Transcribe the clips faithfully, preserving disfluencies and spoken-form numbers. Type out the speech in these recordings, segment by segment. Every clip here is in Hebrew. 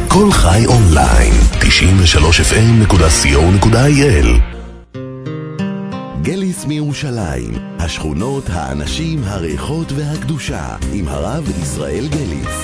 כל חי אונליין, תשעים ושלוש אף אם נקודה סי או נקודה איי אל. גליס מירושלים, השכונות, האנשים, הריחות והקדושה, עם הרב ישראל גליס.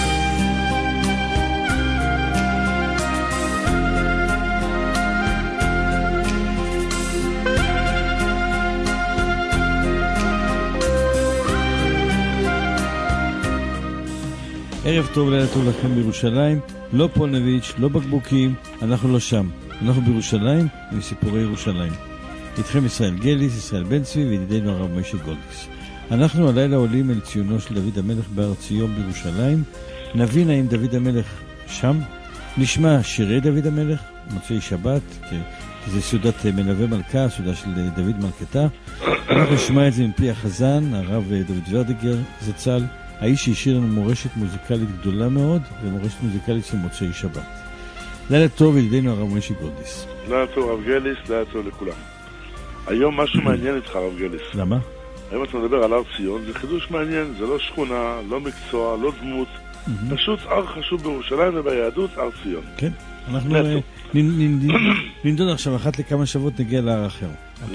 ערב טוב, לילה טוב לכם בירושלים. לא פולנביץ', לא בקבוקים, אנחנו לא שם. אנחנו בירושלים עם סיפורי ירושלים. איתכם ישראל גליס, ישראל בן צבי וידידנו הרב משה גולדקס. אנחנו הלילה עולים אל ציונו של דוד המלך בהר ציון בירושלים. נבין האם דוד המלך שם. נשמע שירי דוד המלך, מוצאי שבת, כי זה סעודת מלווה מלכה, סעודה של דוד מלכתה. אנחנו נשמע את זה מפי החזן, הרב דוד ורדיגר זצ"ל, האיש שהשאיר לנו מורשת מוזיקלית גדולה מאוד, ומורשת מוזיקלית של מוצאי שבת. לילה טוב, ידידנו הרב משה גולדקס. לילה טוב, הרב גליס, לילה טוב לכולם. היום משהו מעניין איתך, הרב גליס. למה? היום אתה מדבר על הר ציון, זה חידוש מעניין, זה לא שכונה, לא מקצוע, לא דמות, פשוט הר חשוב בירושלים וביהדות, הר ציון. כן, אנחנו ננדוד עכשיו, אחת לכמה שבועות נגיע להר אחר.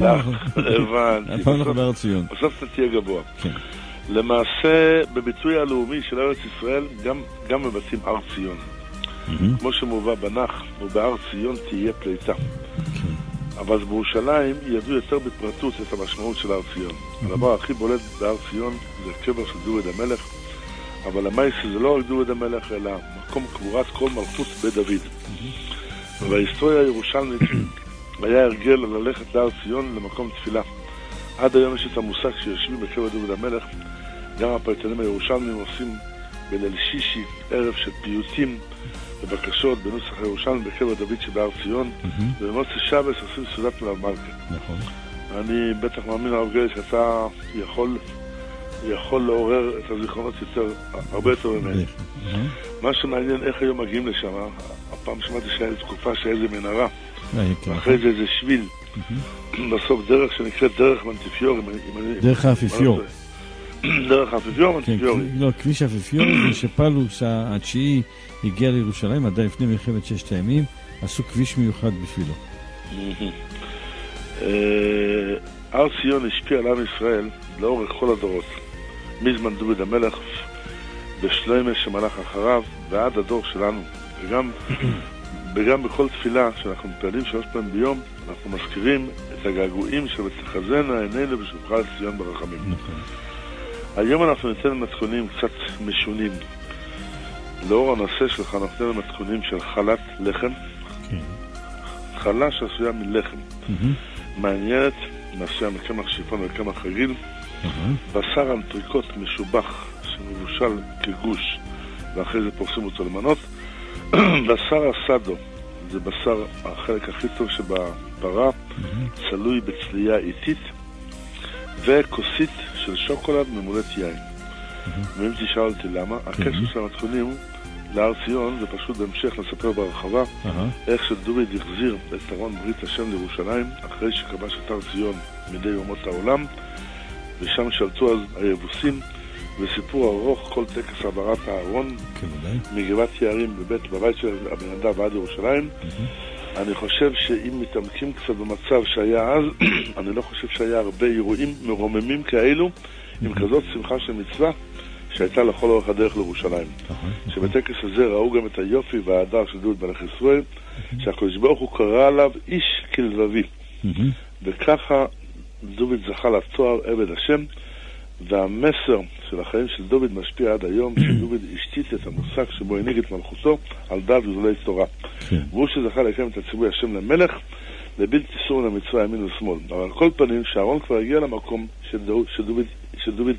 הבנתי. הפעם אנחנו בהר ציון. בסוף אתה תהיה גבוה. כן. למעשה, בביטוי הלאומי של ארץ ישראל, גם מבצעים הר ציון. כמו שמובא בנח, ובהר ציון תהיה פליטה. אבל בירושלים ידעו יותר בפרטות את המשמעות של הר ציון. הדבר הכי בולט בהר ציון זה קבר של דוד המלך, אבל המייס זה לא רק דוד המלך, אלא מקום קבורת כל מלכות בית דוד. ובהיסטוריה הירושלמית היה הרגל ללכת להר ציון למקום תפילה. עד היום יש את המושג שיושבים בקבר דוד המלך, גם הפייטנים הירושלמים עושים בליל שישי ערב של פיוטים ובקשות בנוסח הירושלמי בקבר דוד שבהר ציון, ובמוצאי שבת עושים סעודת מלווה מלכה. נכון. אני בטח מאמין הרב גליס שאתה יכול יכול לעורר את הזיכרונות יותר, הרבה יותר ממני. מה שמעניין איך היום מגיעים לשם, הפעם שמעתי שהיה תקופה שהיה איזה מנהרה, אחרי זה איזה שביל, בסוף דרך שנקראת דרך מנטיפיור. דרך האפיפיור. דרך האפיפיור, מנטיפיורי. לא, כביש האפיפיור, זה שפלוס התשיעי הגיע לירושלים, עדיין לפני מלחמת ששת הימים, עשו כביש מיוחד בשבילו. הר ציון השפיע על עם ישראל לאורך כל הדורות, מזמן דוד המלך בשלמה שמלך אחריו ועד הדור שלנו, וגם וגם בכל תפילה שאנחנו מתפללים שלוש פעמים ביום, אנחנו מזכירים את הגעגועים שבתחזינה עינינו בשובך לציון ברחמים. היום אנחנו ניתן מתכונים קצת משונים. לאור הנושא שלך אנחנו ניתן מתכונים של חלת לחם, חלה שעשויה מלחם, מעניינת, נעשויה מקמח שיפון וקמח רגיל, בשר אנטריקוט משובח שמבושל כגוש ואחרי זה פורסים אותו למנות, בשר אסדו, זה בשר החלק הכי טוב שבפרה, צלוי בצלייה איטית, וכוסית של שוקולד ממולאת יין. ואם תשאל אותי למה, הקשר של המתכונים להר ציון זה פשוט בהמשך לספר ברחבה איך שדוד החזיר את ארון ברית השם לירושלים אחרי שכבש את הר ציון מדי אומות העולם, ושם שלטו אז היבוסים, וסיפור ארוך כל טקס העברת הארון מגבעת יערים בבית בבית של הבנדה ועד ירושלים. אני חושב שאם מתעמקים קצת במצב שהיה אז, אני לא חושב שהיה הרבה אירועים מרוממים כאלו עם כזאת שמחה של מצווה שהייתה לכל אורך הדרך לירושלים. שבטקס הזה ראו גם את היופי וההדר של דוד מלך ישראל, שהקדוש ברוך הוא קרא עליו איש כלבבי, וככה דוד זכה לתואר עבד השם. והמסר של החיים של דוד משפיע עד היום, שדוד השתית את המושג שבו הנהיג את מלכותו על דעת גדולי תורה. והוא שזכה לקיים את הציווי השם למלך, לבלתי סור למצווה ימין ושמאל. אבל על כל פנים, שאהרון כבר הגיע למקום שדוד, שדוד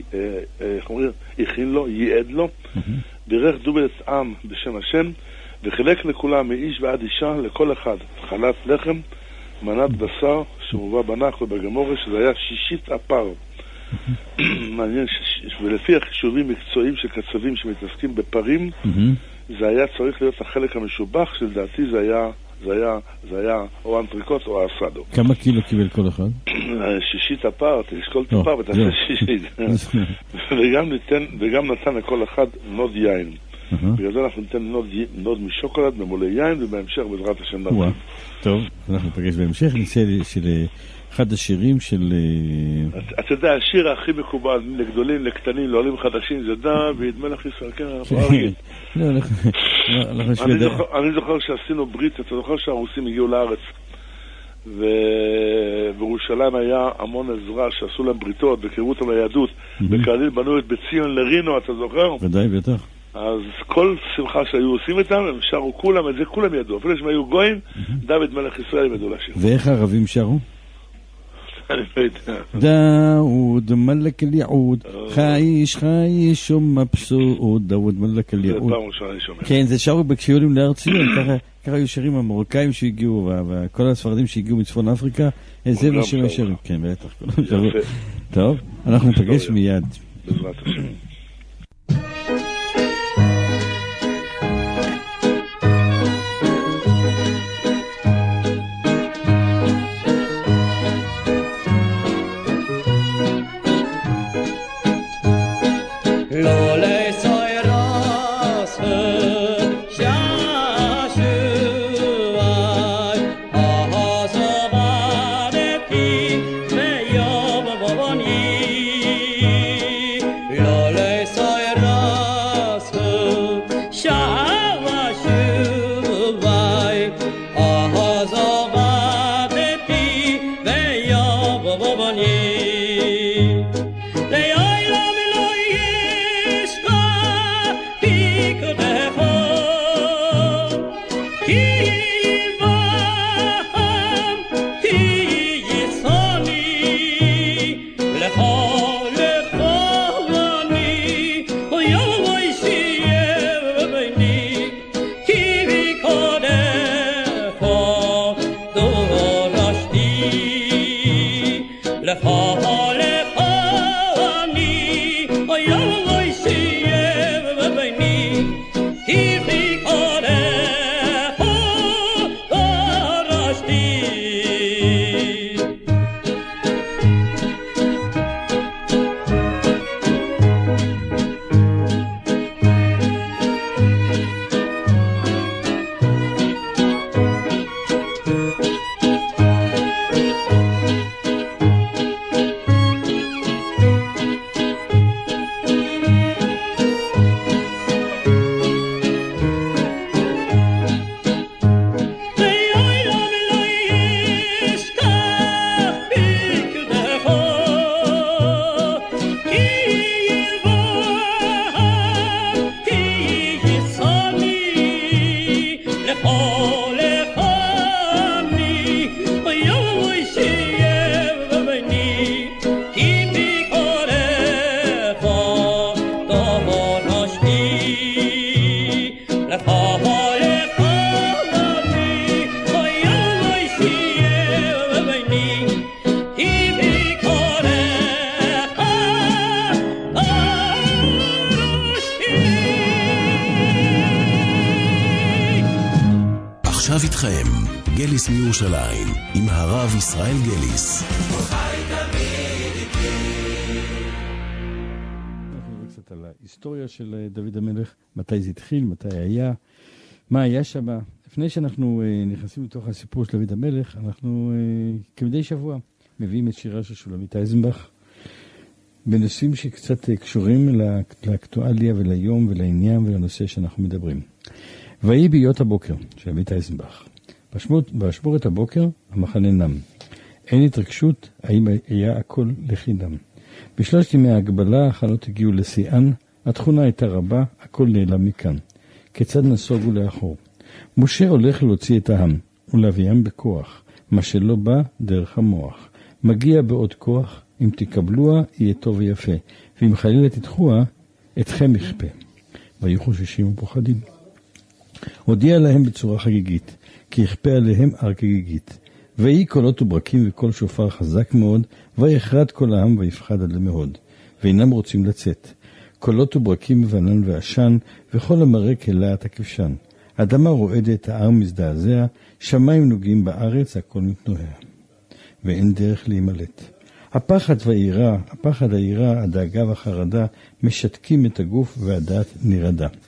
הכין לו, ייעד לו, בירך דוד את עם בשם השם, וחילק לכולם מאיש ועד אישה לכל אחד חלת לחם, מנת בשר שמובא בנח ובגמורה, שזה היה שישית הפר. מעניין, ולפי החישובים מקצועיים של קצבים שמתעסקים בפרים, זה היה צריך להיות החלק המשובח, שלדעתי זה היה זה היה, זה היה או אנטריקוט או אסדו. כמה קילו קיבל כל אחד? שישית הפר, תשקול את הפר ותעשה שישית. וגם נתן, וגם נתן לכל אחד נוד יין. בגלל זה אנחנו ניתן נוד משוקולד, ממולא יין, ובהמשך בעזרת השם נרחיב. טוב, אנחנו נפגש בהמשך, נצא של אחד השירים של... אתה יודע, השיר הכי מקובל, לגדולים, לקטנים, לעולים חדשים, זה דוד מלך ישראל, כן, אני זוכר שעשינו ברית, אתה זוכר שהרוסים הגיעו לארץ, ובירושלים היה המון עזרה שעשו להם בריתות וקרבו אותם ליהדות, וכליל בנו את בציון לרינו, אתה זוכר? ודאי, בטח. אז כל שמחה שהיו עושים איתם, הם שרו כולם, את זה כולם ידעו. אפילו שהם היו גויים, דוד מלך ישראל הם ידעו לשיר. ואיך הערבים שרו? אני לא יודע. דאוד מלך אל-יעוד, חייש חייש ומבסוט, דאוד מלך אל-יעוד. זה פעם ראשונה אני שומע. כן, זה שרו כשעולים לארץ ציון, ככה היו שרים המרוקאים שהגיעו, וכל הספרדים שהגיעו מצפון אפריקה, זה מה שהם שרים. כן, בטח. טוב, אנחנו נפגש מיד. בעזרת השם. עכשיו איתכם, גליס מירושלים, עם הרב ישראל גליס. אנחנו נראה קצת על ההיסטוריה של דוד המלך, מתי זה התחיל, מתי היה, מה היה שם. לפני שאנחנו נכנסים לתוך הסיפור של דוד המלך, אנחנו כמדי שבוע מביאים את שירה של שולמית אייזנבך, בנושאים שקצת קשורים לאקטואליה וליום ולעניין ולנושא שאנחנו מדברים. ויהי ביות הבוקר, של עמית אייזנבך. באשמורת הבוקר, המחנה נם. אין התרגשות, האם היה הכל לחינם. בשלושת ימי ההגבלה, החנות הגיעו לשיאן, התכונה הייתה רבה, הכל נעלם מכאן. כיצד נסוגו לאחור. משה הולך להוציא את העם, ולהביאם בכוח. מה שלא בא, דרך המוח. מגיע בעוד כוח, אם תקבלוה, יהיה טוב ויפה. ואם חלילה תדחוה, אתכם יכפה. והיו חוששים ופוחדים. הודיע להם בצורה חגיגית, כי יכפה עליהם הר כגיגית. ויהי קולות וברקים וקול שופר חזק מאוד, ויחרד כל העם ויפחד עד למאוד. ואינם רוצים לצאת. קולות וברקים וענן ועשן, וכל המראה כלהט הכבשן. אדמה רועדת, ההר מזדעזע, שמיים נוגעים בארץ, הכל מתנועע. ואין דרך להימלט. הפחד והיראה, הפחד היראה, הדאגה והחרדה, משתקים את הגוף והדעת נרדה.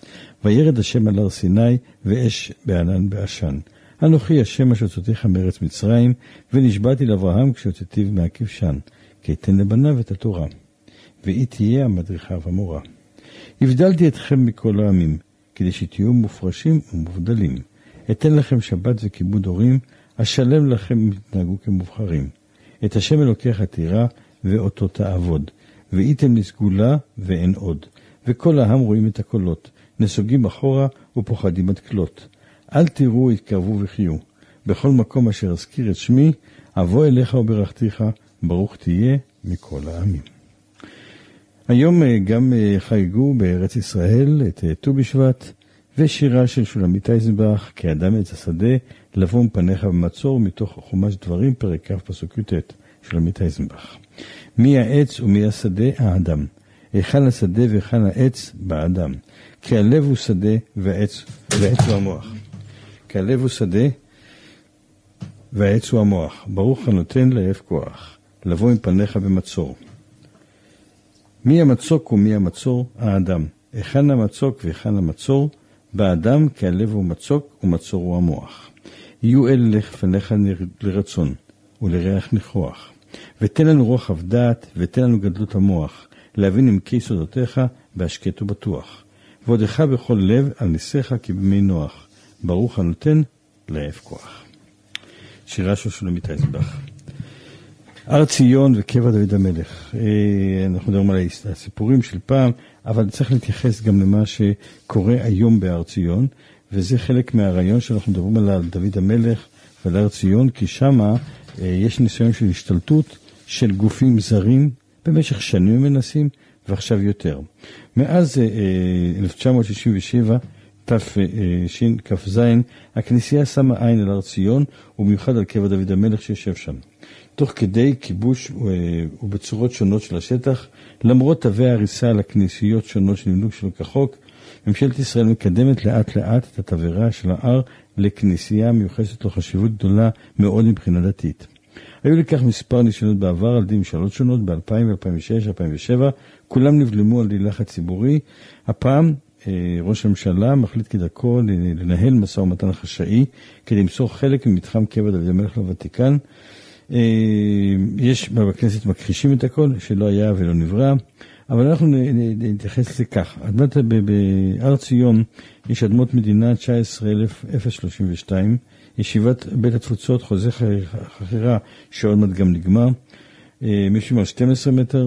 וירד השם על הר סיני, ואש בענן בעשן. אנוכי השם אשר הוצאתיך מארץ מצרים, ונשבעתי לאברהם כשהוצאתיו מהכבשן, כי אתן לבניו את התורה. והיא תהיה המדריכה והמורה. הבדלתי אתכם מכל העמים, כדי שתהיו מופרשים ומובדלים. אתן לכם שבת וכיבוד הורים, אשלם לכם אם תתנהגו כמובחרים. את השם אלוקיך תירא, ואותו תעבוד. והייתם לסגולה ואין עוד. וכל העם רואים את הקולות, נסוגים אחורה ופוחדים עד כלות. אל תראו, התקרבו וחיו. בכל מקום אשר אזכיר את שמי, אבוא אליך וברכתיך, ברוך תהיה מכל העמים. היום גם חגגו בארץ ישראל את ט"ו בשבט, ושירה של שולמית אייזנבך, כאדם עץ השדה, לבוא מפניך במצור, מתוך חומש דברים, פרק כ' פסוק י"ט, שולמית אייזנבך. מי העץ ומי השדה? האדם. היכן השדה והיכן העץ? באדם. כי הלב הוא שדה והעץ, והעץ הוא המוח. כי הלב הוא שדה והעץ הוא המוח. ברוך הנותן לעייף כוח, לבוא עם פניך במצור. מי המצוק ומי המצור? האדם. היכן המצוק והיכן המצור? באדם, כי הלב הוא מצוק ומצור הוא המוח. יהיו אלה לפניך לרצון ולריח ניחוח. ותן לנו רוחב דעת ותן לנו גדלות המוח, להבין עמקי סודותיך בהשקט ובטוח. ועודך בכל לב על ניסיך כי במי נוח. ברוך הנותן לעייף כוח. שירה של שולמית אייזנבך. הר ציון וקבע דוד המלך. אנחנו מדברים על הסיפורים של פעם, אבל צריך להתייחס גם למה שקורה היום בהר ציון, וזה חלק מהרעיון שאנחנו מדברים על דוד המלך ועל הר ציון, כי שמה יש ניסיון של השתלטות של גופים זרים, במשך שנים מנסים, ועכשיו יותר. מאז אלף תשע מאות שישים ושבע, תשכ"ז, הכנסייה שמה עין על הר ציון, ובמיוחד על קבע דוד המלך שיושב שם. תוך כדי כיבוש ובצורות שונות של השטח, למרות תווי הריסה על הכנסיות שונות שנבנו שלא כחוק, ממשלת ישראל מקדמת לאט לאט את התבערה של ההר לכנסייה מיוחסת לו חשיבות גדולה מאוד מבחינה דתית. היו לכך מספר ניסיונות בעבר על ידי ממשלות שונות ב-אלפיים, אלפיים ושש, אלפיים ושבע, כולם נבלמו על ידי לחץ ציבורי. הפעם ראש הממשלה מחליט כדרכו לנהל משא ומתן חשאי כדי למסור חלק ממתחם קבע דוד המלך לוותיקן. יש בכנסת מכחישים את הכל, שלא היה ולא נברא, אבל אנחנו נתייחס לזה כך. אדמת בהר ציון יש אדמות מדינה תשע עשרה אלף שלושים ושתיים, ישיבת בית התפוצות, חוזה חכירה שעוד מעט גם נגמר, מישהו על שנים עשר מטר,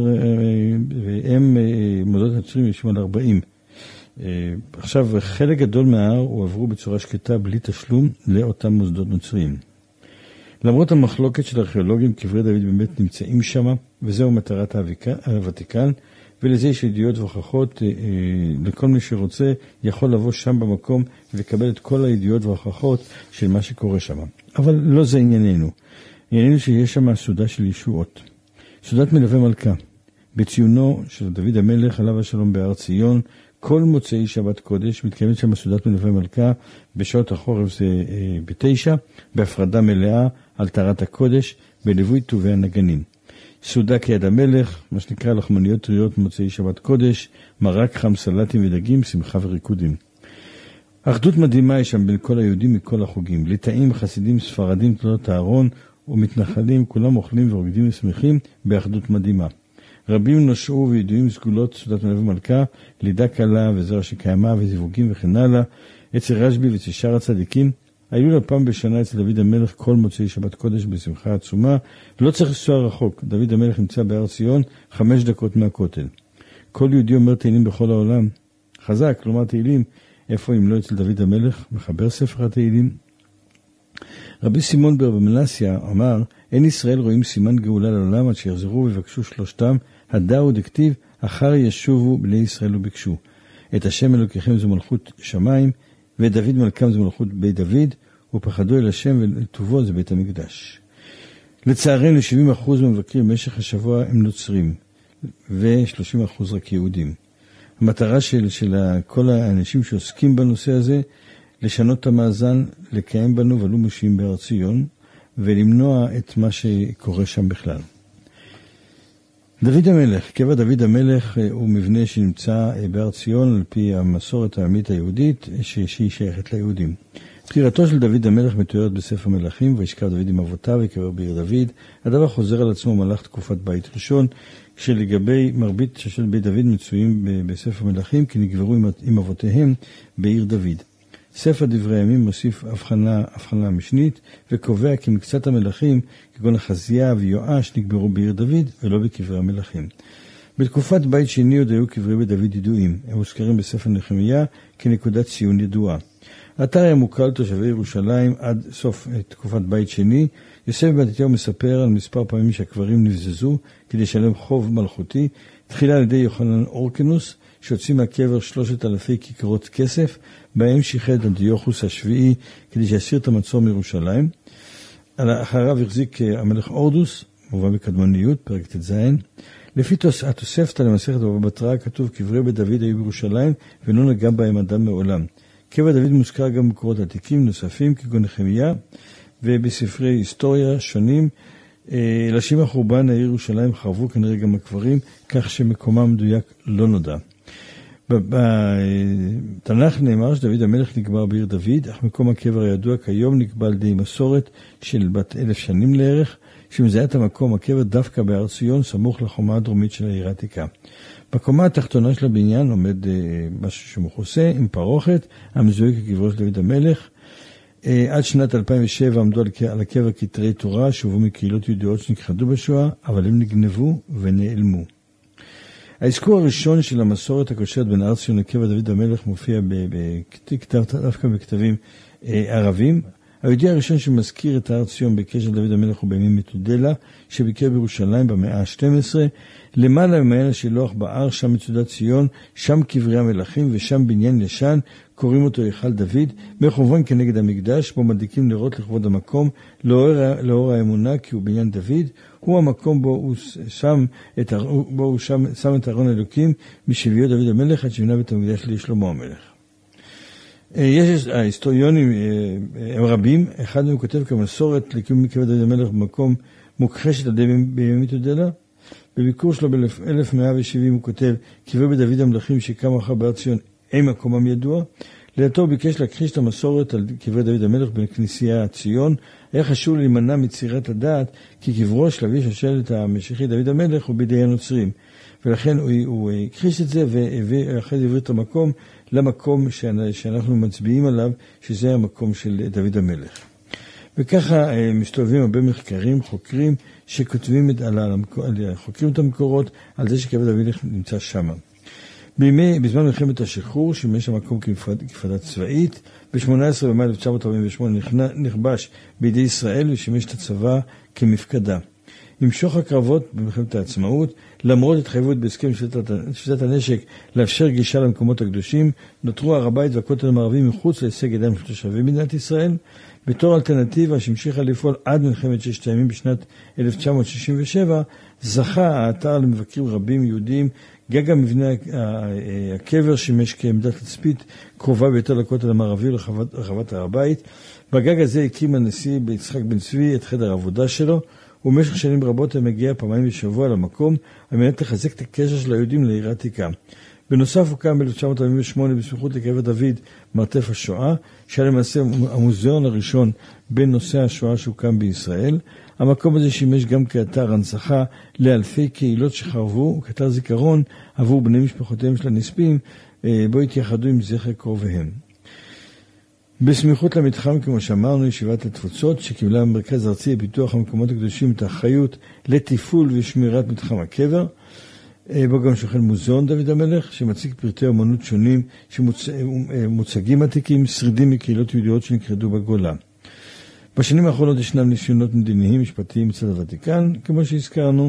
והם מוסדות נוצרים מישהו על ארבעים. עכשיו, חלק גדול מההר הועברו בצורה שקטה בלי תשלום לאותם מוסדות נוצריים. למרות המחלוקת של הארכיאולוגים, קברי דוד באמת נמצאים שם, וזהו מטרת הוותיקן, ולזה יש ידיעות והוכחות. לכל מי שרוצה יכול לבוא שם במקום ולקבל את כל הידיעות והוכחות של מה שקורה שם. אבל לא זה ענייננו. ענייננו שיש שם סעודה של ישועות. סעודת מלווה מלכה. בציונו של דוד המלך עליו השלום בהר ציון, כל מוצאי שבת קודש מתקיימת שם סעודת מלווה מלכה, בשעות החורף זה בתשע, בהפרדה מלאה על טהרת הקודש, בליווי טובי הנגנים. סעודה כיד המלך, מה שנקרא לחמניות טריות מוצאי שבת קודש, מרק חם, סלטים ודגים, שמחה וריקודים. אחדות מדהימה יש שם בין כל היהודים מכל החוגים, ליטאים, חסידים, ספרדים, תלונות הארון ומתנחלים, כולם אוכלים ורוקדים ושמחים באחדות מדהימה. רבים נושעו וידועים סגולות סעודת מלווה מלכה, לידה קלה וזרע שקיימה וזיווגים וכן הלאה. אצל רשב"י ואצל שאר הצדיקים, היו לפעם בשנה אצל דוד המלך כל מוצאי שבת קודש בשמחה עצומה. לא צריך לנסוע רחוק, דוד המלך נמצא בהר ציון חמש דקות מהכותל. כל יהודי אומר תהילים בכל העולם, חזק, כלומר תהילים, איפה אם לא אצל דוד המלך, מחבר ספר התהילים. רבי סימון בר במנסיה אמר, אין ישראל רואים סימן גאולה לעולם עד שיחזרו ויבקשו שלושתם, הדאו דכתיב, אחר ישובו בני ישראל וביקשו. את השם אלוקיכם זו מלכות שמיים, ואת דוד מלכם זו מלכות בית דוד, ופחדו אל השם ולטובו זה בית המקדש. לצערנו שבעים אחוז מבקרים במשך השבוע הם נוצרים, ו-שלושים אחוז רק יהודים. המטרה של, של כל האנשים שעוסקים בנושא הזה, לשנות את המאזן, לקיים בנו ולו מושיעים בהר ציון, ולמנוע את מה שקורה שם בכלל. דוד המלך, קבר דוד המלך הוא מבנה שנמצא בהר ציון על פי המסורת העמית היהודית שהיא שייכת ליהודים. פטירתו של דוד המלך מתוארת בספר מלכים, וישכב דוד עם אבותיו וקבר בעיר דוד. הדבר חוזר על עצמו במהלך תקופת בית ראשון, כשלגבי מרבית של בית דוד מצויים בספר מלכים, כי נקברו עם אבותיהם בעיר דוד. ספר דברי הימים מוסיף הבחנה, הבחנה משנית, וקובע כי מקצת המלכים, כגון החזיה ויואש, נקברו בעיר דוד ולא בקברי המלכים. בתקופת בית שני עוד היו קברי בית דוד ידועים. הם מוזכרים בספר נחמיה כנקודת ציון ידועה. האתר היה מוקל תושבי ירושלים עד סוף תקופת בית שני. יוסף בן מתתיהו מספר על מספר פעמים שהקברים נבזזו כדי לשלם חוב מלכותי, תחילה על ידי יוחנן אורקנוס, שהוציא מהקבר שלושת אלפי כיכרות כסף, בהם שיחד אנטיוכוס השביעי כדי שיסיר את המצור מירושלים. אחריו החזיק המלך אורדוס, מובא בקדמוניות, פרק ט"ז. לפי התוספתא למסכת בבא בתרא כתוב קברי בית דוד היו בירושלים ולא נגע בהם אדם מעולם. קבר דוד מוזכר גם במקורות עתיקים נוספים כגון נחמיה ובספרי היסטוריה שונים. לשם החורבן העיר ירושלים חרבו כנראה גם הקברים, כך שמקומם המדויק לא נודע. בתנ"ך נאמר שדוד המלך נקבר בעיר דוד, אך מקום הקבר הידוע כיום נקבע על ידי מסורת של בת אלף שנים לערך, שמזהה את המקום הקבר דווקא בהר ציון, סמוך לחומה הדרומית של העיר העתיקה. בקומה התחתונה של הבניין עומד משהו שמכוסה עם פרוכת, המזוהה כקברו של דוד המלך. עד שנת אלפיים ושבע עמדו על הקבר כתרי תורה, שהובאו מקהילות יהודיות שנכחדו בשואה, אבל הם נגנבו ונעלמו. האזכור הראשון של המסורת הקושרת בין הר ציון לקבר דוד המלך מופיע בכתב, דווקא בכתבים ערבים. היהודי הראשון שמזכיר את הר ציון בקשר דוד המלך הוא בימי מתודלה, שביקר בירושלים במאה ה-שתים עשרה, למעלה ממעיין השילוח בהר, שם מצודת ציון, שם קברי המלכים ושם בניין ישן, קוראים אותו היכל דוד, מכוון כנגד המקדש, בו מדליקים נרות לכבוד המקום, לאור, לאור האמונה כי הוא בניין דוד, הוא המקום בו הוא שם את, בו הוא שם, שם את ארון אלוקים משביעו דוד המלך עד שבנה בית המקדש לשלמה המלך. יש ההיסטוריונים הם רבים, אחד מהם כותב כמסורת לקיום קבר דוד המלך במקום מוכחשת על ידי בימי מתודלה. בביקור שלו ב-אלף מאה ושבעים הוא כותב קברי בית דוד המלכים שקם אחר בהר ציון אין מקומם ידוע. לדעתו הוא ביקש להכחיש את המסורת על קברי דוד המלך בכנסייה ציון. היה חשוב להימנע מצירת הדעת כי קברו של אבי שושלת המשיחי דוד המלך הוא בידי הנוצרים, ולכן הוא, הוא הכחיש את זה ואחרי זה הביא את המקום למקום שאנחנו מצביעים עליו, שזה המקום של דוד המלך. וככה מסתובבים הרבה מחקרים, חוקרים שכותבים את, על, על, חוקרים את המקורות על זה שקבר דוד המלך נמצא שם. בימי, בזמן מלחמת השחרור, שימש המקום כמפקדה צבאית, ב-שמונה עשרה במאי אלף תשע מאות ארבעים ושמונה נכבש בידי ישראל ושימש את הצבא כמפקדה. המשוך הקרבות במלחמת העצמאות, למרות התחייבות בהסכם שביתת הנשק לאפשר גישה למקומות הקדושים, נותרו הר הבית והכותל המערבי מחוץ להישג ידם של תושבי מדינת ישראל. בתור אלטרנטיבה שהמשיכה לפעול עד מלחמת ששת הימים בשנת אלף תשע מאות שישים ושבע, זכה האתר למבקרים רבים יהודים. גג המבנה הקבר שימש כעמדת תצפית קרובה ביותר לכותל המערבי לרחבת הר הבית. בגג הזה הקים הנשיא יצחק בן צבי את חדר העבודה שלו, ובמשך שנים רבות הוא מגיע פעמיים בשבוע למקום על מנת לחזק את הקשר של היהודים לעיר העתיקה. בנוסף הוקם ב-אלף תשע מאות ארבעים ושמונה בסמיכות לקבר דוד מרתף השואה, שהיה למעשה המוזיאון הראשון בין נושאי השואה שהוקם בישראל. המקום הזה שימש גם כאתר הנצחה לאלפי קהילות שחרבו, וכאתר זיכרון עבור בני משפחותיהם של הנספים, בו התייחדו עם זכר קרוביהם. בסמיכות למתחם, כמו שאמרנו, ישיבת התפוצות, שקיבלה במרכז ארצי לפיתוח המקומות הקדושים את האחריות לתפעול ושמירת מתחם הקבר, בו גם שוכן מוזיאון דוד המלך, שמציג פרטי אמנות שונים שמוצגים עתיקים, שרידים מקהילות יהודיות שנכחדו בגולה. בשנים האחרונות ישנם ניסיונות מדיניים משפטיים מצד הוותיקן, כמו שהזכרנו,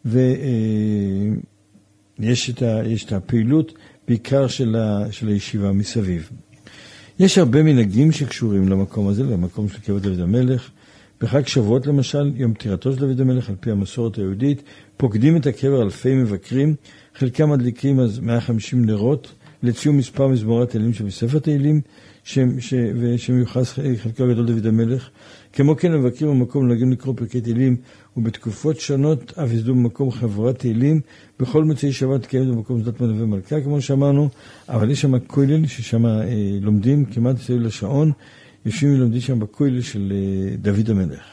ויש את, ה, יש את הפעילות בעיקר של, ה, של הישיבה מסביב. יש הרבה מנהגים שקשורים למקום הזה, למקום של קבר דוד המלך. בחג שבועות למשל, יום פטירתו של דוד המלך על פי המסורת היהודית, פוקדים את הקבר אלפי מבקרים, חלקם מדליקים אז מאה וחמישים נרות, לציון מספר מזמורי התהילים שבספר תהילים, ושמיוחס חלקו הגדול דוד המלך. כמו כן מבקרים במקום לנגן לקרוא פרקי תהילים, ובתקופות שונות אף יסדו במקום חברת תהילים. בכל מוצאי שבת קיימת במקום שדת מנווה מלכה, כמו שאמרנו, אבל יש שם כולל ששם אה, לומדים כמעט סביב לשעון, יושבים ולומדים שם בכולל של אה, דוד המלך.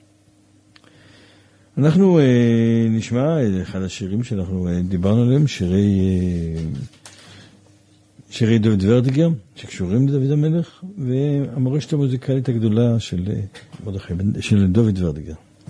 אנחנו אה, נשמע אחד השירים שאנחנו אה, דיברנו עליהם, שירי אה, שירי דוד ורדיגר, שקשורים לדוד המלך, והמורשת המוזיקלית הגדולה של, אה, של דוד ורדיגר.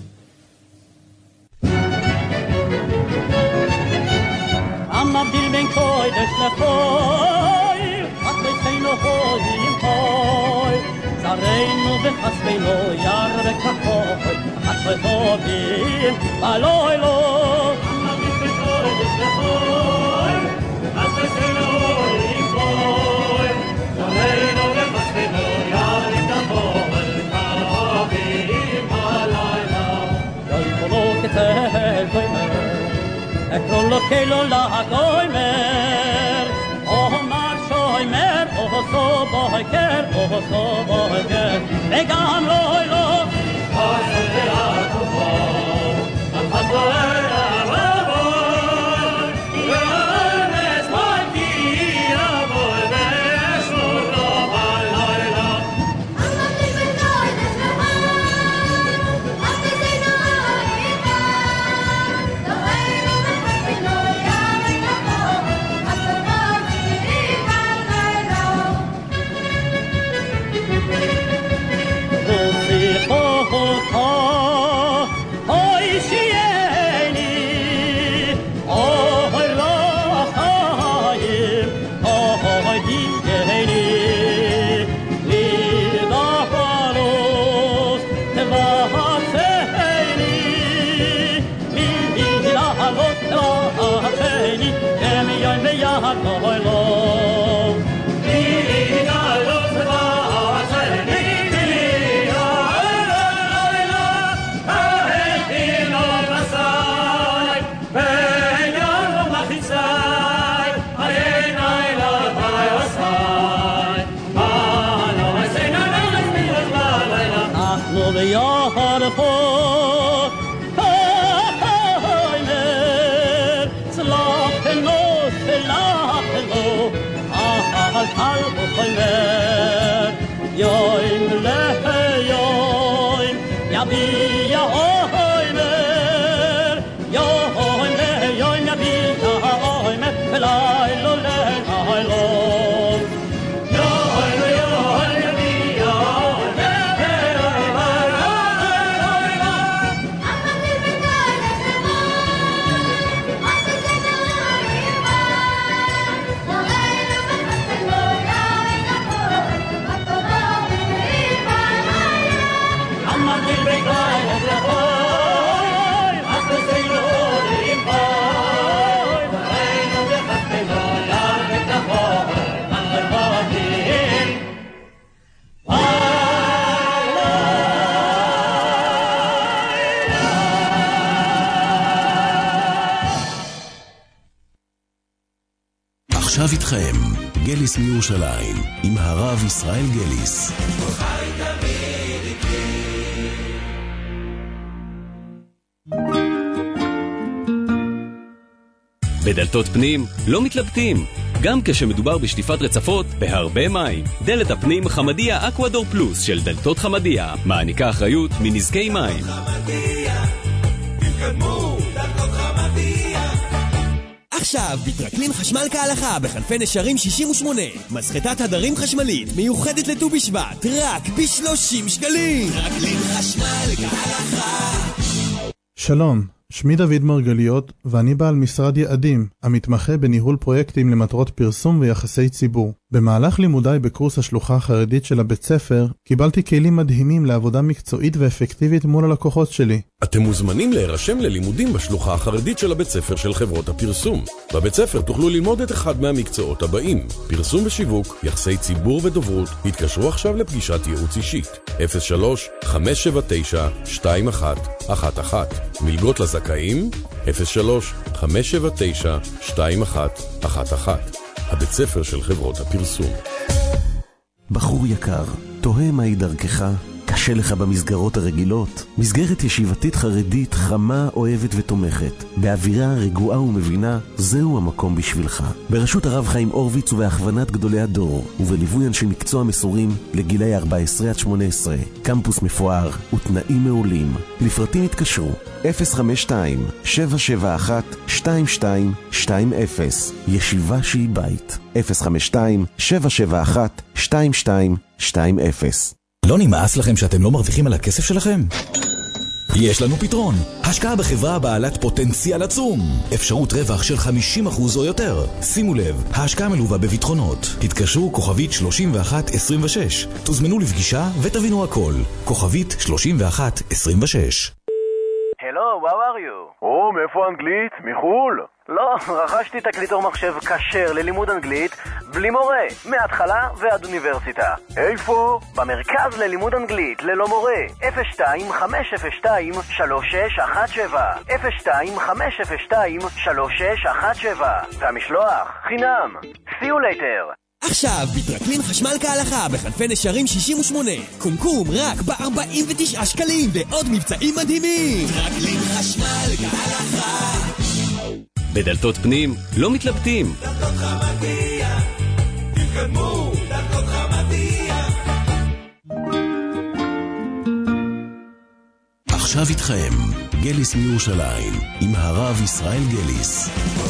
המבדיל בין קודש לחול, רק ביתנו הוים חול, זרנו וחסבנו יר וכחול, אחת וחובים בלוילו. המבדיל בין קודש לחול, רק ביתנו הוים חול, זרנו וחסבנו יר וכחול, חובים בלילה. יויכולו כתל גוימר, אקרון לו קלו להגוימר, אומר שוימר, אוסו בויקר, אוסו בויקר, וגם לא לא. אוסו ביעקובו, אוסו ביעקובו, ואומס מלכי אבוי ושמורו בלילה. אמרתי בנוי נשמע, אמרתי נוי Yoim lehe yoim, yabi yahoimer, yoim lehe yoim, yabi yahoimer, velai lo lehe lo. Yoim lehe yoim, yabi yahoimer, velai lo lehe lo. Amatir v'nai neshemah, atzesenu yimah, lo'elu v'chasenu yavi kapor, Amatir v'nai neshemah, atzesenu yimah, lo'elu v'chasenu yavi kapor, Amatir עכשיו איתכם, גליס מירושלים, עם הרב ישראל גליס. בדלתות פנים לא מתלבטים, גם כשמדובר בשטיפת רצפות בהרבה מים. דלת הפנים חמדיה אקוודור פלוס של דלתות חמדיה מעניקה אחריות מנזקי מים. חמדיה, תתקדמו, דלתות חמדיה. עכשיו בטרקלין חשמל כהלכה בחנפי נשרים שישים ושמונה, מסחטת הדרים חשמלית מיוחדת לט"ו בשבט רק ב-שלושים שקלים. טרקלין חשמל כהלכה. שלום, שמי דוד מרגליות ואני בעל משרד יעדים המתמחה בניהול פרויקטים למטרות פרסום ויחסי ציבור. במהלך לימודיי בקורס השלוחה החרדית של הבית ספר קיבלתי כלים מדהימים לעבודה מקצועית ואפקטיבית מול הלקוחות שלי. אתם מוזמנים להירשם ללימודים בשלוחה החרדית של הבית ספר של חברות הפרסום. בבית ספר תוכלו ללמוד את אחד מהמקצועות הבאים: פרסום ושיווק, יחסי ציבור ודוברות. התקשרו עכשיו לפגישת ייעוץ אישית אפס שלוש חמש שבע תשע שתיים אחת אחת אחת. מלגות לזכאים אפס שלוש חמש שבע תשע שתיים אחת אחת אחת. הבית ספר של חברות הפרסום. בחור יקר, תוהה מהי דרכך? קשה לך במסגרות הרגילות? מסגרת ישיבתית חרדית חמה, אוהבת ותומכת, באווירה רגועה ומבינה, זהו המקום בשבילך. בראשות הרב חיים אורביץ ובהכוונת גדולי הדור, ובליווי אנשי מקצוע מסורים לגילאי ארבע עשרה עד שמונה עשרה, קמפוס מפואר ותנאים מעולים. לפרטים התקשרו אפס חמש שתיים שבע שבע אחת שתיים שתיים שתיים אפס, ישיבה שהיא בית, אפס חמש שתיים שבע שבע אחת שתיים שתיים שתיים אפס. לא נמאס לכם שאתם לא מרוויחים על הכסף שלכם? יש לנו פתרון. השקעה בחברה בעלת פוטנציאל עצום. אפשרות רווח של חמישים אחוז או יותר. שימו לב, ההשקעה מלווה בביטחונות. תתקשרו כוכבית שלושים ואחת עשרים ושש. תוזמנו לפגישה ותבינו הכל. כוכבית שלושים ואחת עשרים ושש. Hello, how are you? או, מאיפה אנגלית? מחול? לא, רכשתי תקליטור מחשב כשר ללימוד אנגלית בלי מורה, מההתחלה ועד אוניברסיטה. איפה? במרכז ללימוד אנגלית ללא מורה, אפס שתיים חמש אפס שתיים שלוש שש אחת שבע, אפס שתיים חמש אפס שתיים שלוש שש אחת שבע, והמשלוח חינם. See you later. עכשיו בטרקלין חשמל כהלכה בחנפי נשרים שישים ושמונה, קומקום רק ב-ארבעים ותשעה שקלים ועוד מבצעים מדהימים. טרקלין חשמל כהלכה. בדלתות פנים לא מתלבטים. דלתות חמדיה, תתקדמו, דלתות חמדיה. עכשיו איתכם גליס מירושלים עם הרב ישראל גליס.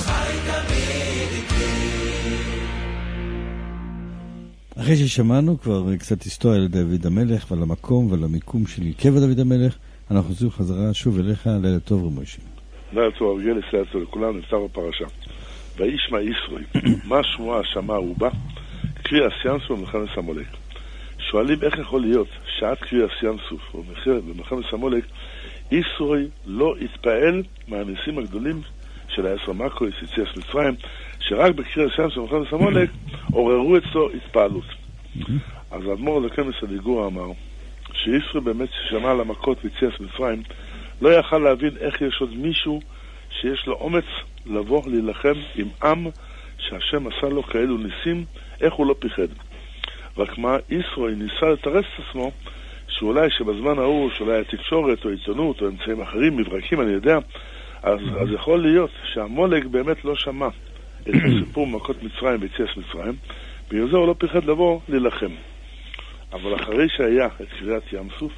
אחרי ששמענו כבר קצת היסטוריה לדוד המלך ועל המקום ועל המיקום של קבע דוד המלך, אנחנו חוזרים חזרה שוב אליך. לילה טוב רמוישה. לילה טוב, גליס, לילה טוב לכולם. נפתר בפרשה וישמע ישרוי מה שמועה שמע רובה קרי אסיאנסו במלחמת עמלק. שואלים איך יכול להיות שעת קרי אסיאנסו במלחמת עמלק ישרוי לא התפעל מהניסים הגדולים של העשר מקו יציאת מצרים, שרק בקרי אסיאנסו במלחמת עמלק עוררו אצלו התפעלות. אז האדמו"ר הזקן מסדיגור אמר שישרוי באמת ששמע על המכות ויציאת מצרים לא יכל להבין איך יש עוד מישהו שיש לו אומץ לבוא להילחם עם עם שהשם עשה לו כאלו ניסים, איך הוא לא פיחד. רק מה, ישרוי ניסה לתרס את עצמו שאולי שבזמן ההוא, שאולי התקשורת או עיתונות או אמצעים אחרים, מברקים, אני יודע, אז, אז יכול להיות שהמולג באמת לא שמע את הסיפור מכות מצרים ויציאת מצרים, בגלל זה הוא לא פיחד לבוא להילחם. אבל אחרי שהיה את קריאת ים סוף,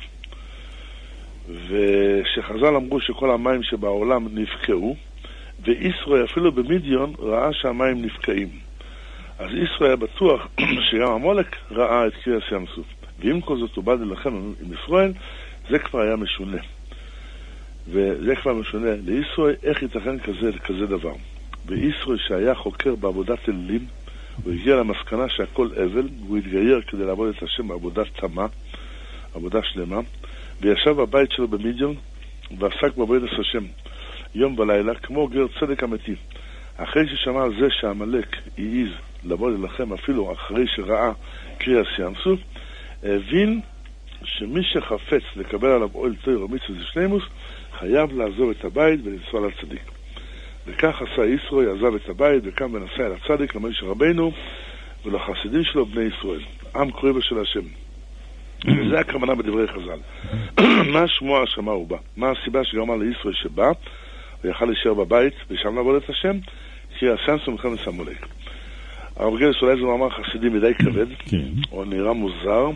ושחז"ל אמרו שכל המים שבעולם נפקעו, וישרוי אפילו במדיון ראה שהמים נפקעים. אז ישרוי היה בטוח שגם המולק ראה את קריאת ים סוף. ואם כל זאת הוא בא להילחם עם ישראל, זה כבר היה משונה. וזה כבר משונה לישרוי, איך ייתכן כזה, כזה דבר. וישרוי שהיה חוקר בעבודת אלים, הוא הגיע למסקנה שהכל אבל, והוא התגייר כדי לעבוד את השם בעבודת תמה, עבודה שלמה, וישב בבית שלו במדיון, ועסק בעבודת השם, יום ולילה, כמו גר צדק אמיתי. אחרי ששמע על זה שהמלך העיז לבוא ללחם, אפילו אחרי שראה קריאת ים סוף, הבין שמי שחפץ לקבל עליו אוהל תורה ומצוות ושלימות, חייב לעזוב את הבית ולנסוע לצדיק. וכך עשה ישרוי, עזב את הבית וקם ונסע אל הצדיק, למשה רבינו ולחסידים שלו בני ישראל, עם קורא של השם. וזה הכוונה בדברי חז"ל. מה השמועה שמע הוא בא? מה הסיבה שגרמה לישרוי שבא ויכל להישאר בבית ושם לעבוד את השם? כי הסנסו מלחמת עמלק. הרב גליס אולי זה מאמר חסידי מדי כבד, או נראה מוזר,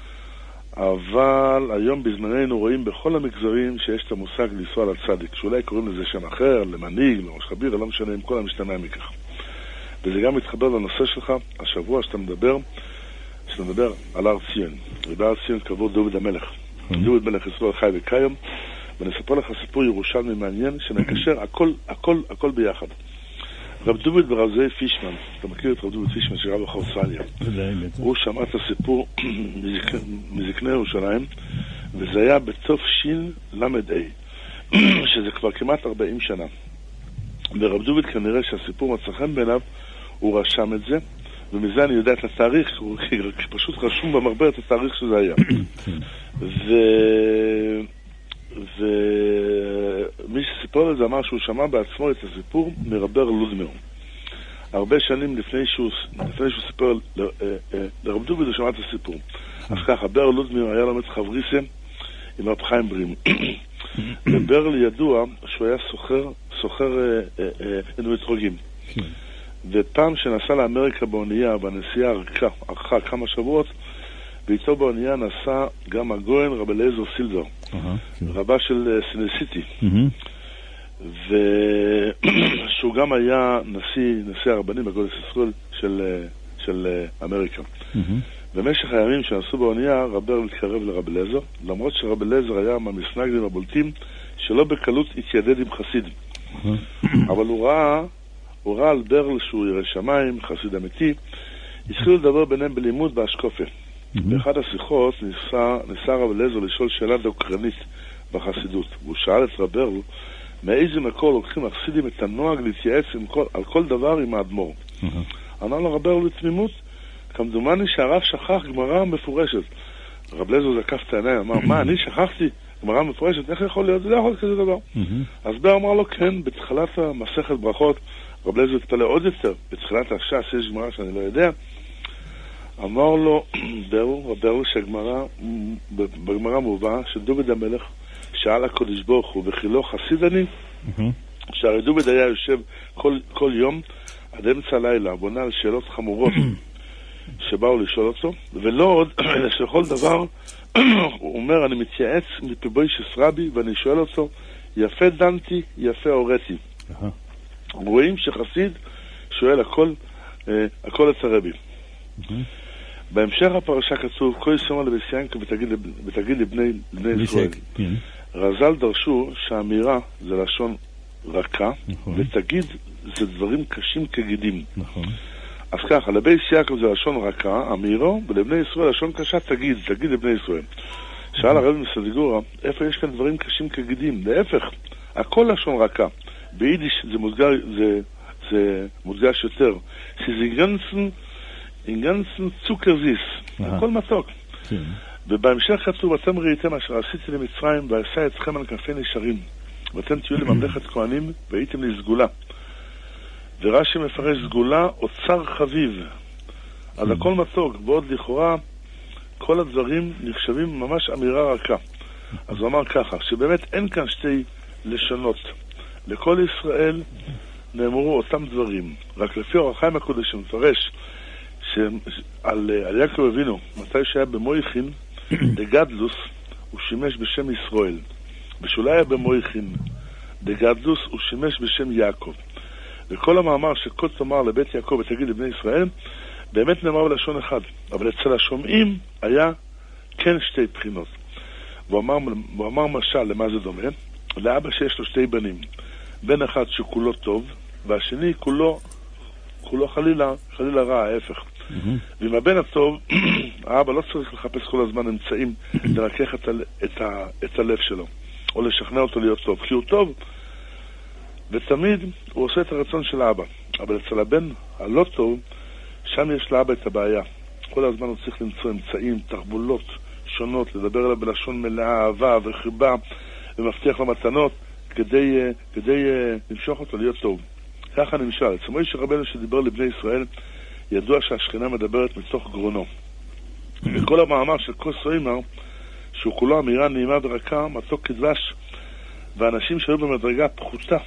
אבל היום בזמננו רואים בכל המגזרים שיש את המושג לנסוע לצדיק, שאולי קוראים לזה שם אחר, למנהיג, לראש חביר, לא משנה עם כל המשתמע מכך. וזה גם מתחבר לנושא שלך, השבוע שאתה מדבר, שאתה מדבר על הר ציון. ובהר ציון קבור דוד המלך. דוד מלך ישראל חי וקיים, ואני אספר לך סיפור ירושלמי מעניין, שנקשר הכל, הכל, הכל ביחד. רב דוד ורב זאב פישמן, אתה מכיר את רב דוד פישמן שרב בחורצניה, הוא שמע את הסיפור מזקני ירושלים, וזה היה בתוף שין למד אי, שזה כבר כמעט ארבעים שנה. ורב דוד כנראה שהסיפור מצא חן בעיניו, הוא רשם את זה, ומזה אני יודע את התאריך, הוא פשוט רשום במחבר את התאריך שזה היה. ו... ומי שסיפר לזה אמר שהוא שמע בעצמו את הסיפור מרבר לודמר. הרבה שנים לפני שהוא, לפני שהוא סיפר לרב דוד, הוא שמע את הסיפור. אז ככה, בר לודמיר היה לומד חבריסם עם רב חיים ברים. וברל ידוע שהוא היה סוחר, סוחר אנומטרוגים. ופעם שנסע לאמריקה באונייה, בנסיעה ארכה, ארכה כמה שבועות, ואיתו באונייה נסע גם הגויין רב אליעזר סילבר, רבה של סינסיטי. ושהוא גם היה נשיא, נשיא הרבנים בגודל ישראל של, של אמריקה. במשך הימים שנסעו באונייה, רב ברל התקרב לרב אליעזר, למרות שרב אליעזר היה מהמסנגדים הבולטים שלא בקלות התיידד עם חסיד. אבל הוא ראה, הוא ראה על ברל שהוא ירא שמיים, חסיד אמיתי, התחילו לדבר ביניהם בלימוד באשקופה. באחד השיחות ניסה, ניסה רב אליעזר לשאול שאלה דוקרנית בחסידות. והוא שאל את רב ברל, מאיזה מקור לוקחים החסידים את הנוהג להתייעץ כל, על כל דבר עם האדמו"ר? אמר לו רב ברל בתמימות, כמדומני שהרב שכח גמרא מפורשת. רב אליעזר זקף את העיניים, אמר, מה, אני שכחתי גמרא מפורשת? איך יכול להיות? זה לא יכול להיות כזה דבר. אז בר אמר לו, כן, בתחילת המסכת ברכות, רב אליעזר התפלא עוד יותר, בתחילת הש"ס יש גמרא שאני לא יודע. אמר לו, ברל, רב ברל, שהגמרא, בגמרא מובא, שדוד המלך שאל הקדוש ברוך הוא, וכי לא חסיד אני? שהרי דוד היה יושב כל, כל יום עד אמצע הלילה, ועונה על שאלות חמורות שבאו לשאול אותו, ולא עוד, אלא שכל דבר, הוא אומר, אני מתייעץ מפיבוי שסרבי, ואני שואל אותו, יפה דנתי, יפה הוריתי. רואים שחסיד שואל הכל, הכל את הרבי. בהמשך הפרשה כתוב, כה ישמע לבסיינקה ותגיד לבני ישראל. רז"ל דרשו שהאמירה זה לשון רכה, ותגיד זה דברים קשים כגידים. אז ככה, לבייס יעקב זה לשון רכה, אמירו, ולבני ישראל לשון קשה, תגיד, תגיד לבני ישראל. שאל הרב מסדיגורה, איפה יש כאן דברים קשים כגידים? להפך, הכל לשון רכה. ביידיש זה מודגש, זה, זה מודגש יותר. זה גנצן, גנצן צוקר זיס. הכל מתוק. ובהמשך כתוב, אתם ראיתם אשר עשיתי למצרים, ועשה אתכם על כנפי נשרים. ואתם תהיו לממלכת כהנים, והייתם לי סגולה. ורש"י מפרש סגולה, אוצר חביב. אז הכל מתוק, ועוד לכאורה, כל הדברים נחשבים ממש אמירה רכה. אז הוא אמר ככה, שבאמת אין כאן שתי לשונות. לכל ישראל נאמרו אותם דברים. רק לפי אור החיים הקודש שמפרש שעל על יעקב אבינו, מתי שהיה במויכין, דגדלוס, הוא שימש בשם ישראל. ושאולי היה במויכין, דגדלוס, הוא שימש בשם יעקב. וכל המאמר שכל תאמר לבית יעקב ותגיד לבני ישראל, באמת נאמר בלשון אחד. אבל אצל השומעים היה כן שתי בחינות. והוא אמר, והוא אמר משל למה זה דומה? לאבא שיש לו שתי בנים. בן אחד שכולו טוב, והשני כולו, כולו חלילה, חלילה רע, ההפך. Mm-hmm. ועם הבן הטוב, האבא לא צריך לחפש כל הזמן אמצעים לרכך את, ה, את, ה, את הלב שלו, או לשכנע אותו להיות טוב. כי הוא טוב, ותמיד הוא עושה את הרצון של האבא. אבל אצל הבן הלא טוב, שם יש לאבא את הבעיה. כל הזמן הוא צריך למצוא אמצעים, תרבולות שונות, לדבר עליו בלשון מלאה, אהבה וחיבה, ומבטיח לו מתנות, כדי, כדי למשוך אותו להיות טוב. ככה נמשל. אצל מוישה רבנו שדיבר לבני ישראל, ידוע שהשכינה מדברת מתוך גרונו. וכל המאמר של כוס סוימר, שהוא כולו אמירה נעימה ורכה, מתוק כדבש, ואנשים שהיו במדרגה פחותה,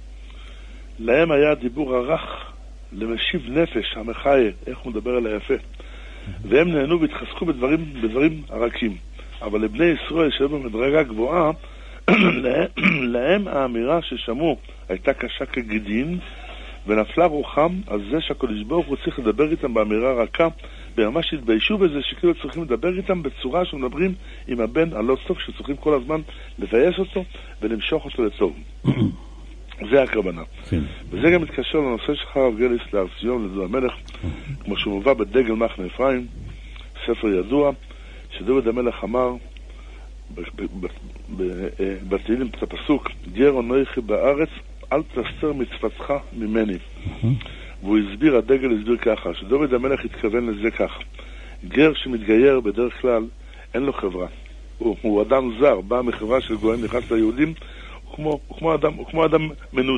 להם היה דיבור ערך למשיב נפש, המחיה, איך הוא מדבר על היפה. והם נהנו והתחזקו בדברים, בדברים ערקים. אבל לבני ישראל שהיו במדרגה גבוהה, להם האמירה ששמעו הייתה קשה כגדין, ונפלה רוחם על זה שהקדוש ברוך הוא צריך לדבר איתם באמירה רכה, וממש התביישו בזה שכאילו צריכים לדבר איתם בצורה שמדברים עם הבן הלא טוב, שצריכים כל הזמן לבייס אותו ולמשוך אותו לטוב. זה הכוונה. וזה גם מתקשר לנושא שלך הרב גליס להר ציון לדוד המלך, כמו שהוא מובא בדגל מחנה אפרים, ספר ידוע, שדוד המלך אמר בתהילים את הפסוק, גר אנוכי בארץ, אל תסתר מצוותך ממני. והוא הסביר, הדגל הסביר ככה, שדוד המלך התכוון לזה כך, גר שמתגייר בדרך כלל אין לו חברה, הוא, הוא אדם זר, בא מחברה של גויים, נכנס ליהודים, הוא כמו, הוא כמו, אדם, הוא כמו אדם מנודה.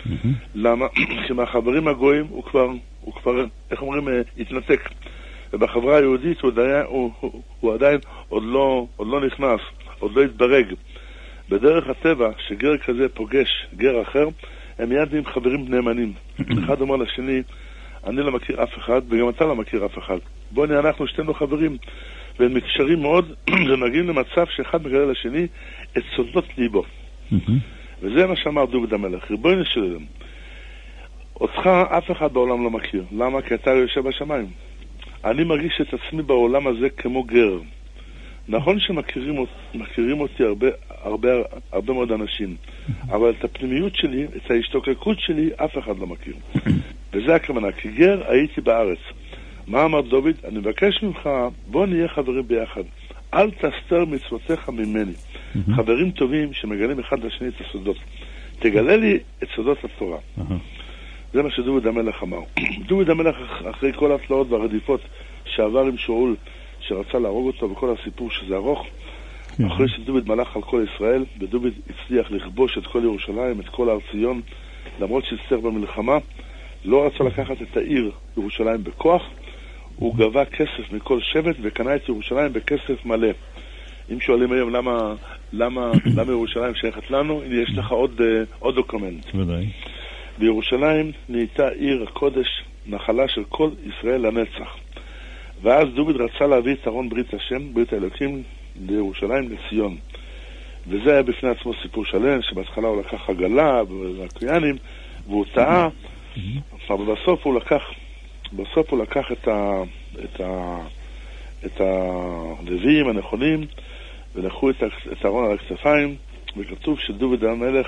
למה? כי מהחברים הגויים הוא כבר, הוא כבר, איך אומרים, התנתק. ובחברה היהודית הוא עדיין, הוא, הוא, הוא עדיין עוד לא, עוד לא נכנס, עוד לא התברג. בדרך הטבע, שגר כזה פוגש גר אחר, הם מיד נהיים חברים נאמנים. אחד אומר לשני, אני לא מכיר אף אחד, וגם אתה לא מכיר אף אחד. בוא נהיה אנחנו שתינו חברים, והם מקשרים מאוד, ומגיעים למצב שאחד מגלה לשני את סודות ליבו. וזה מה שאמר דוד המלך, ריבונו של עולם, אותך אף אחד בעולם לא מכיר. למה? כי אתה יושב בשמיים. אני מרגיש את עצמי בעולם הזה כמו גר. נכון שמכירים אותי, מכירים אותי הרבה, הרבה, הרבה מאוד אנשים, אבל את הפנימיות שלי, את ההשתוקקות שלי, אף אחד לא מכיר. וזה הכוונה, כי גר הייתי בארץ. מה אמר דוד? אני מבקש ממך, בוא נהיה חברים ביחד. אל תסתר מצוותיך ממני. חברים טובים שמגלים אחד לשני את הסודות. תגלה לי את סודות התורה. זה מה שדוד המלך אמר. דוד המלך אחרי כל התלאות והרדיפות שעבר עם שאול, שרצה להרוג אותו בכל הסיפור שזה ארוך, אחרי שדוד מלך על כל ישראל, ודוד הצליח לכבוש את כל ירושלים, את כל הר ציון, למרות שהצליח במלחמה, לא רצה לקחת את העיר ירושלים בכוח, הוא גבה כסף מכל שבט וקנה את ירושלים בכסף מלא. אם שואלים היום למה, למה, למה ירושלים שייכת לנו, הנה יש לך עוד, עוד דוקומנט. ודאי. בירושלים נהייתה עיר הקודש, נחלה של כל ישראל לנצח. ואז דוד רצה להביא את ארון ברית השם, ברית האלוקים, לירושלים, לציון. וזה היה בפני עצמו סיפור שלם, שבהתחלה הוא לקח עגלה והקויאנים, והוא טעה, אבל בסוף הוא לקח, בסוף הוא לקח את ה, את ה, את הלוויים הנכונים, ולקחו את, את הארון על הכתפיים, וכתוב שדוד המלך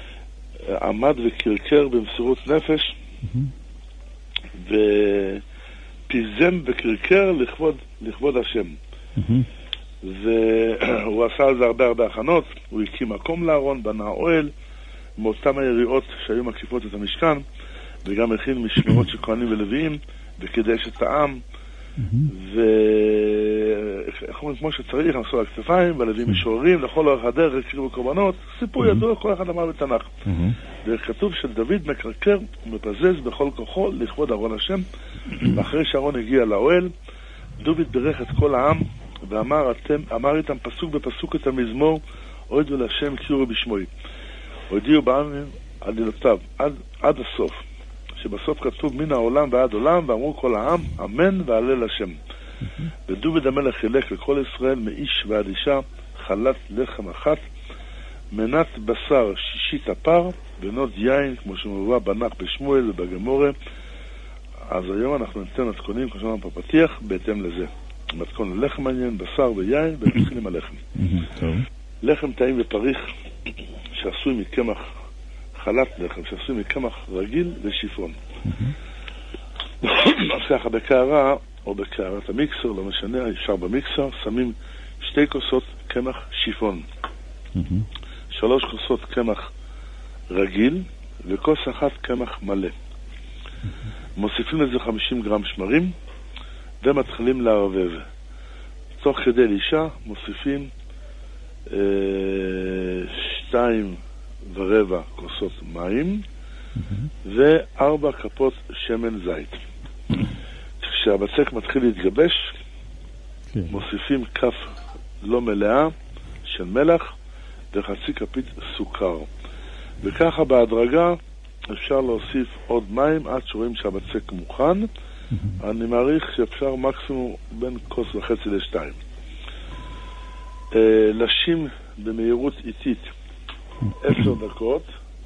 עמד וקרקר במסירות נפש, ופיזם וקרקר לכבוד, לכבוד השם. והוא עשה על זה הרבה הרבה הכנות, הוא הקים מקום לארון, בנה אוהל, מאותם היריעות שהיו מקיפות את המשכן, וגם הכין משמרות של כהנים ולוויים, וקידש את העם, ואיך אומרים, כמו שצריך, נסו על הכתפיים, והלוויים משוררים, לכל אורך הדרך, הקריבו קורבנות, סיפור ידוע, כל אחד אמר בתנ"ך. וכתוב שדוד מקרקר ומפזז בכל כוחו לכבוד ארון השם, ואחרי שארון הגיע לאוהל, דוד בירך את כל העם, ואמר אתם, אמר איתם פסוק בפסוק את המזמור, הודיעו להשם קראו בשמוי. הודיעו בעם עלילותיו עד, עד הסוף, שבסוף כתוב מן העולם ועד עולם, ואמרו כל העם אמן והלל השם. ודוד המלך חילק לכל ישראל מאיש ועד אישה חלת לחם אחת, מנת בשר שישית הפר, בנות יין כמו שמובא בנח בשמואל ובגמורה. אז היום אנחנו ניתן מתכונים כמו שאמרנו בפתיח בהתאם לזה. מתכון לחם מעניין, בשר ויין, ונתחיל עם הלחם. לחם טעים ופריך שעשוי מקמח, חלת לחם שעשוי מקמח רגיל ושיפון. אז ככה בקערה או בקערת המיקסר, לא משנה, אפשר במיקסר, שמים שתי כוסות קמח שיפון, שלוש כוסות קמח רגיל וכוס אחת קמח מלא. מוסיפים לזה חמישים גרם שמרים ומתחילים לערבב. תוך כדי לישה מוסיפים אה, שתיים ורבע כוסות מים וארבע כפות שמן זית. כשהבצק מתחיל להתגבש, מוסיפים כף לא מלאה של מלח וחצי כפית סוכר. וככה בהדרגה אפשר להוסיף עוד מים עד שרואים שהבצק מוכן. אני מעריך שאפשר מקסימום בין כוס וחצי לשתיים. לשים במהירות איטית עשר דקות,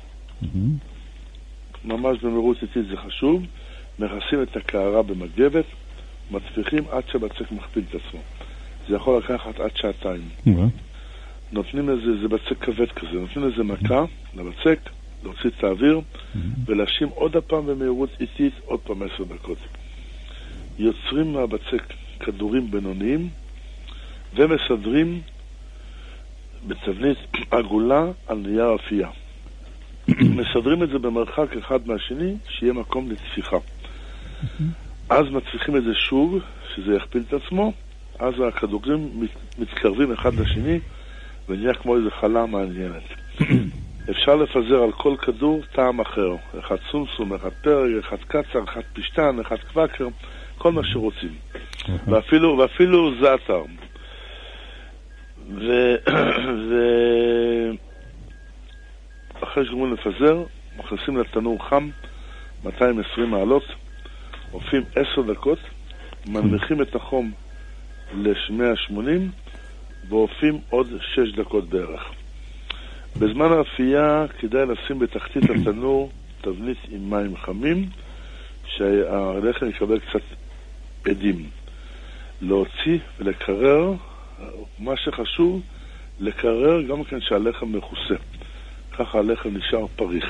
ממש במהירות איטית זה חשוב. מכסים את הקערה במגבת, מצפיחים עד שהבצק מכפיל את עצמו. זה יכול לקחת עד שעתיים. נותנים לזה, זה בצק כבד כזה, נותנים לזה מכה לבצק, להוציא את האוויר ולהשים עוד הפעם במהירות איטית עוד פעם עשר דקות. יוצרים מהבצק כדורים בינוניים ומסדרים בתבנית עגולה על נייר אפייה. מסדרים את זה במרחק אחד מהשני שיהיה מקום לתפיחה. אז מצליחים את זה שוב, שזה יכפיל את עצמו, אז הכדורים מתקרבים אחד לשני ונהיה כמו איזו חלה מעניינת. אפשר לפזר על כל כדור טעם אחר. אחד סומסום, אחד פרג, אחד קצר, אחד פשטן, אחד קוואקר, כל מה שרוצים. ואפילו, ואפילו זעתר. ו... ו... אחרי שגמרים לפזר, מכניסים לתנור חם, מאתיים ועשרים מעלות, עופים עשר דקות, מנמיכים את החום ל-מאה ושמונים, ועופים עוד שש דקות בערך. בזמן האפייה כדאי לשים בתחתית התנור תבנית עם מים חמים, שהלחם יקבל קצת עדים. להוציא ולקרר, מה שחשוב, לקרר גם כן שהלחם מכוסה. ככה הלחם נשאר פריך.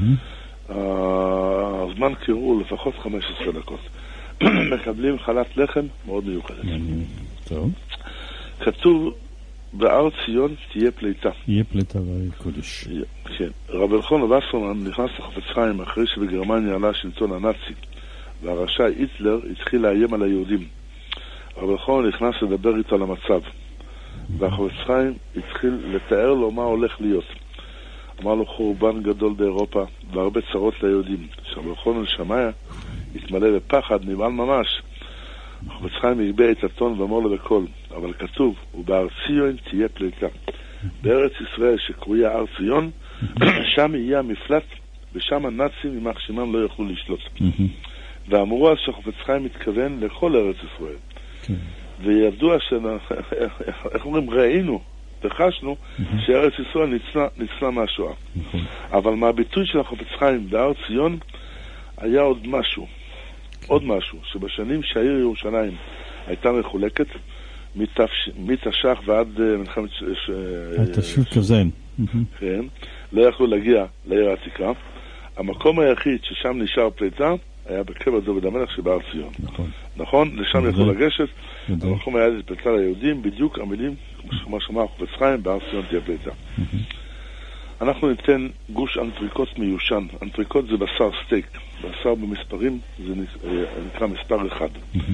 הזמן קירור לפחות חמש עשרה דקות. מקבלים חלת לחם מאוד מיוחדת. טוב. כתוב בהר ציון תהיה פליטה. יהיה פליטה בקודש. כן. רב אלחון וסרמן נכנס לחפץ חיים אחרי שבגרמניה עלה שלטון הנאצי, והרשע היטלר התחיל לאיים על היהודים. רב אלחון נכנס לדבר איתו על המצב, והחפץ חיים התחיל לתאר לו מה הולך להיות. אמר לו חורבן גדול באירופה והרבה צרות ליהודים. שרב אלחון שמע התמלא בפחד, נבהל ממש. החפץ חיים הגביה את הטון ואמר לו בקול, אבל כתוב, ובהר ציון תהיה פליטה. בארץ ישראל שקרויה הר ציון, שם יהיה המפלט, ושם הנאצים יימח שמם לא יוכלו לשלוט. ואמרו אז שהחפץ חיים מתכוון לכל ארץ ישראל. וידוע ש... איך אומרים, ראינו וחשנו שארץ ישראל ניצלה מהשואה. אבל מהביטוי של החפץ חיים בהר ציון היה עוד משהו. עוד משהו, שבשנים שהעיר ירושלים הייתה מחולקת, מתש"ח ועד מלחמת... תש"כזין. כן, לא יכלו להגיע לעיר העתיקה. המקום היחיד ששם נשאר פליטה היה בקבר דוד המלך שבהר ציון. נכון. נכון? לשם יכלו לגשת. המקום היה פליטה ליהודים, בדיוק המילים, כמו שאמר החפץ חיים, בהר ציון תהיה פליטה. אנחנו ניתן גוש אנטריקוט מיושן. אנטריקוט זה בשר סטייק. בשר במספרים זה נקרא מספר אחד.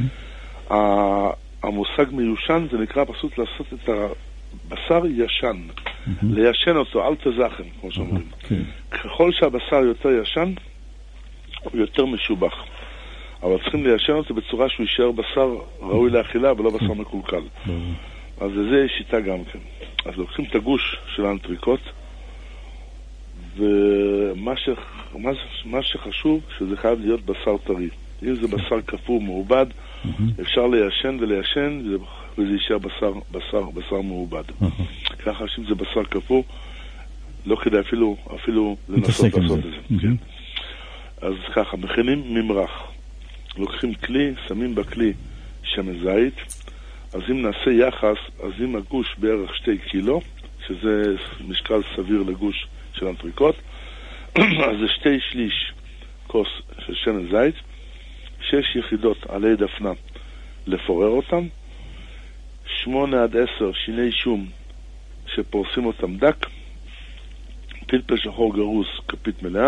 המושג מיושן זה נקרא פשוט לעשות את הבשר ישן. ליישן אותו, אל תזכם, כמו שאומרים. ככל שהבשר יותר ישן, הוא יותר משובח. אבל צריכים ליישן אותו בצורה שהוא יישאר בשר ראוי לאכילה ולא בשר מקולקל. אז זה שיטה גם כן. אז לוקחים את הגוש של האנטריקוט, ומה ש... מה, מה שחשוב שזה חייב להיות בשר טרי. אם זה בשר קפוא מעובד, אפשר ליישן וליישן וזה יישאר בשר, בשר, בשר מעובד. ככה שאם זה בשר קפוא, לא כדאי אפילו, אפילו לנסות לעשות את זה. כן. אז ככה, מכינים ממרח. לוקחים כלי, שמים בכלי שמן זית. אז אם נעשה יחס, אז אם הגוש בערך שתי קילו, שזה משקל סביר לגוש של אנטריקוט, אז זה שתי שליש כוס של שמן זית, שש יחידות עלי דפנה לפורר אותם, שמונה עד עשר שיני שום שפורסים אותם דק, פלפל שחור גרוס כפית מלאה,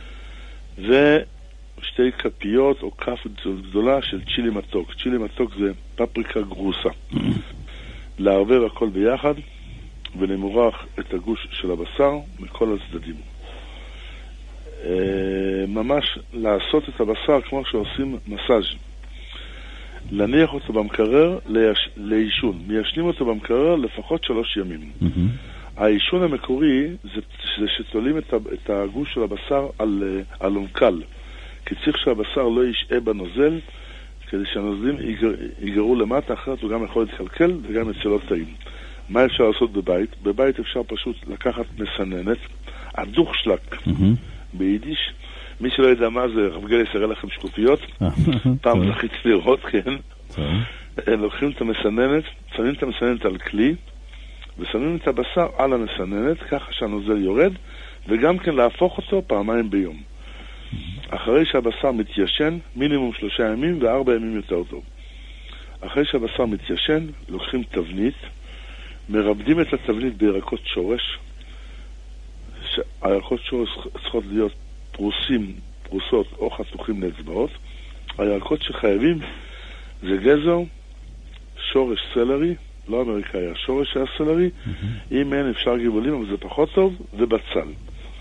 ושתי כפיות או כף גדולה של צ'ילי מתוק. צ'ילי מתוק זה פפריקה גרוסה. לערבב הכל ביחד ולמורח את הגוש של הבשר מכל הצדדים. ממש לעשות את הבשר כמו שעושים מסאז'. להניח אותו במקרר לאישון. מיישנים אותו במקרר לפחות שלוש ימים. האישון המקורי זה, זה שתולים את, את הגוש של הבשר על אלונקל. כי צריך שהבשר לא ישעה בנוזל, כדי שהנוזלים ייגר, ייגרו למטה, אחרת הוא גם יכול להתקלקל וגם יצא לא טעים. מה אפשר לעשות בבית? בבית אפשר פשוט לקחת מסננת, הדוך שלק, ביידיש. מי שלא יודע מה זה, רב גליס יראה לכם שקופיות. פעם זכיתי לראות, כן. לוקחים את המסננת, שמים את המסננת על כלי, ושמים את הבשר על המסננת, ככה שהנוזל יורד, וגם כן להפוך אותו פעמיים ביום. אחרי שהבשר מתיישן, מינימום שלושה ימים וארבע ימים יותר טוב. אחרי שהבשר מתיישן, לוקחים תבנית, מרבדים את התבנית בירקות שורש. הירקות שורש צריכות להיות פרוסים, פרוסות או חתוכים לאצבעות. הירקות שחייבים זה גזר, שורש סלרי, לא אמריקאי, השורש היה סלרי, אם אין אפשר גבעולים, אבל זה פחות טוב, ובצל.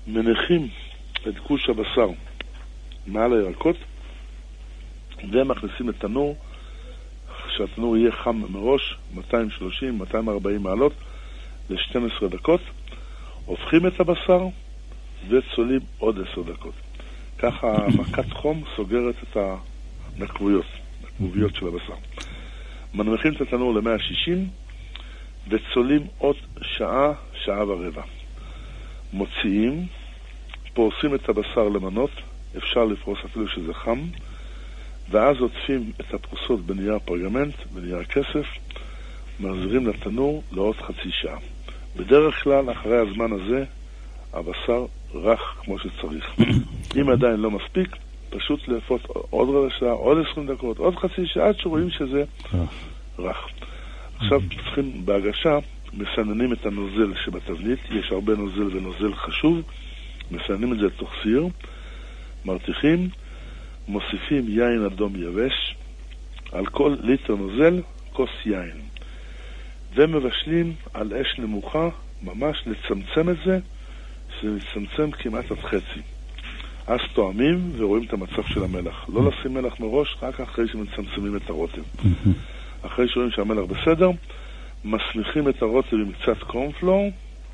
מניחים את גוש הבשר מעל הירקות ומכניסים לתנור, שהתנור יהיה חם מראש, מאתיים ושלושים עד מאתיים וארבעים מעלות ל-שתים עשרה דקות, הופכים את הבשר וצולים עוד עשר דקות. ככה מכת חום סוגרת את הנקבויות, הנקבוביות של הבשר. מנמיכים את התנור ל-מאה ושישים וצולים עוד שעה, שעה ורבע. מוציאים, פורסים את הבשר למנות, אפשר לפרוס אפילו שזה חם, ואז עוטפים את הפרוסות בנייר פרגמנט, בנייר כסף, מחזירים לתנור לעוד חצי שעה. בדרך כלל, אחרי הזמן הזה, הבשר רך כמו שצריך. אם עדיין לא מספיק, פשוט לאפות עוד רבע שעה, עוד עשרים דקות, עוד חצי שעה, עד שרואים שזה רך. עכשיו צריכים בהגשה, מסננים את הנוזל שבתבנית, יש הרבה נוזל ונוזל חשוב, מסננים את זה לתוך סיר, מרתיחים, מוסיפים יין אדום יבש, על כל ליטר נוזל, כוס יין. ומבשלים על אש נמוכה, ממש לצמצם את זה, שזה מצמצם כמעט עד חצי. אז תואמים ורואים את המצב של המלח. לא לשים מלח מראש, רק אחרי שמצמצמים את הרוטב. אחרי שרואים שהמלח בסדר, מסמיכים את הרוטב עם קצת קורנפלור,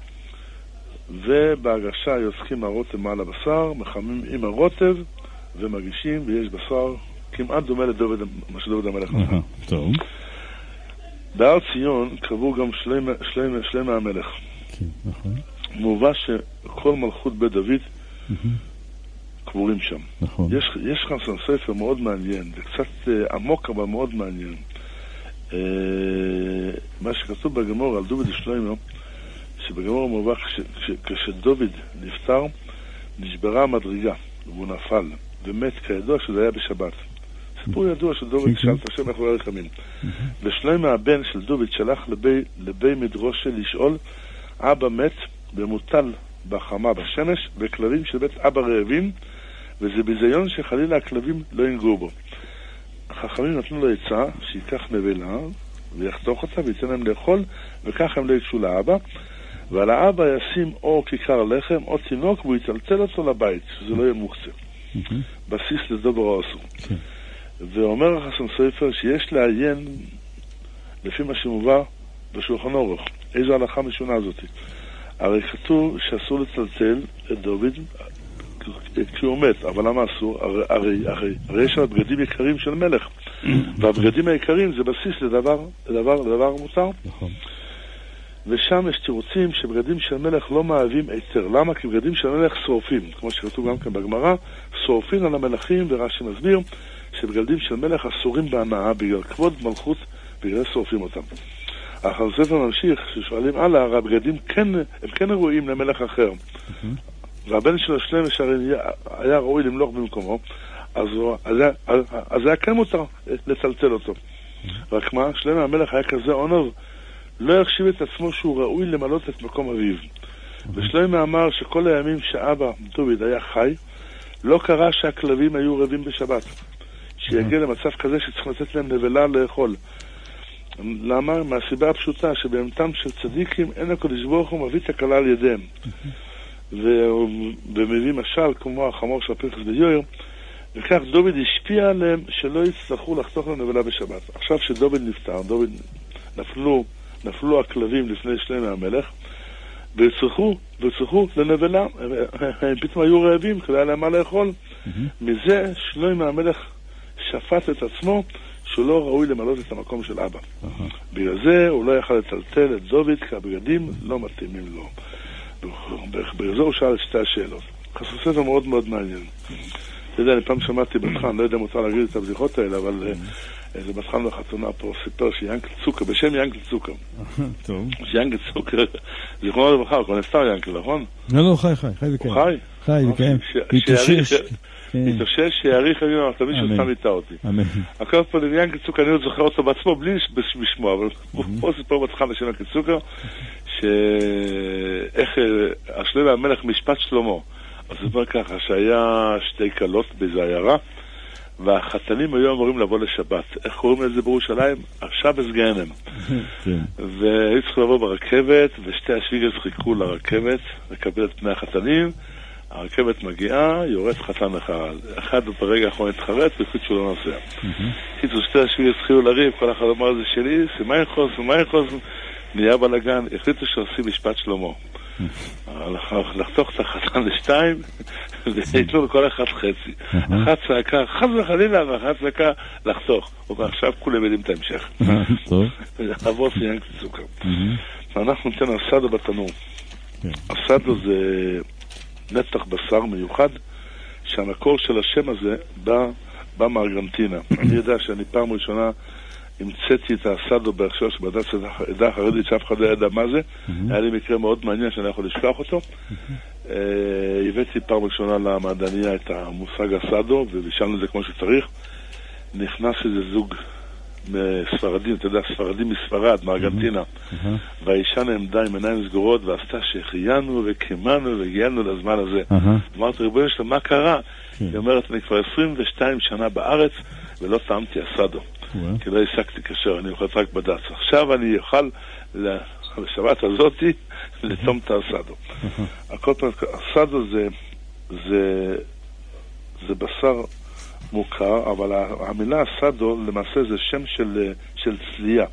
ובהגשה יוצקים הרוטב מעל הבשר, מחמים עם הרוטב, ומגישים, ויש בשר כמעט דומה לדוד, מה שדוד המלך נתן. טוב. בהר ציון קבעו גם שלמה, שלמה, שלמה המלך. כן, נכון. מובא שכל מלכות בית דוד קבורים שם. נכון. יש, יש כאן ספר מאוד מעניין, זה קצת עמוק אבל מאוד מעניין. מה שכתוב בגמור על דוד ושלמה, שבגמור מובא כשדוד נפטר, נשברה המדרגה, והוא נפל, ומת כידוע שזה היה בשבת. סיפור ידוע של דוד שאל את השם איך הוא יאריך ימים. ושלמה הבן של דוד שלח לבי, לבי מדרושה לשאול, אבא מת ומוטל בחמה בשמש, וכלבים של בית אבא רעבים, וזה ביזיון שחלילה הכלבים לא ינגעו בו. החכמים נתנו לו עצה שיקח נבלה ויחתוך אותה וייתן להם לאכול, וכך הם לא יקשו לאבא, ועל האבא ישים או כיכר לחם או תינוק והוא יטלטל אותו לבית, שזה לא יהיה מוקצה. בסיס לדובר האסור. ואומר החסן סופר שיש לעיין לפי מה שמובא בשולחן אורוך. איזו הלכה משונה הזאת? הרי כתוב שאסור לצלצל את דוד כשהוא מת, אבל למה אסור? הרי, הרי, הרי, הרי יש שם בגדים יקרים של מלך, והבגדים היקרים זה בסיס לדבר, לדבר, לדבר מותר. נכון. ושם יש תירוצים שבגדים של מלך לא מהווים היתר. למה? כי בגדים של מלך שורפים, כמו שכתוב גם כאן בגמרא, שורפים על המלכים, ורש"י מסביר שבגדים של מלך אסורים בהנאה בגלל כבוד מלכות, בגלל שורפים אותם. אך הספר ממשיך, ששואלים הלאה, הרי הבגדים כן, הם כן ראויים למלך אחר. והבן של השלמה שהרי היה ראוי למלוך במקומו, אז, אז, אז, אז היה כן מותר לצלצל אותו. רק מה? שלמה המלך היה כזה עונב, לא החשיב את עצמו שהוא ראוי למלות את מקום אביו. ושלמה אמר שכל הימים שאבא דוד היה חי, לא קרה שהכלבים היו רבים בשבת. שיגיע למצב כזה שצריך לתת להם נבלה לאכול. למה? מהסיבה הפשוטה שבאמתם של צדיקים אין הקדוש ברוך הוא מביא תקלה על ידיהם. ומביא משל כמו החמור של פנחס בן יאיר, וכך דוד השפיע עליהם שלא יצטרכו לחתוך לנבלה בשבת. עכשיו שדוד נפטר, דוד נפלו, נפלו הכלבים לפני שלמה המלך, וצריכו, וצריכו לנבלה, הם פתאום היו רעבים, כדי היה להם מה לאכול. מזה שלמה המלך שפט את עצמו שהוא לא ראוי למלות את המקום של אבא. בגלל זה הוא לא יכל לטלטל את דוד, כי הבגדים לא מתאימים לו. בגלל זה הוא שאל את שתי השאלות. חסר ספר מאוד מאוד מעניין. אתה יודע, אני פעם שמעתי בתך, אני לא יודע אם מותר להגיד את הבדיחות האלה, אבל איזה בתחם לחתונה פה סיפר שיאנקל צוקר, בשם יאנקל צוקר. טוב. שיאנקל צוקר, זיכרונו לברכה, הוא כבר נפטר יאנקל, נכון? לא, לא, חי, חי, חי וקיים. הוא חי? חי וקיים. מתאושש. מתאושש, שיעריך ימים, תמיד שסתם איתה אותי. אמן. הכל פה ליאנקל צוקר, אני עוד זוכר אותו בעצמו, בלי בשמו, אבל פה סיפר בתחם בשם יאנקל צוקר, שאיך השלמה המלך משפט שלמה. אז זה אומר ככה, שהיה שתי קלות באיזו עיירה, והחתנים היו אמורים לבוא לשבת. איך קוראים לזה בירושלים? השבס גהנם. והיו צריכים לבוא ברכבת, ושתי השוויגלס חיכו לרכבת, לקבל את פני החתנים, הרכבת מגיעה, יורד חתן אחד. אחד ברגע האחרון התחרט, והחליט שהוא לא נוסע. קיצור, שתי השביעי התחילו לריב, כל אחד אמר, זה שלי, סימה יחוס, סימה יחוס, נהיה בלגן, החליטו שעושים משפט שלמה. לחתוך את החתן לשתיים, ויתנו לכל אחד חצי. אחת צעקה, חס וחלילה, ואחת צעקה, לחתוך. ועכשיו כולם יודעים את ההמשך. טוב. עבור סיין קצת סוכר. אנחנו ניתן אסדו בתנור. אסדו זה נתח בשר מיוחד, שהמקור של השם הזה בא, בא מארגנטינה. אני יודע שאני פעם ראשונה המצאתי את האסדו בהכשר שבדעת עדה החרדית שאף אחד לא ידע מה זה. היה לי מקרה מאוד מעניין שאני יכול לשכוח אותו. הבאתי פעם ראשונה למעדניה את המושג אסדו, ובישלנו את זה כמו שצריך. נכנס איזה זוג מספרדים, אתה יודע, ספרדים מספרד, מארגנטינה, והאישה נעמדה עם עיניים סגורות ועשתה שהחיינו וקימנו והגיענו לזמן הזה. אמרתי, ריבונו שלום, מה קרה? היא אומרת, אני כבר עשרים ושתיים שנה בארץ ולא טעמתי אסדו, כי לא העסקתי כשר, אני אוכל רק בד"ץ. עכשיו אני אוכל לשבת הזאתי לטום את האסדו. הכל פעם, אסדו זה זה בשר מוכר, אבל המילה אסדו למעשה זה שם של, של צלייה.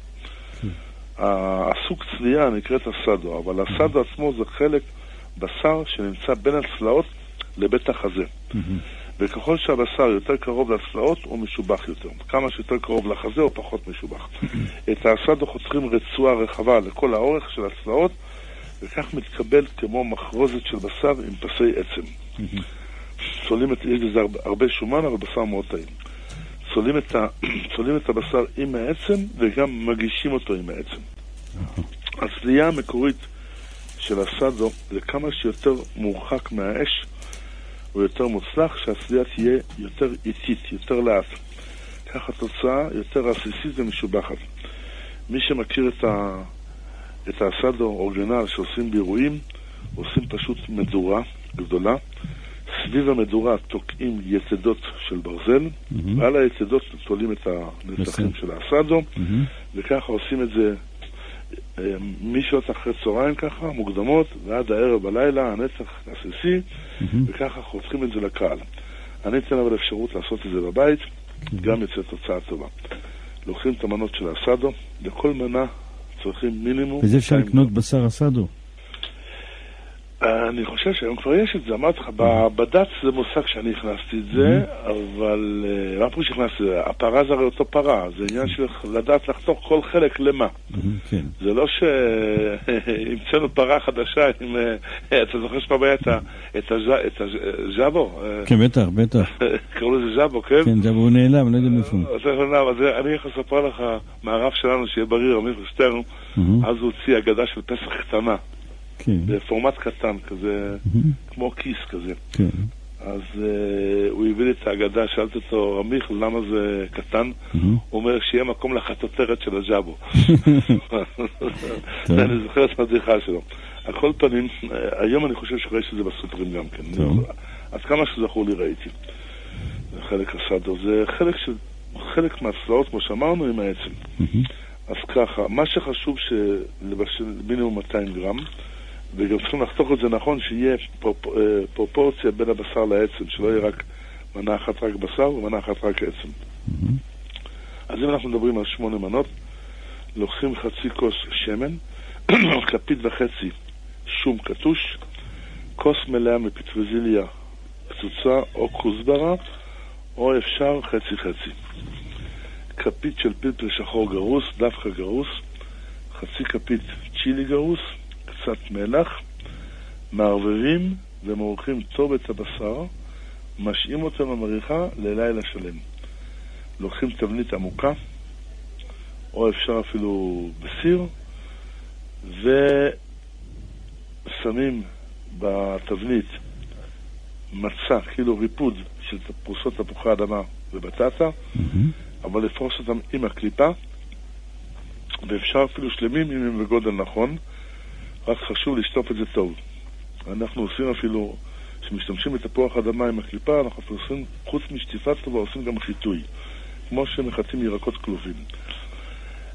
הסוג צלייה נקראת אסדו, אבל אסדו עצמו זה חלק בשר שנמצא בין הצלעות לבית החזה. וככל שהבשר יותר קרוב לצלעות הוא משובח יותר. כמה שיותר קרוב לחזה הוא פחות משובח. את האסדו חותכים רצועה רחבה לכל האורך של הצלעות, וכך מתקבל כמו מחרוזת של בשר עם פסי עצם. צולים את, יש לזה הרבה, הרבה שומן, אבל בשר מאוד טעים. צולים את, ה, צולים את הבשר עם העצם, וגם מגישים אותו עם העצם. הצלייה המקורית של אסדו זה כמה שיותר מורחק מהאש, הוא יותר מוצלח, שהצלייה תהיה יותר איטית, יותר לאט. כך התוצאה יותר עסיסית ומשובחת. מי שמכיר את, ה, את האסדו אורגינל שעושים באירועים, עושים פשוט מדורה גדולה, סביב המדורה תוקעים יתדות של ברזל, mm-hmm. ועל היתדות תולים את הנתחים של האסדו, mm-hmm. וככה עושים את זה משעות אחרי צהריים ככה, מוקדמות, ועד הערב בלילה, הנצח עסיסי, mm-hmm. וככה חותכים את זה לקהל. אני אתן אבל אפשרות לעשות את זה בבית, mm-hmm. גם יצא תוצאה טובה. לוקחים את המנות של האסדו, לכל מנה צריכים מינימום... וזה אפשר לקנות בשר אסדו? אני חושב שהיום כבר יש את זה, אמרתי לך, בד"ץ זה מושג שאני הכנסתי את זה, אבל מה פה שהכנסתי? הפרה זה הרי אותו פרה, זה עניין של לדעת לחתוך כל חלק למה. זה לא שהמצאנו פרה חדשה, אתה זוכר שפעם היה את הז'אבו? כן, בטח, בטח. קראו לזה ז'אבו, כן? כן, ז'אבו הוא נעלם, לא יודע מאיפה. אני יכול לספר לך מהרב שלנו, שיהיה בריא, רמי חוסטרנו, אז הוא הוציא אגדה של פסח קטנה. בפורמט קטן כזה, כמו כיס כזה. אז הוא הביא לי את האגדה, שאלתי אותו, רמיך, למה זה קטן? הוא אומר שיהיה מקום לחטוטרת של הג'אבו. אני זוכר את המדיחה שלו. על כל פנים, היום אני חושב שראיתי שזה בסופרים גם כן. אז כמה שזכור לי ראיתי. זה חלק אסדו. זה חלק מהצלעות, כמו שאמרנו, עם העצם. אז ככה, מה שחשוב שלבשל מינימום מאתיים גרם, וגם צריכים לחתוך את זה נכון, שיהיה פרופורציה בין הבשר לעצם, שלא יהיה רק מנה אחת רק בשר ומנה אחת רק עצם. אז אם אנחנו מדברים על שמונה מנות, לוקחים חצי כוס שמן, כפית וחצי שום קטוש, כוס מלאה מפטרזיליה קצוצה או כוסברה, או אפשר חצי חצי. כפית של פלפל שחור גרוס, דווקא גרוס, חצי כפית צ'ילי גרוס, קצת מלח, מערבבים ומורחים טוב את הבשר, משאים אותו במריחה ללילה שלם. לוקחים תבנית עמוקה, או אפשר אפילו בסיר, ושמים בתבנית מצה, כאילו ריפוד של פרוסות תפוחי אדמה ובטטה, mm-hmm. אבל לפרוס אותם עם הקליפה, ואפשר אפילו שלמים אם הם בגודל נכון, רק חשוב לשטוף את זה טוב. אנחנו עושים אפילו, כשמשתמשים בתפוח אדמה עם הקליפה, אנחנו עושים, חוץ משטיפה טובה, עושים גם חיטוי, כמו שמחטים ירקות כלובים.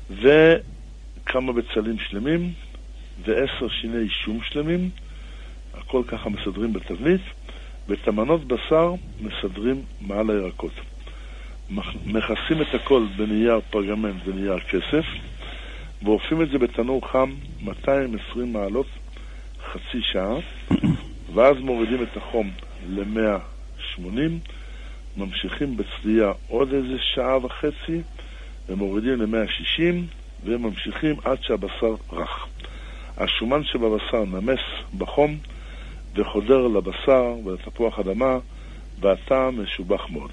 וכמה בצלים שלמים, ועשר שיני שום שלמים, הכל ככה מסדרים בתבנית, ואת המנות בשר מסדרים מעל הירקות. מכסים את הכל בנייר פרגמנט ונייר כסף, ועופים את זה בתנור חם מאתיים ועשרים מעלות חצי שעה, ואז מורידים את החום ל-מאה ושמונים, ממשיכים בצלייה עוד איזה שעה וחצי, ומורידים ל-מאה ושישים, וממשיכים עד שהבשר רך. השומן שבבשר נמס בחום, וחודר לבשר ולתפוח אדמה, והטעם משובח מאוד.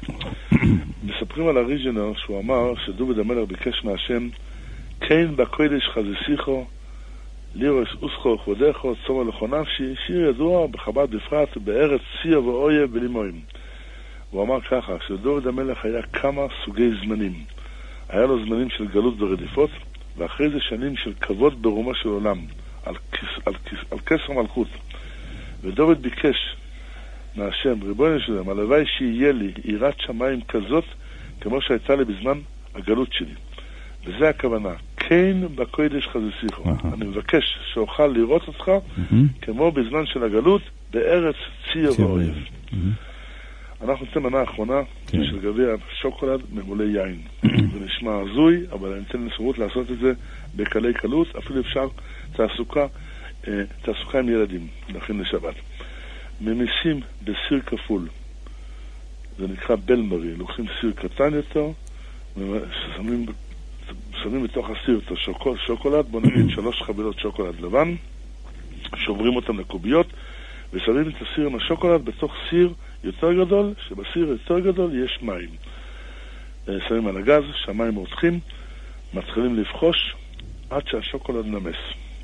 מספרים על הריז'נר שהוא אמר שדוד המלך ביקש מהשם, כן בקודש חזיסיכו, לירוס אוסכו חודכו, צומר לכו נפשי, שיר ידוע בחב"ד בפרט, בארץ ציר ואויה ולימויים. הוא אמר ככה, שדוד המלך היה כמה סוגי זמנים. היה לו זמנים של גלות ורדיפות, ואחרי זה שנים של כבוד ברומו של עולם, על, כס, על, כס, על כסר מלכות. ודוד ביקש מהשם, ריבונו שלם, הלוואי שיהיה לי יראת שמיים כזאת, כמו שהייתה לי בזמן הגלות שלי. וזה הכוונה, כן בקודש חזיסיכו. אני מבקש שאוכל לראות אותך כמו בזמן של הגלות, בארץ ציר ואויב. אנחנו נותן מנה האחרונה של גביע שוקולד ממולא יין. זה נשמע הזוי, אבל אני אתן לסורות לעשות את זה בקלי קלות, אפילו אפשר תעסוקה, תעסוקה עם ילדים, להכין לשבת. ממיסים בסיר כפול, זה נקרא בלמרי, לוקחים סיר קטן יותר, שמים, שמים בתוך הסיר את השוקולד, שוקולד, בוא נגיד שלוש חבילות שוקולד לבן, שוברים אותם לקוביות, ושמים את הסיר עם השוקולד בתוך סיר יותר גדול, שבסיר יותר גדול יש מים. שמים על הגז, שהמים רותחים, מתחילים לבחוש עד שהשוקולד נמס.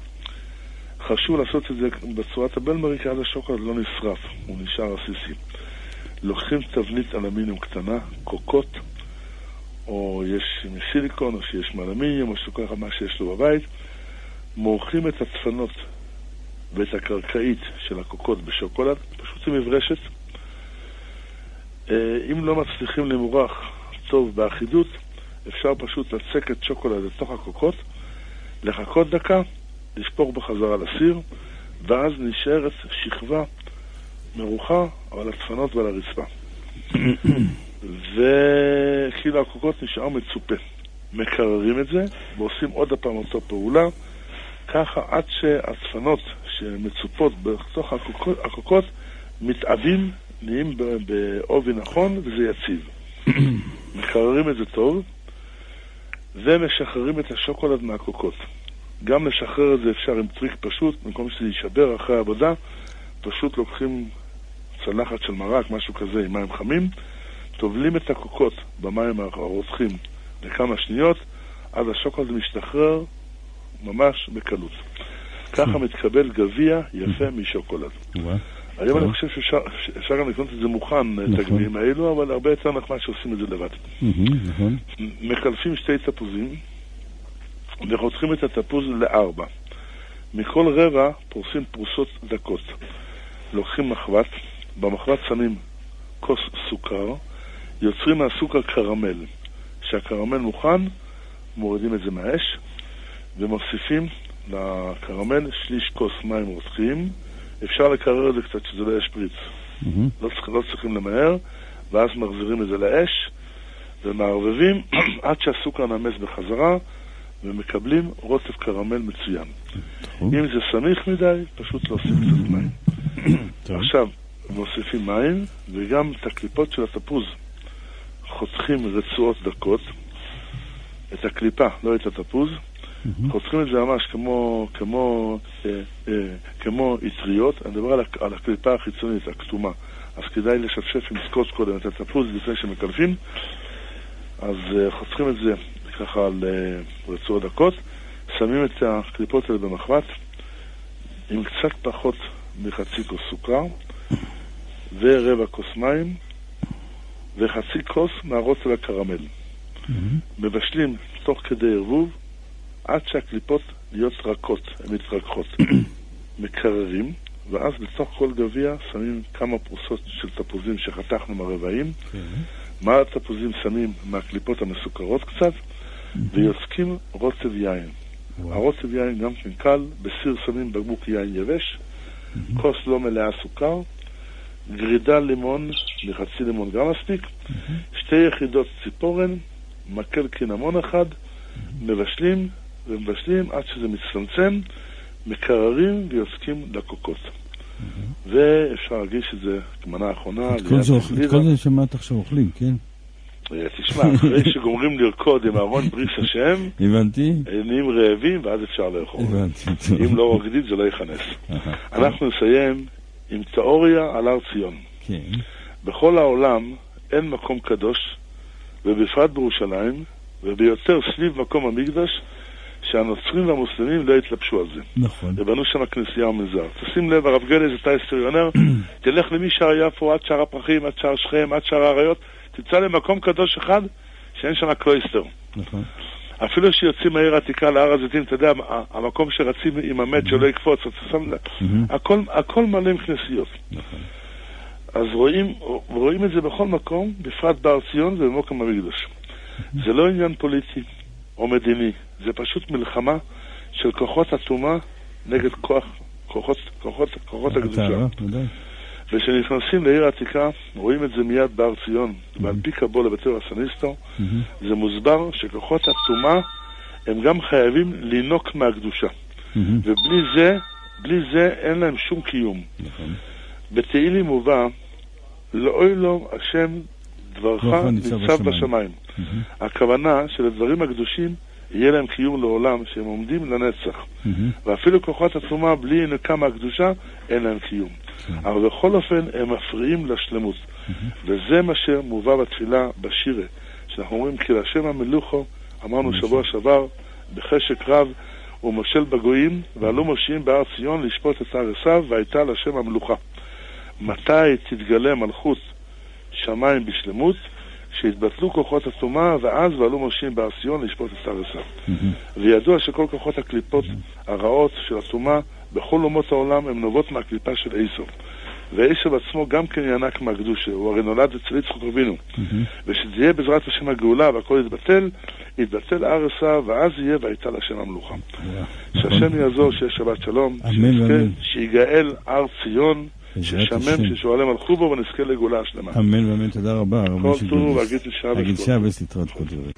חשוב לעשות את זה בצורת הבלמרי, כי עד השוקולד לא נשרף, הוא נשאר עסיסי. לוקחים תבנית אלומיניום קטנה, קוקות, או יש מסיליקון, או שיש מאלומיניום, או שכל אחד מה שיש לו בבית, מורחים את הצפנות ואת הקרקעית של הקוקות בשוקולד, פשוט עם מברשת. אם לא מצליחים למורח טוב באחידות, אפשר פשוט לצק את שוקולד לתוך הקוקות, לחכות דקה, לשפוך בחזרה לסיר, ואז נשארת שכבה מרוחה על הצפנות ועל הרצפה. וכאילו הקוקות נשאר מצופה. מקררים את זה, ועושים עוד הפעם אותו פעולה, ככה עד שהצפנות שמצופות בתוך הקוקות, הקוקות מתעבים, נהיים בעובי נכון, וזה יציב. מקררים את זה טוב, ומשחררים את השוקולד מהקוקות. גם לשחרר את זה אפשר עם טריק פשוט, במקום שזה יישבר אחרי העבודה, פשוט לוקחים צלחת של מרק, משהו כזה, עם מים חמים, טובלים את הקוקות במים הרותחים לכמה שניות, עד השוקולד משתחרר ממש בקלות. ככה מתקבל גביע יפה משוקולד. היום אני חושב שאפשר גם לקנות את זה מוכן, את הגביעים האלו, אבל הרבה יותר נחמד שעושים את זה לבד. מקלפים שתי תפוזים, וחותכים את התפוז לארבע. מכל רבע פורסים פרוסות דקות. לוקחים מחבת, במחבת שמים כוס סוכר, יוצרים מהסוכר קרמל. כשהקרמל מוכן, מורידים את זה מהאש, ומוסיפים לקרמל שליש כוס מים רותחים. אפשר לקרר את זה קצת שזה לא ישפריץ. Mm-hmm. לא, צריך, לא צריכים למהר, ואז מחזירים את זה לאש, ומערבבים עד שהסוכר נמס בחזרה, ומקבלים רוטב קרמל מצוין. טוב. אם זה סמיך מדי, פשוט להוסיף קצת מים. עכשיו, מוסיפים מים, וגם את הקליפות של התפוז חותכים רצועות דקות, את הקליפה, לא את התפוז, mm-hmm. חותכים את זה ממש כמו כמו אה, אה, כמו יטריות. אני מדבר על, על הקליפה החיצונית, הכתומה. אז כדאי לשפשף עם סקוץ' קודם את התפוז לפני שמקלפים. אז אה, חותכים את זה ככה על אה, רצועות דקות, שמים את הקליפות האלה במחבת עם קצת פחות מחצי כוס סוכר ורבע כוס מים וחצי כוס מהרוטב הקרמל. Mm-hmm. מבשלים תוך כדי ערבוב עד שהקליפות להיות רכות, הן מתרככות. מקררים, ואז בתוך כל גביע שמים כמה פרוסות של תפוזים שחתכנו מהרבעים. Mm-hmm. מעל התפוזים שמים מהקליפות המסוכרות קצת, mm-hmm. ויוצקים רוטב יין. Wow. הרוטב יין גם כן קל, בסיר שמים בקבוק יין יבש, כוס לא מלאה סוכר, גרידה לימון, מחצי לימון גם מספיק, שתי יחידות ציפורן, מקל קינמון אחד, מבשלים ומבשלים עד שזה מצטמצם, מקררים ויוצקים לקוקות. ואפשר להגיש את זה כמנה האחרונה. את כל זה שמעת עכשיו אוכלים, כן? תשמע, אחרי שגומרים לרקוד עם ארון בריס השם, הבנתי. נהיים רעבים ואז אפשר לאכול. הבנתי. אם לא רוקדית זה לא ייכנס. אנחנו נסיים עם תיאוריה על הר ציון. כן. בכל העולם אין מקום קדוש, ובפרט בירושלים, וביותר סביב מקום המקדש, שהנוצרים והמוסלמים לא יתלבשו על זה. נכון. ובנו שם הכנסייה המזר. תשים לב, הרב גלז, אתה היסטוריונר, תלך למי שער יפו, עד שער הפרחים, עד שער שכם, עד שער האריות, תמצא למקום קדוש אחד שאין שם קלויסטר. נכון. אפילו שיוצאים מהעיר העתיקה להר הזיתים, אתה יודע, המקום שרצים עם המת שלא יקפוץ, אתה שם לב, הכל, הכל מלא עם כנסיות. נכון. אז רואים, רואים את זה בכל מקום, בפרט בהר ציון ובמקום המקדש. זה לא עניין פוליטי או מדיני, זה פשוט מלחמה של כוחות אטומה נגד כוח, כוחות, כוחות, כוחות הקדושה. וכשנכנסים לעיר העתיקה, רואים את זה מיד בהר ציון, ועל פי קבולה בתור הסניסטו, זה מוסבר שכוחות אטומה הם גם חייבים לינוק מהקדושה. ובלי זה, בלי זה אין להם שום קיום. בתהילים מובא, לאוי לו השם דברך ניצב בשמיים. הכוונה של הדברים הקדושים יהיה להם קיום לעולם, שהם עומדים לנצח. ואפילו כוחות עצומה בלי ינקה מהקדושה, אין להם קיום. אבל בכל אופן הם מפריעים לשלמות. וזה מה שמובא בתפילה בשירה, שאנחנו אומרים כי להשם המלוכו, אמרנו שבוע שעבר, בחשק רב ומושל בגויים, ועלו מושיעים בהר ציון לשפוט את הר עשיו, והייתה להשם המלוכה. מתי תתגלה מלכות שמיים בשלמות? שהתבטלו כוחות עצומה, ואז ועלו מושיעים בהר ציון לשפוט את הר עשיו. וידוע שכל כוחות הקליפות הרעות של עצומה בכל אומות העולם הן נובעות מהקליפה של עשיו. ועשיו עצמו גם כן ינק מהקדושה, הוא הרי נולד אצל יצחק אבינו. ושזה יהיה בעזרת השם הגאולה והכל יתבטל, יתבטל הר עשיו, ואז יהיה והייתה להשם המלוכה. שהשם יעזור, שיהיה שבת שלום, שיגאל הר ציון, ששמם ששואלם על חובו ונזכה לגאולה השלמה. אמן ואמן, תודה רבה. כל טוב ואגיד תשעה אגיד שעה וסתרות כל דברים.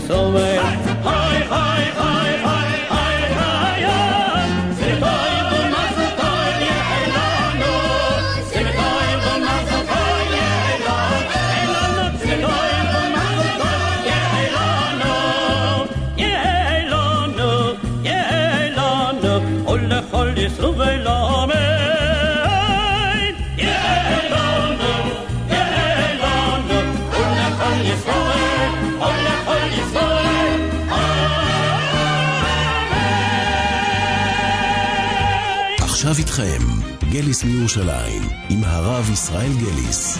עכשיו איתכם, גליס מירושלים, עם הרב ישראל גליס.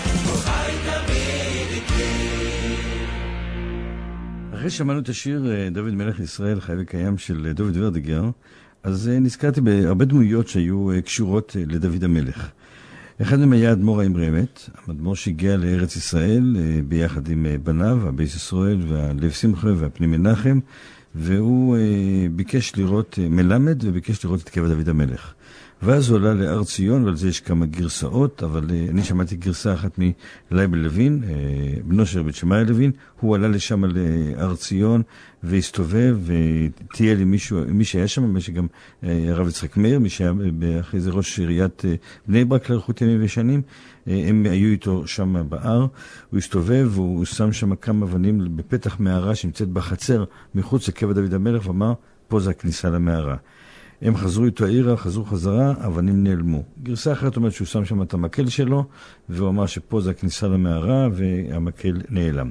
אחרי שמענו את השיר דוד מלך ישראל חי וקיים של דוד ורדיגר, אז נזכרתי בהרבה דמויות שהיו קשורות לדוד המלך. אחד מהם היה אדמו"ר האמרי אמת, אדמו"ר שהגיע לארץ ישראל ביחד עם בניו, הבייס ישראל והלב שמחה והפני מנחם, והוא ביקש לראות מלמד וביקש לראות את קבר דוד המלך. ואז הוא עלה להר ציון, ועל זה יש כמה גרסאות, אבל אני שמעתי גרסה אחת מלייבל לוין, בנו של בית שמאי לוין, הוא עלה לשם להר ציון והסתובב וטייל עם מישהו, מי שהיה שם, מי שגם הרב יצחק מאיר, מי שהיה אחרי זה ראש עיריית בני ברק לאריכות ימים ושנים, הם היו איתו שם בהר, הוא הסתובב והוא שם שם כמה אבנים בפתח מערה שנמצאת בחצר מחוץ לקבר דוד המלך, ואמר, פה זה הכניסה למערה. הם חזרו איתו העירה, חזרו חזרה, אבנים נעלמו. גרסה אחרת אומרת שהוא שם שם את המקל שלו, והוא אמר שפה זה הכניסה למערה, והמקל נעלם.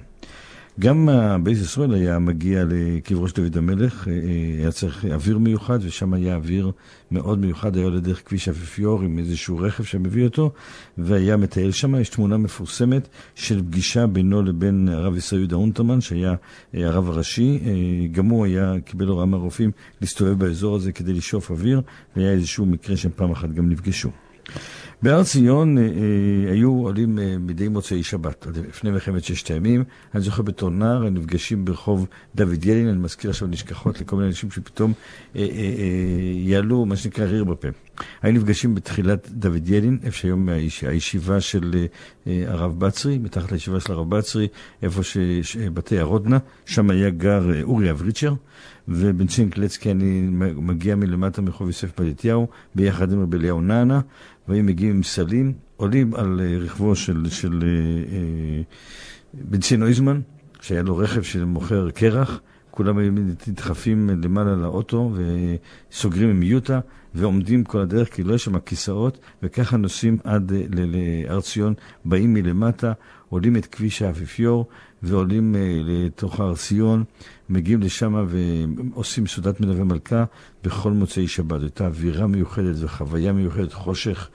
גם הבייס ישראל היה מגיע לקברו של דוד המלך, היה צריך אוויר מיוחד, ושם היה אוויר מאוד מיוחד, היה עולה דרך כביש אפיפיור עם איזשהו רכב שמביא אותו, והיה מטייל שם. יש תמונה מפורסמת של פגישה בינו לבין הרב ישראל יהודה אונטרמן, שהיה הרב הראשי, גם הוא היה, קיבל הוראה מהרופאים להסתובב באזור הזה כדי לשאוף אוויר, והיה איזשהו מקרה שהם פעם אחת גם נפגשו. בהר ציון אה, היו עולים אה, מדי מוצאי שבת, לפני מלחמת ששת הימים. אני זוכר בתור נער, הם נפגשים ברחוב דוד ילין, אני מזכיר עכשיו נשכחות לכל מיני אנשים שפתאום אה, אה, אה, יעלו מה שנקרא ריר בפה. היו נפגשים בתחילת דוד ילין, איפה שהיום היש, הישיבה של אה, הרב בצרי, מתחת לישיבה של הרב בצרי, איפה שבתי הרודנה, שם היה גר אה, אורי אבריצ'ר, ובנצ'ין קלצקי אני מגיע מלמטה מחוב יוסף בדיתיהו, ביחד עם רבי אליהו נענה, והם מגיעים עם סלים, עולים על רכבו של, של אה, בנצ'ין אויזמן, שהיה לו רכב שמוכר קרח, כולם היו נדחפים למעלה לאוטו וסוגרים עם מיוטה, ועומדים כל הדרך כי לא יש שם כיסאות, וככה נוסעים עד להר ציון, באים מלמטה, עולים את כביש האפיפיור, ועולים לתוך הר ציון, מגיעים לשם ועושים סעודת מלווה מלכה בכל מוצאי שבת. הייתה אווירה מיוחדת וחוויה מיוחדת, חושך,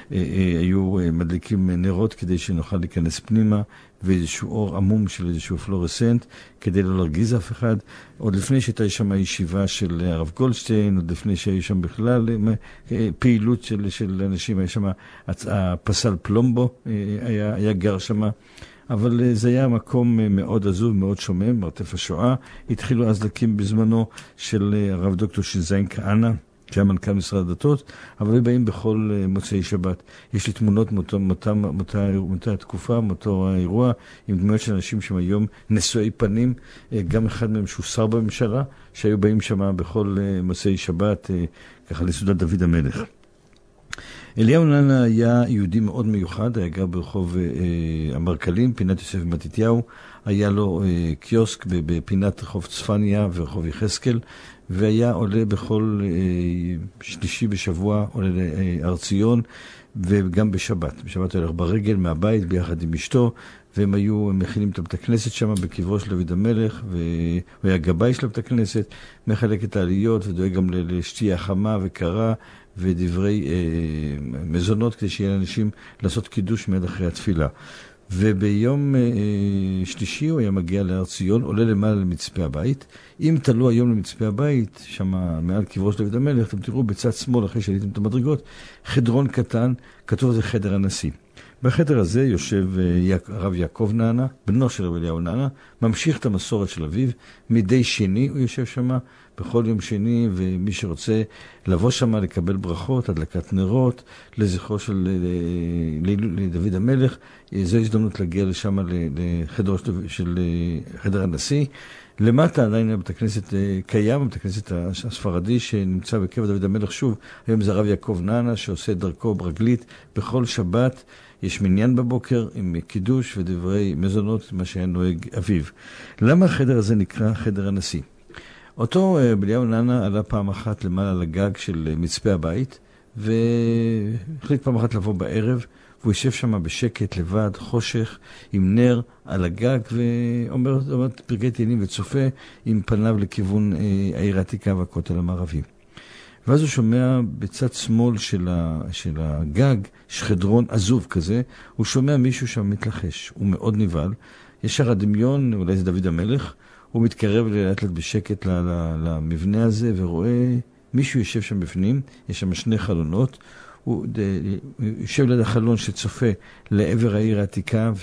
היו מדליקים נרות כדי שנוכל להיכנס פנימה, ואיזשהו אור עמום של איזשהו פלורסנט, כדי לא להרגיז אף אחד. עוד לפני שהייתה שם הישיבה של הרב גולדשטיין, עוד לפני שהיו שם בכלל פעילות של, של אנשים, היה שם הפסל פלומבו, היה, היה גר שם. אבל זה היה מקום מאוד עזוב, מאוד שומם, מרתף השואה. התחילו אז להקים בזמנו של הרב דוקטור שזיין כהנא, שהיה מנכ"ל משרד הדתות, אבל הם באים בכל מוצאי שבת. יש לי תמונות מאותה, מאותה, מאותה, מאותה התקופה, מאותו האירוע, עם דמויות של אנשים שהם היום נשואי פנים, גם אחד מהם שהוא שר בממשלה, שהיו באים שם בכל מוצאי שבת, ככה לסעודת דוד המלך. אליהו נענה היה יהודי מאוד מיוחד, היה גר ברחוב אה, המרקלים, פינת יוסף מתתיהו, היה לו אה, קיוסק בפינת רחוב צפניה ורחוב יחזקאל, והיה עולה בכל אה, שלישי בשבוע, עולה להר ציון, וגם בשבת. בשבת הוא הולך ברגל מהבית ביחד עם אשתו, והם היו מכינים את בית הכנסת שם בקברו של דוד המלך, והוא היה גבאי של בית הכנסת, מחלק את העליות ודואג גם לשתייה חמה וקרה, ודברי אה, מזונות כדי שיהיה לאנשים לעשות קידוש מיד אחרי התפילה. וביום אה, שלישי הוא היה מגיע להר ציון, עולה למעלה למצפה הבית. אם תלו היום למצפה הבית, שם מעל קברו של דוד המלך, אתם תראו בצד שמאל, אחרי שעליתם את המדרגות, חדרון קטן, כתוב זה חדר הנשיא. בחדר הזה יושב הרב יעקב נענה, בנו של רבי אליהו נענה, ממשיך את המסורת של אביו, מדי שני הוא יושב שם, בכל יום שני, ומי שרוצה לבוא שם לקבל ברכות, הדלקת נרות, לזכרו של דוד המלך, זו הזדמנות להגיע לשם לחדר של חדר הנשיא. למטה עדיין הבית הכנסת קיים, הבית הכנסת הספרדי שנמצא בקבר דוד המלך שוב, היום זה הרב יעקב נענה שעושה דרכו ברגלית בכל שבת, יש מניין בבוקר עם קידוש ודברי מזונות, מה שהיה נוהג אביו. למה החדר הזה נקרא חדר הנשיא? אותו אליהו נענה עלה פעם אחת למעלה לגג של מצפה הבית, והחליט פעם אחת לבוא בערב, והוא יושב שם בשקט, לבד, חושך, עם נר על הגג, ואומר אומר, פרקי תהילים וצופה עם פניו לכיוון אה, העיר העתיקה והכותל המערבי. ואז הוא שומע בצד שמאל של, ה, של הגג, שחדרון עזוב כזה, הוא שומע מישהו שם מתלחש, הוא מאוד נבהל, ישר הדמיון, אולי זה דוד המלך, הוא מתקרב לאט לאט בשקט למבנה הזה, ורואה מישהו יושב שם בפנים, יש שם שני חלונות, הוא יושב ליד החלון שצופה לעבר העיר העתיקה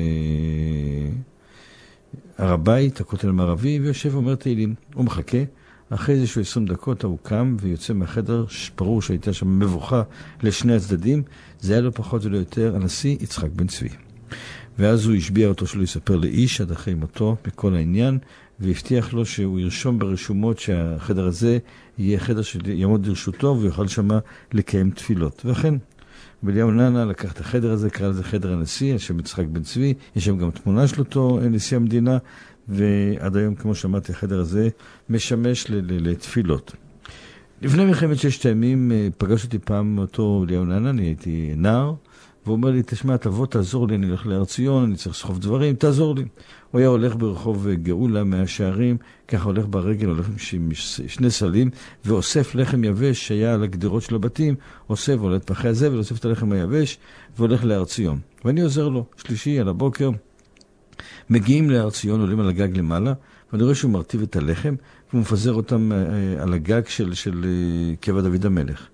והר הבית, הכותל המערבי, ויושב ואומר תהילים. הוא מחכה, אחרי איזשהו עשרים דקות הוא קם ויוצא מהחדר, ברור שהייתה שם מבוכה לשני הצדדים, זה היה לו פחות ולא יותר הנשיא יצחק בן צבי. ואז הוא השביע אותו שלא יספר לאיש עד אחרי מותו בכל העניין, והבטיח לו שהוא ירשום ברשומות שהחדר הזה יהיה חדר שיעמוד לרשותו ויוכל שמה לקיים תפילות. ואכן, אליהו נענה לקח את החדר הזה, קרא לזה חדר הנשיא, על שם יצחק בן צבי, יש שם גם תמונה של אותו נשיא המדינה, ועד היום, כמו שמעתי, החדר הזה משמש לתפילות. לפני מלחמת ששת הימים פגש אותי פעם אותו אליהו נענה, אני הייתי נער, והוא אומר לי, תשמע, תבוא, תעזור לי, אני הולך להר ציון, אני צריך לסחוב דברים, תעזור לי. הוא היה הולך ברחוב גאולה מהשערים, ככה הולך ברגל, הולך עם שני סלים, ואוסף לחם יבש שהיה על הגדרות של הבתים, אוסף, עולה את פחי הזבל, אוסף את הלחם היבש, והולך להר ציון. ואני עוזר לו, שלישי על הבוקר, מגיעים להר ציון, עולים על הגג למעלה, ואני רואה שהוא מרטיב את הלחם, והוא מפזר אותם על הגג של, של קבר דוד המלך.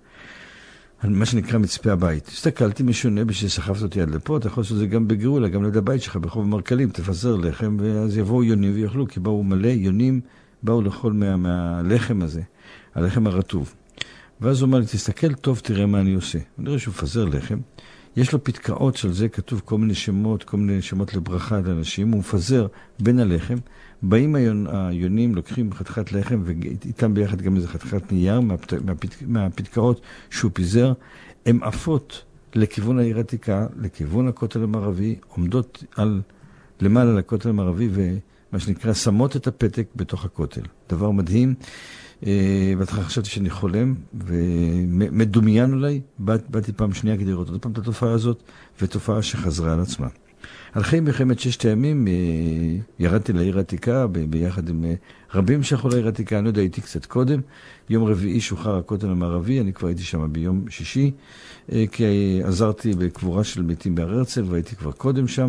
מה שנקרא מצפה הבית. הסתכלתי משונה בשביל שסחבת אותי עד לפה, אתה יכול לעשות את זה גם בגאולה, גם ליד הבית שלך, ברחוב המרכלים, תפזר לחם, ואז יבואו יונים ויאכלו, כי באו מלא יונים, באו לאכול מה, מהלחם הזה, הלחם הרטוב. ואז הוא אומר לי, תסתכל טוב, תראה מה אני עושה. אני רואה שהוא מפזר לחם, יש לו פתקאות של זה, כתוב כל מיני שמות, כל מיני שמות לברכה לאנשים, הוא מפזר בין הלחם, באים היון, היונים, לוקחים חתיכת לחם, ואיתם ביחד גם איזה חתיכת נייר מהפת, מהפת, מהפתקאות שהוא פיזר, הם עפות לכיוון העיר העתיקה, לכיוון הכותל המערבי, עומדות על, למעלה לכותל המערבי, ומה שנקרא, שמות את הפתק בתוך הכותל. דבר מדהים, ואתה חשבתי שאני חולם, ומדומיין אולי, באת, באתי פעם שנייה כדי לראות עוד פעם את התופעה הזאת, ותופעה שחזרה על עצמה. אחרי מלחמת ששת הימים ירדתי לעיר העתיקה ביחד עם רבים שהלכו לעיר העתיקה, אני יודע, הייתי קצת קודם, יום רביעי שוחרר הכותל המערבי, אני כבר הייתי שם ביום שישי, כי עזרתי בקבורה של מתים בהר הרצל והייתי כבר קודם שם.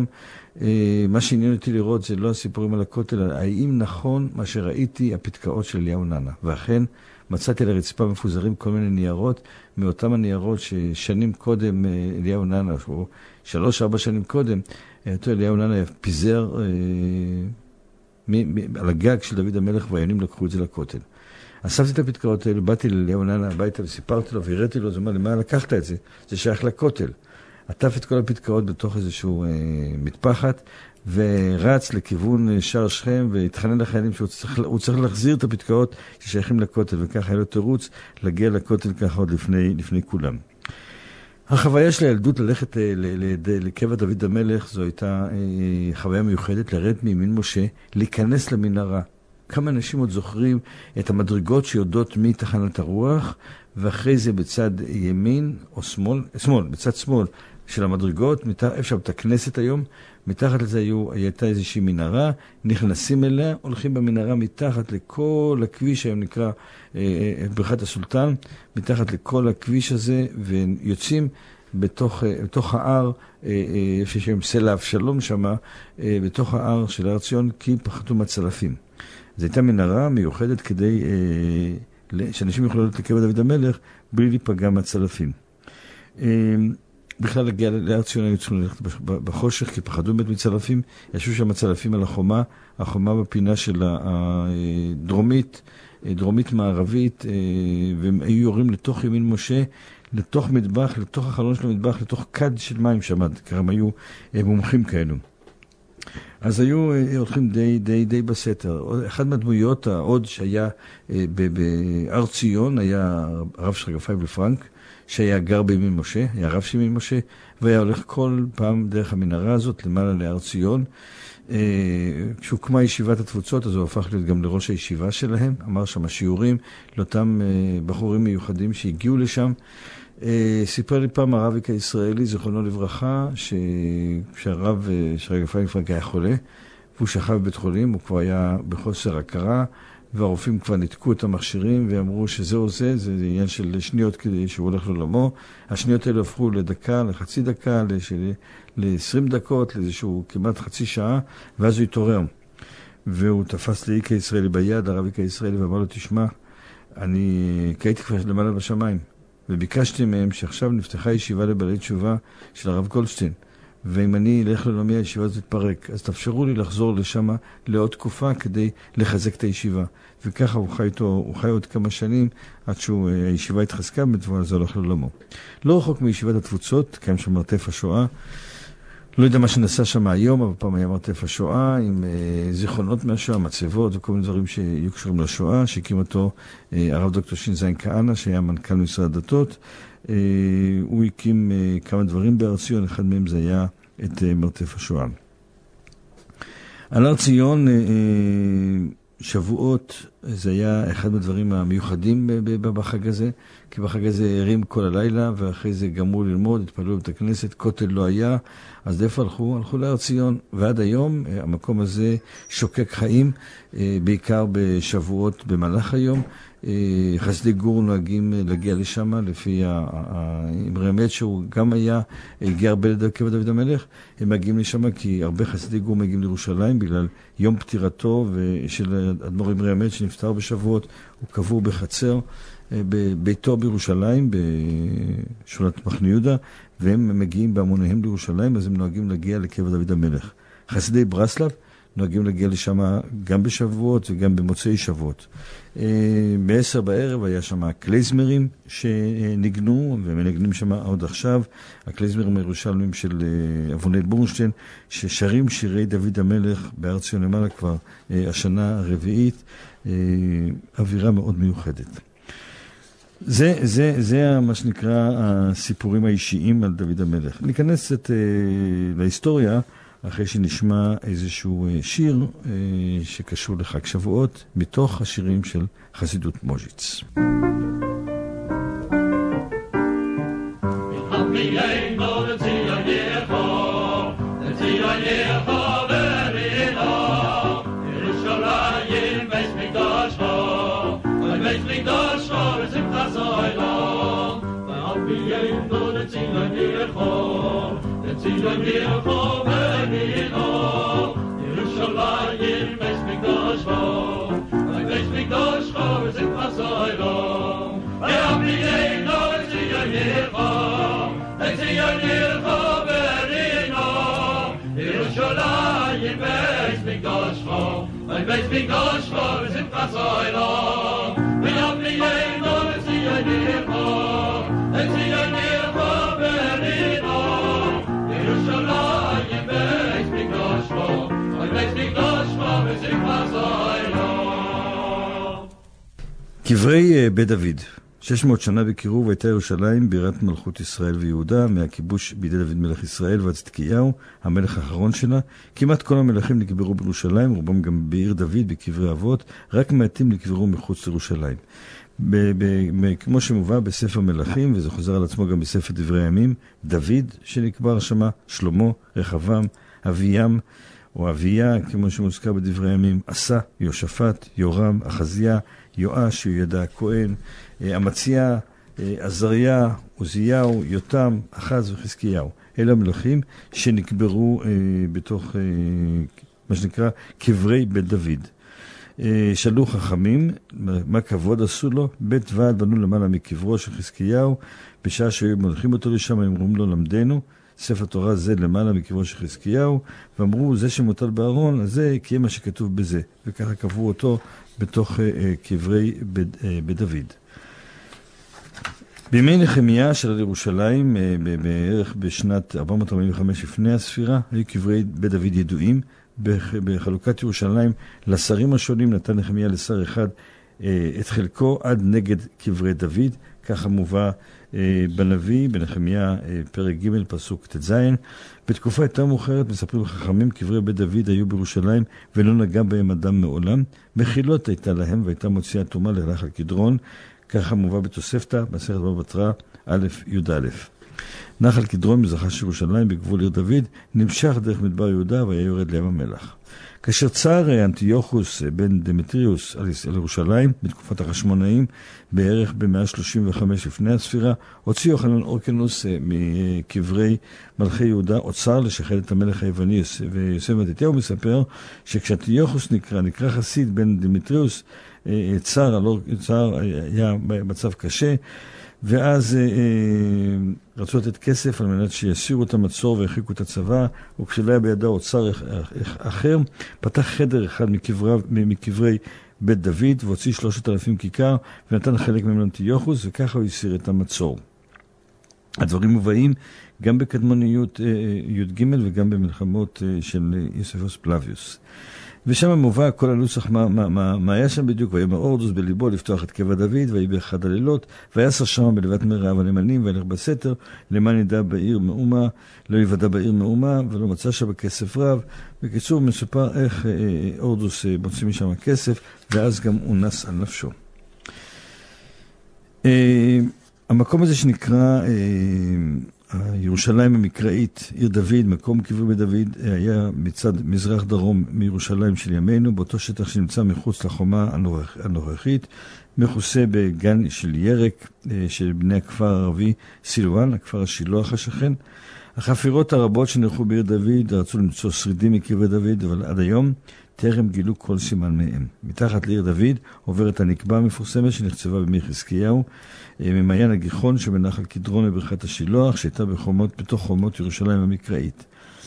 מה שעניין אותי לראות זה לא הסיפורים על הכותל, האם נכון מה שראיתי הפתקאות של אליהו נענה, ואכן מצאתי על הרצפה מפוזרים כל מיני ניירות, מאותם הניירות ששנים קודם אליהו נענה, או שלוש ארבע שנים קודם, אותו אליהו נענה פיזר אה, מ- מ- על הגג של דוד המלך, והיונים לקחו את זה לכותל. אספתי את הפתקאות האלה, באתי לאליהו נענה הביתה וסיפרתי לו והראיתי לו, אז הוא אמר לי, מה לקחת את זה? זה שייך לכותל. עטף את כל הפתקאות בתוך איזשהו אה, מטפחת, ורץ לכיוון שער שכם, והתחנן לחיילים שהוא צריך, הוא צריך להחזיר את הפתקאות ששייכים לכותל, וככה היה לו תירוץ להגיע לכותל ככה עוד לפני, לפני כולם. החוויה של הילדות ללכת לקבר דוד המלך, זו הייתה חוויה מיוחדת, לרדת מימין משה, להיכנס למנהרה. כמה אנשים עוד זוכרים את המדרגות שיודעות מתחנת הרוח, ואחרי זה בצד ימין או שמאל, שמאל, בצד שמאל של המדרגות, אפשר את הכנסת היום, מתחת לזה היו, הייתה איזושהי מנהרה, נכנסים אליה, הולכים במנהרה מתחת לכל הכביש, היום נקרא אה, ברכת הסולטן, מתחת לכל הכביש הזה, ויוצאים בתוך, אה, בתוך הער, אה, אה, איפה שיש סלע אבשלום שם, אה, בתוך הער של הר ציון, כי פחתו מהצלפים. זו הייתה מנהרה מיוחדת כדי אה, שאנשים יוכלו להיות לקבר דוד המלך, בלי להיפגע מהצלפים. אה, בכלל להגיע להר ציון היו צריכים ללכת בחושך, כי פחדו באמת מצלפים, ישבו שם הצלפים על החומה, החומה בפינה של הדרומית, דרומית מערבית, והם היו יורים לתוך ימין משה, לתוך מטבח, לתוך החלון של המטבח, לתוך כד של מים שם, כי הם היו מומחים כאלו. אז היו הולכים די, די, די בסתר. אחד מהדמויות העוד שהיה בהר ציון, היה הרב שרגא פייבל פרנק, שהיה גר בימין משה, היה רב של ימין משה, והיה הולך כל פעם דרך המנהרה הזאת למעלה להר ציון. כשהוקמה ישיבת התפוצות, אז הוא הפך להיות גם לראש הישיבה שלהם, אמר שם שיעורים לאותם בחורים מיוחדים שהגיעו לשם. סיפר לי פעם הרב הישראלי, זכרונו לברכה, שהרב שרגא פייבל פרנק היה חולה, והוא שכב בבית חולים, הוא כבר היה בחוסר הכרה, והרופאים כבר ניתקו את המכשירים ואמרו שזהו זה, זה עניין של שניות כדי שהוא הולך לעולמו. השניות האלה הפכו לדקה, לחצי דקה, ל-עשרים דקות, לאיזשהו כמעט חצי שעה, ואז הוא התעורר. והוא תפס לאיקה ישראלי ביד, הרב איקה ישראלי, ואמר לו, תשמע, אני הייתי כבר למעלה בשמיים, וביקשתי מהם שעכשיו נפתחה ישיבה לבעלי תשובה של הרב גולדשטיין, ואם אני אלך לעולמי הישיבה הזאת תתפרק, אז תאפשרו לי לחזור לשם לעוד תקופה כדי לחזק את הישיבה. וככה הוא חי איתו, הוא חי עוד כמה שנים עד שהישיבה התחזקה, ואז זה הולך לעולמו. לא רחוק מישיבת התפוצות, קיים שם מרתף השואה. לא יודע מה שנעשה שם היום, אבל פעם היה מרתף השואה עם אה, זיכרונות מהשואה, מצבות וכל מיני דברים שיהיו קשורים לשואה, שהקים אותו אה, הרב דוקטור שין זין כהנא, שהיה מנכ"ל משרד הדתות. אה, הוא הקים אה, כמה דברים בהר ציון, אחד מהם זה היה את אה, מרתף השואה. על הר ציון, אה, שבועות, זה היה אחד מהדברים המיוחדים בחג הזה, כי בחג הזה הרים כל הלילה, ואחרי זה גמרו ללמוד, התפללו בבית הכנסת, כותל לא היה, אז איפה הלכו? הלכו להר ציון, ועד היום המקום הזה שוקק חיים, בעיקר בשבועות במהלך היום. חסידי גור נוהגים להגיע לשם, לפי האמרי אמת שהוא גם היה, הגיע הרבה לקבר דוד המלך, הם מגיעים לשם כי הרבה חסידי גור מגיעים לירושלים, בגלל יום פטירתו של אדמו"ר אמרי אמת שנפטר בשבועות, הוא קבור בחצר, בביתו בירושלים, בשכונת מחנה יהודה, והם מגיעים בהמוניהם לירושלים, אז הם נוהגים להגיע לקבר דוד המלך. חסידי ברסלב נוהגים להגיע לשם גם בשבועות וגם במוצאי שבועות. בעשר בערב היה שם קלייזמרים שניגנו, ומנגנים שם עוד עכשיו, הקלייזמרים הירושלמים של אבונאל בורנשטיין, ששרים שירי דוד המלך בהר ציון למעלה כבר השנה הרביעית, אווירה מאוד מיוחדת. זה, זה, זה מה שנקרא הסיפורים האישיים על דוד המלך. ניכנס את, להיסטוריה אחרי שנשמע איזשהו שיר שקשור לחג שבועות, מתוך השירים של חסידות מוז'יץ. Zion Yircho Benino, Yerushalayim Beis Mikdash Bo, Beis Mikdash Bo is in Pasoilo. Ve'amliyeino Zion Yircho, Zion Yircho Benino, Yerushalayim Beis Mikdash Bo, Beis Mikdash Bo is in Pasoilo. Ve'amliyeino Zion Yircho, Zion Yircho Benino, Yerushalayim Beis Mikdash Bo, Beis Mikdash Bo is in Pasoilo. קברי בית דוד, שש מאות שנה בקירוב הייתה ירושלים בירת מלכות ישראל ויהודה, מהכיבוש בידי דוד מלך ישראל ועד צדקיהו, המלך האחרון שלה. כמעט כל המלכים נקברו בירושלים, רובם גם בעיר דוד, בקברי אבות, רק מעטים נקברו מחוץ לירושלים. ב- ב- כמו שמובא בספר מלכים, וזה חוזר על עצמו גם בספר דברי הימים, דוד שנקבר שמה, שלמה, רחבעם, אביהם, או אביה, כמו שמוזכר בדברי הימים, עשה, יהושפט, יורם, אחזיה, יואש, יהוידע הכהן, אמציה, עזריה, עוזיהו, יותם, אחז וחזקיהו. אלה המלכים שנקברו אה, בתוך אה, מה שנקרא קברי בית דוד. אה, שאלו חכמים, מה כבוד עשו לו? בית ועד בנו למעלה מקברו של חזקיהו, בשעה שהיו מולכים אותו לשם, הם אמרו לו למדנו, ספר תורה זה למעלה מקברו של חזקיהו, ואמרו זה שמוטל בארון, אז זה כי מה שכתוב בזה, וככה קברו אותו בתוך אה, קברי בית, אה, בית דוד. בימי נחמיה של ירושלים, בערך בשנת ארבע מאות ארבעים וחמש לפני הספירה, היו קברי בית דוד ידועים. בחלוקת ירושלים לשרים השונים נתן נחמיה לשר אחד את חלקו עד נגד קברי דוד. ככה מובא בנביא, בנחמיה פרק ג' פסוק תז. בתקופה יותר מאוחרת מספרים חכמים, קברי בית דוד היו בירושלים ולא נגע בהם אדם מעולם. מחילות הייתה להם והייתה מוציאה תרומה לנחל קדרון. ככה מובא בתוספתא, מסכת בבא בתרא, א' י"א. נחל קדרון מזרחה של ירושלים בגבול עיר דוד נמשך דרך מדבר יהודה והיה יורד לים המלח. כאשר צר אנטיוכוס בן דמטריוס על ירושלים בתקופת החשמונאים בערך ב-מאה שלושים וחמש לפני הספירה, הוציא יוחנן אורקנוס מקברי מלכי יהודה אוצר לשחד את המלך היווני. ויוסף מתתיהו מספר שכשאנטיוכוס נקרא, נקרא חסיד בן דמטריוס, צר, צר היה במצב קשה, ואז אה, רצו לתת כסף על מנת שיסירו את המצור והרחיקו את הצבא, וכשלא היה בידו אוצר אחר, פתח חדר אחד מקברי, מקברי בית דוד, והוציא שלושת אלפים כיכר, ונתן חלק מהם לאנטיוכוס, וככה הוא הסיר את המצור. הדברים מובאים גם בקדמוניות אה, י"ג וגם במלחמות אה, של יוספוס פלביוס. ושם מובא כל הנוסח מה, מה, מה, מה היה שם בדיוק. ויאמר אורדוס בליבו לפתוח את קבע דוד, ויהי באחד הלילות, ויעשר שם בלבת מרעב הנמלים, וילך בסתר, למען ידע בעיר מאומה, לא יוודע בעיר מאומה, ולא מצא שם כסף רב. בקיצור, מסופר איך אה, אורדוס אה, מוציא משם כסף, ואז גם הוא נס על נפשו. אה, המקום הזה שנקרא אה, ירושלים המקראית, עיר דוד, מקום קברי בית דוד, היה מצד מזרח דרום מירושלים של ימינו, באותו שטח שנמצא מחוץ לחומה הנוכחית, מכוסה בגן של ירק, של בני הכפר הערבי סילואן, הכפר השילוח השכן. החפירות הרבות שנערכו בעיר דוד רצו למצוא שרידים מקברי דוד, אבל עד היום טרם גילו כל סימן מהם. מתחת לעיר דוד עוברת הנקבה המפורסמת שנחצבה במי חזקיהו, ממעיין הגיחון שבנחל קדרון לברכת השילוח, שהייתה בחומות, בתוך חומות ירושלים המקראית.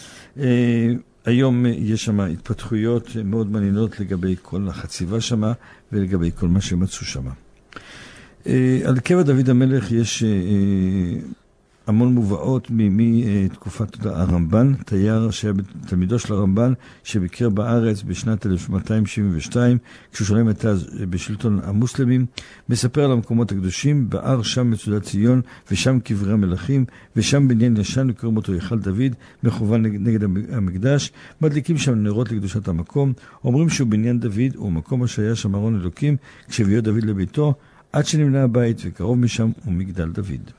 היום יש שם התפתחויות מאוד מעניינות לגבי כל החציבה שם ולגבי כל מה שמצאו שם. על קבר דוד המלך יש המון מובאות מתקופת הרמב"ן, תייר שהיה תלמידו של הרמב"ן, שביקר בארץ בשנת אלף מאתיים שבעים ושתיים, כששולם הייתה בשלטון המוסלמים, מספר על המקומות הקדושים, בער שם מצודת ציון, ושם קברי המלכים, ושם בניין ישן, וקוראים אותו היכל דוד, מכוון נגד המקדש, מדליקים שם נרות לקדושת המקום, אומרים שהוא בניין דוד, הוא מקום שהיה שם ארון אלוקים, כשהביאו דוד לביתו, עד שנמנה הבית, וקרוב משם הוא מגדל דוד.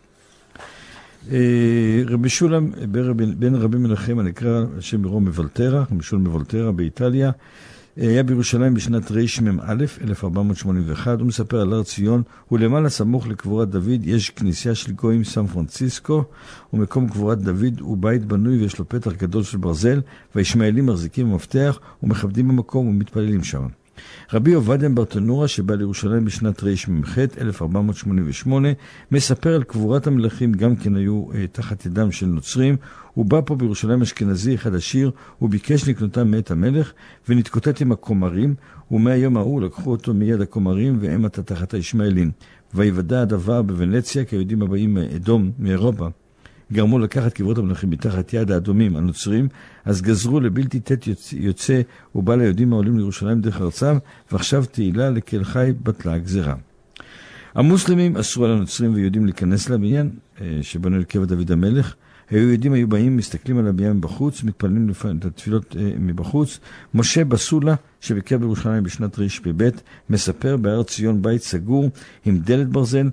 רבי שולם בן רבי מנחם הנקרא השם מרום מבולטרה, רבי שולם מבולטרה באיטליה, היה בירושלים בשנת רמ"א אלף ארבע מאות שמונים ואחת. הוא מספר על הר ציון, ולמעלה סמוך לקבורת דוד יש כנסייה של גויים סן פרנסיסקו, ומקום קבורת דוד הוא בית בנוי ויש לו פתח גדול של ברזל, והישמעאלים מחזיקים במפתח ומכבדים במקום ומתפללים שם. רבי עובדיה ברטנורה שבא לירושלים בשנת רמ"ח אלף ארבע מאות שמונים ושמונה מספר על קבורת המלכים, גם כן היו אה, תחת ידם של נוצרים. הוא בא פה בירושלים אשכנזי אחד עשיר, הוא ביקש לקנותם מאת המלך ונתקוטט עם הכומרים, ומהיום ההוא לקחו אותו מיד הכומרים והם עתה תחת הישמעאלים. ויוודע הדבר בוונציה, כי היהודים הבאים מאדום, מאירופה, גרמו לקחת קברות המלכים מתחת יד האדומים הנוצרים, אז גזרו לבלתי תת יוצא ובא ליהודים העולים לירושלים דרך ארצם, ועכשיו תהילה לקהל חי בטלה הגזרה. המוסלמים אסרו על הנוצרים ויהודים להיכנס לבניין שבנו לקבר דוד המלך. היהודים היו באים, מסתכלים על הבניין מבחוץ, מתפללים את התפילות מבחוץ. משה בסולה שביקר בירושלים בשנת רש"ב מספר בהר ציון בית סגור עם דלת ברזל.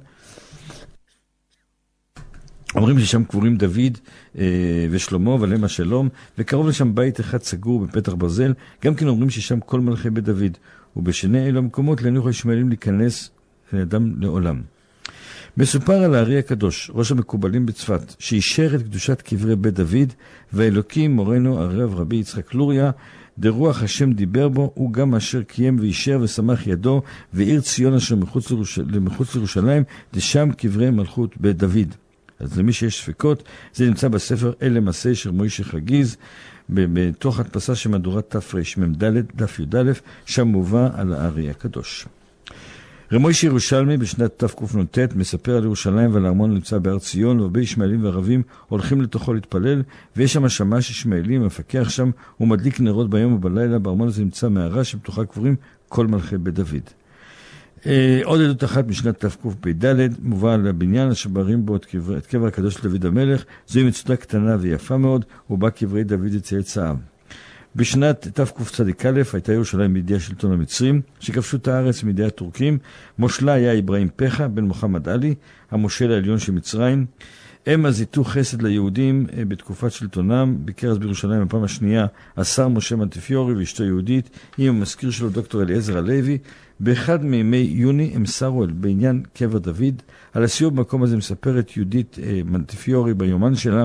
אומרים ששם קבורים דוד אה, ושלמה ולהם השלום, וקרוב לשם בית אחד סגור בפתח ברזל. גם כן אומרים ששם כל מלכי בית דוד, ובשני אלו המקומות לא יוכלו הישמעאלים להיכנס לאדם לעולם. מסופר על הארי הקדוש, ראש המקובלים בצפת, שאישר את קדושת קברי בית דוד, והאלוקים מורנו הרב רבי יצחק לוריה, דרוח השם דיבר בו, הוא גם אשר קיים ואישר ושמח ידו, ועיר ציון אשר מחוץ, לירוש... מחוץ לירושלים, דשם קברי מלכות בית דוד. אז למי שיש ספקות, זה נמצא בספר אלה מסי של מוישה חגיז, בתוך הדפסה שמהדורת תרמ"ד דף י"א, שם מובא על הארי הקדוש. רמויש ירושלמי בשנת תקנ"ט מספר על ירושלים ועל הארמון נמצא בהר ציון, והרבה ישמעאלים וערבים הולכים לתוכו להתפלל, ויש שם שמש ישמעאלים, מפקח שם ומדליק נרות ביום ובלילה. בארמון הזה נמצא מערה שבתוכה קבורים כל מלכי בית דוד. אה, עוד עדות אחת משנת תקפ"ד מובא על הבניין אשר ברים בו את קבר, את קבר הקדוש של דוד המלך. זוהי מצודה קטנה ויפה מאוד, ובה קברי דוד צאצאיו. בשנת תקצ"א הייתה ירושלים בידי השלטון המצרים שכבשו את הארץ מידי הטורקים. מושלה היה אברהים פחה בן מוחמד עלי, המושל העליון של מצרים. הם הזיתו חסד ליהודים בתקופת שלטונם. ביקר אז בירושלים בפעם השנייה השר משה מונטיפיורי ואשתו יהודית עם המזכיר שלו דוקטור אליעזר הלוי. באחד מימי יוני הם סרו בעניין קבר דוד. על הסיור במקום הזה מספרת יהודית מונטיפיורי ביומן שלה: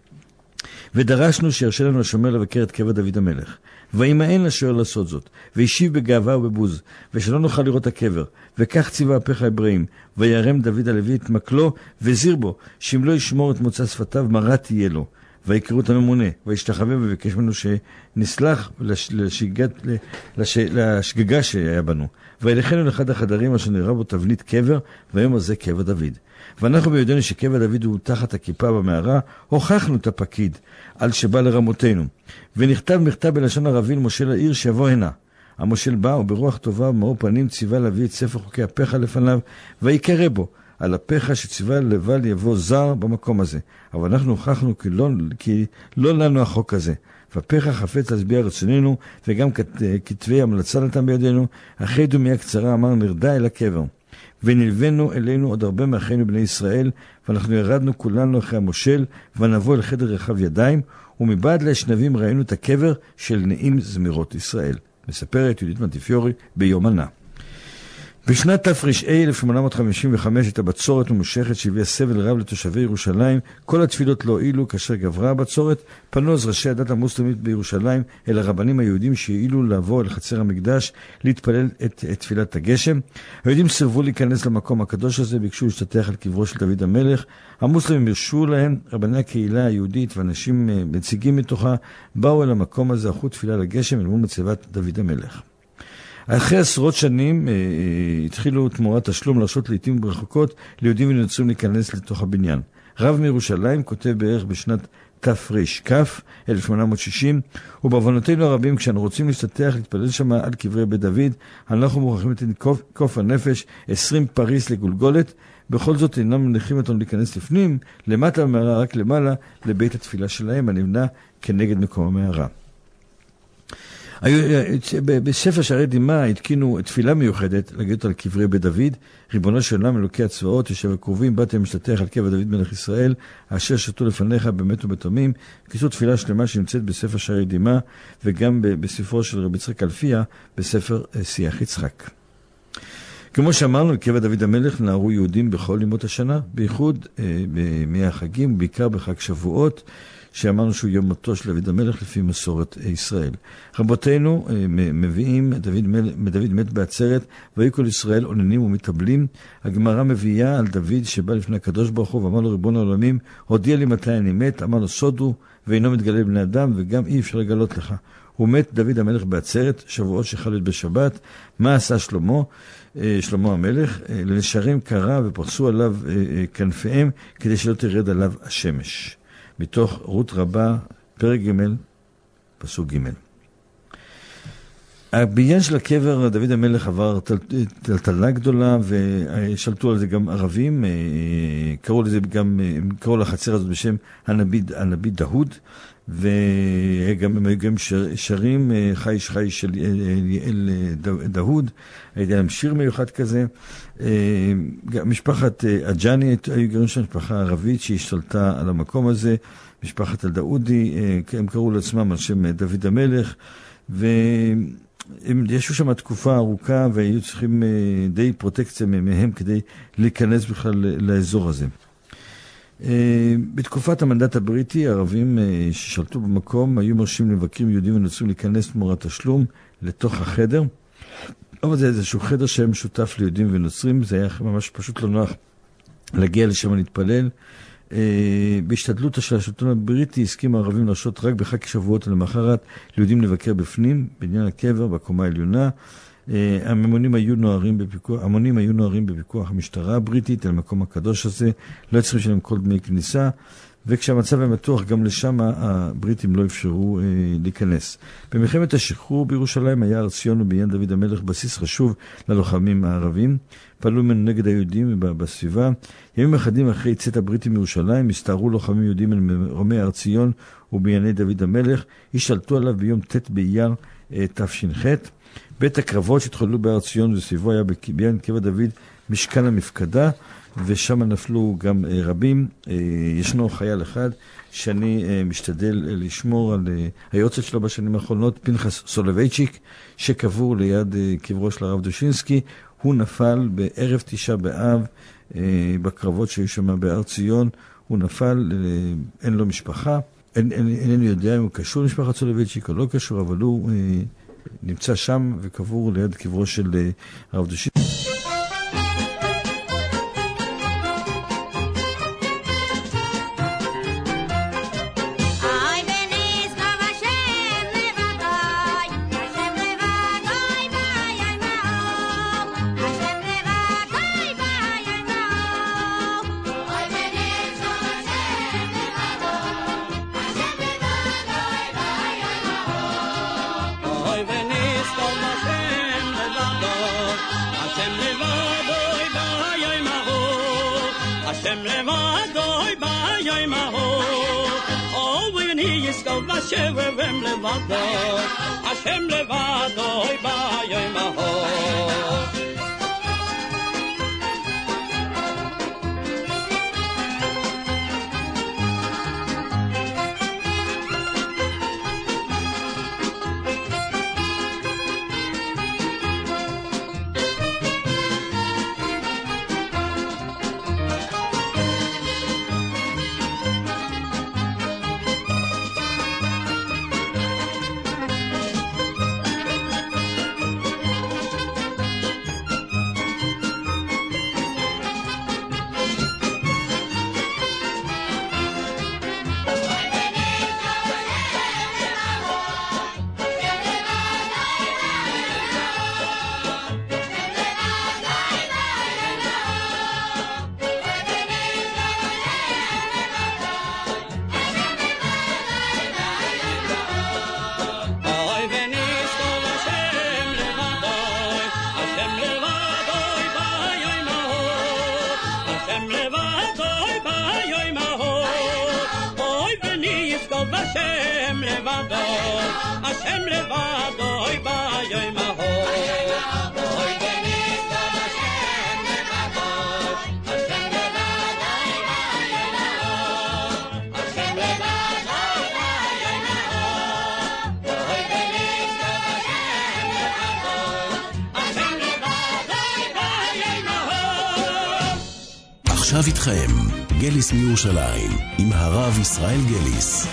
ודרשנו שירשה לנו השומר לבקר את קבר דוד המלך, וימאן לשוער לעשות זאת, וישיב בגאווה ובבוז, ושלא נוכל לראות הקבר. וכך ציווה הפך האברהים, וירם דוד הלוי את מקלו וזיר בו, שאם לא ישמור את מוצא שפתיו מרה תהיה לו. ויקראו את הממונה, וישתחווה וביקש ממנו שנסלח לשגגת, לש, לשגגה שהיה בנו. וילכנו לאחד החדרים אשר נראה בו תבנית קבר, והיום הזה קבר דוד. ואנחנו ביודענו שקבר דוד הוא תחת הכיפה במערה, הוכחנו את הפקיד על שבא לרמותינו. ונכתב מכתב בלשון ערבי למושל העיר שיבוא הנה. המושל בא וברוח טובה ומאור פנים ציווה להביא את ספר חוקי הפכה לפניו, ויקרא בו על הפכה שציווה לבל יבוא זר במקום הזה. אבל אנחנו הוכחנו כי לא, כי לא לנו החוק הזה. והפכה חפץ להסביע רצוננו, וגם כתבי המלצה נתן בידינו. אחרי דומיה קצרה אמר נרדה אל הקבר. ונלווינו אלינו עוד הרבה מאחינו בני ישראל, ואנחנו ירדנו כולנו אחרי המושל, ונבוא אל חדר רחב ידיים, ומבעד לאשנבים ראינו את הקבר של נעים זמירות ישראל. מספרת יהודית מונטיפיורי ביומנה. בשנת תר"ה אלף שמונה מאות חמישים וחמש הייתה בצורת ממושכת שהביאה סבל רב לתושבי ירושלים. כל התפילות לא הועילו. כאשר גברה הבצורת פנו אז ראשי הדת המוסלמית בירושלים אל הרבנים היהודים שהועילו לבוא אל חצר המקדש להתפלל את, את תפילת הגשם. היהודים סירבו להיכנס למקום הקדוש הזה, ביקשו להשתטח על קברו של דוד המלך. המוסלמים הרשו להם. רבני הקהילה היהודית ואנשים מציגים מתוכה באו אל המקום הזה, ערכו תפילה לגשם אל מול מצבת דוד המלך. אחרי עשרות שנים אה, אה, התחילו תמורת תשלום להרשות לעתים רחוקות ליהודים ונוצרים להיכנס לתוך הבניין. רב מירושלים כותב בערך בשנת תר"כ אלף שמונה מאות שישים, ובעוונותינו הרבים כשאנו רוצים להשתטח להתפלל שם על קברי בית דוד, אנחנו מוכרחים לתת כוף, כוף הנפש עשרים פריס לגולגולת. בכל זאת אינם מניחים אותנו להיכנס לפנים, למטה במערה, רק למעלה לבית התפילה שלהם הנבנה כנגד מקום המערה. בספר שערי דימה התקינו תפילה מיוחדת להגיד על קברי בית דוד. ריבונו של עולם אלוקי הצבאות, יושב הקרובים, באתם משתטח על קבר דוד מלך ישראל, אשר שתו לפניך באמת ובתמים. קיצור תפילה שלמה שנמצאת בספר שערי דימה, וגם בספרו של רבי יצחק אלפיה, בספר שיח יצחק. כמו שאמרנו, לקבר דוד המלך נערו יהודים בכל ימות השנה, בייחוד בימי החגים, בעיקר בחג שבועות, שאמרנו שהוא יום מותו של דוד המלך לפי מסורת ישראל. רבותינו מביאים, דוד, דוד מת בעצרת, והיו כל ישראל עוננים ומתאבלים. הגמרא מביאה על דוד שבא לפני הקדוש ברוך הוא ואמר לו ריבון העולמים, הודיע לי מתי אני מת. אמר לו סודו ואינו מתגלה בני אדם וגם אי אפשר לגלות לך. הוא מת דוד המלך בעצרת, שבועות שחלו בשבת. מה עשה שלמה? שלמה המלך, לנשרים קרא ופרסו עליו כנפיהם כדי שלא תרד עליו השמש. מתוך רות רבה, פרק ג' פסוק ג'. הבניין של הקבר דוד המלך עבר טלטלה גדולה, ושלטו על זה גם ערבים, קראו לזה גם, קראו לחצר הזאת בשם הנביא, הנביא דהוד, וגם הם גם שרים חייש חייש של אל דהוד, הייתה להם שיר מיוחד כזה. משפחת אג'אני היו גרים שם, משפחה ערבית שהשתלטה על המקום הזה, משפחת אל-דאודי, הם קראו לעצמם על שם דוד המלך, והם ישו שם תקופה ארוכה והיו צריכים די פרוטקציה מהם כדי להיכנס בכלל לאזור הזה. בתקופת המנדט הבריטי, הערבים ששלטו במקום היו מרשים למבקרים יהודים ונוצרים להיכנס תמורת תשלום לתוך החדר, אבל זה איזשהו חדר שהיה משותף ליהודים ונוצרים. זה היה ממש פשוט לא נוח להגיע לשם להתפלל. בהשתדלות של השלטון הבריטי הסכים הערבים להרשות רק בחג שבועות למחרת ליהודים לבקר בפנים, בניין הקבר, בקומה העליונה. הממונים היו נוערים בפיקוח, המונים היו נוערים בפיקוח המשטרה הבריטית על מקום הקדוש הזה, לא צריכים לשלם כל דמי כניסה, וכשהמצב היה מתוח גם לשם הבריטים לא אפשרו אה, להיכנס. במלחמת השחרור בירושלים היה הר ציון ובעניין דוד המלך בסיס חשוב ללוחמים הערבים, פעלו ממנו נגד היהודים בסביבה. ימים אחדים אחרי צאת הבריטים מירושלים הסתערו לוחמים יהודים על מרומי הר ציון ובענייני דוד המלך, השתלטו עליו ביום ט' באייר אה, תש"ח. בית הקרבות שהתחוללו בהר ציון וסביבו היה בעניין קבע דוד משכן המפקדה, ושם נפלו גם רבים. ישנו חייל אחד שאני משתדל לשמור על היוצאת שלו בשנים האחרונות, פנחס סולובייצ'יק, שקבור ליד קברו של הרב דושינסקי. הוא נפל בערב תשעה באב בקרבות שהיו שם בהר ציון. הוא נפל, אין לו משפחה, אין, אין, אינני יודע אם הוא קשור למשפחת סולובייצ'יק או לא קשור, אבל הוא נמצא שם וקבור ליד קברו של הרב דושינסקי. Hashem levado, Hashem levado, bayom ahor. עכשיו איתכם, גליס מירושלים, עם הרב ישראל גליס.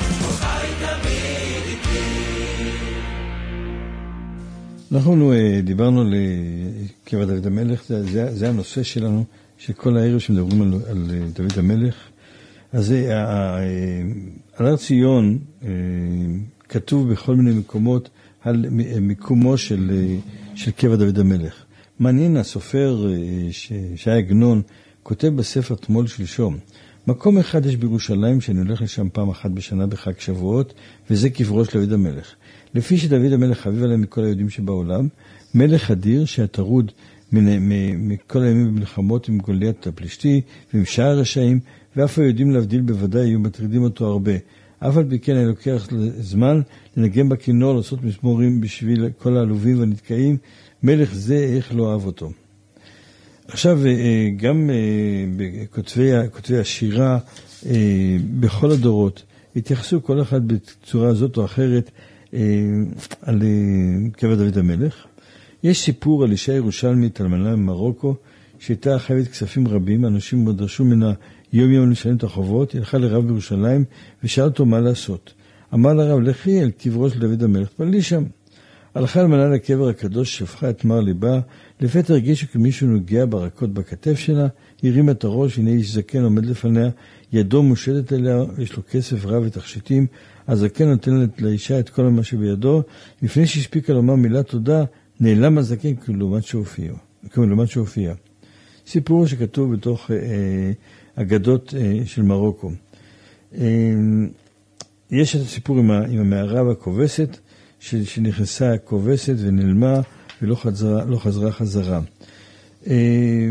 אנחנו דיברנו על קבע דוד המלך, זה, זה, זה הנושא שלנו, שכל הערב שמדברים על, על דוד המלך. אז על הר ציון כתוב בכל מיני מקומות על מיקומו של, של קבע דוד המלך. מעניין, הסופר שי עגנון כותב בספר תמול שלשום, מקום אחד יש בירושלים שאני הולך לשם פעם אחת בשנה בחג שבועות, וזה קברו של דוד המלך. לפי שדוד המלך חביב עליהם מכל היהודים שבעולם, מלך אדיר שהטרוד מכל הימים במלחמות עם גוליית הפלישתי ועם שאר הרשעים, ואף היהודים להבדיל בוודאי היו מטרידים אותו הרבה. אף על פי כן היה לוקח זמן לנגן בכינור, לעשות מזמורים בשביל כל העלובים והנתקעים. מלך זה, איך לא אהב אותו. עכשיו, גם בכותבי השירה בכל הדורות התייחסו כל אחד בצורה זאת או אחרת על קבע דוד המלך. יש סיפור על אישה ירושלמית אלמנה ממרוקו שהייתה חייבת כספים רבים, אנשים דרשו ממנה יום יום לשלם את החובות. היא הלכה לרב בירושלים ושאל אותו מה לעשות. אמר לרב, לכי אל קברו של דוד המלך, תפללי שם. הלכה אלמנה לקבר הקדוש, שפכה את מר ליבה, לפתע הרגישו כמישהו נוגע ברקות בכתף שלה, הרימה את הראש, הנה איש זקן עומד לפניה, ידו מושטת אליה, יש לו כסף רב ותכשיטים, הזקן נותן לאישה את כל מה שבידו, לפני שהספיקה לומר מילה תודה, נעלם הזקן כלעומת שהופיע. כלעומת שהופיע. סיפור שכתוב בתוך אה, אגדות אה, של מרוקו. אה, יש את הסיפור עם, עם המערה והכובסת, ש, שנכנסה הכובסת ונעלמה ולא חזרה, לא חזרה חזרה. אה,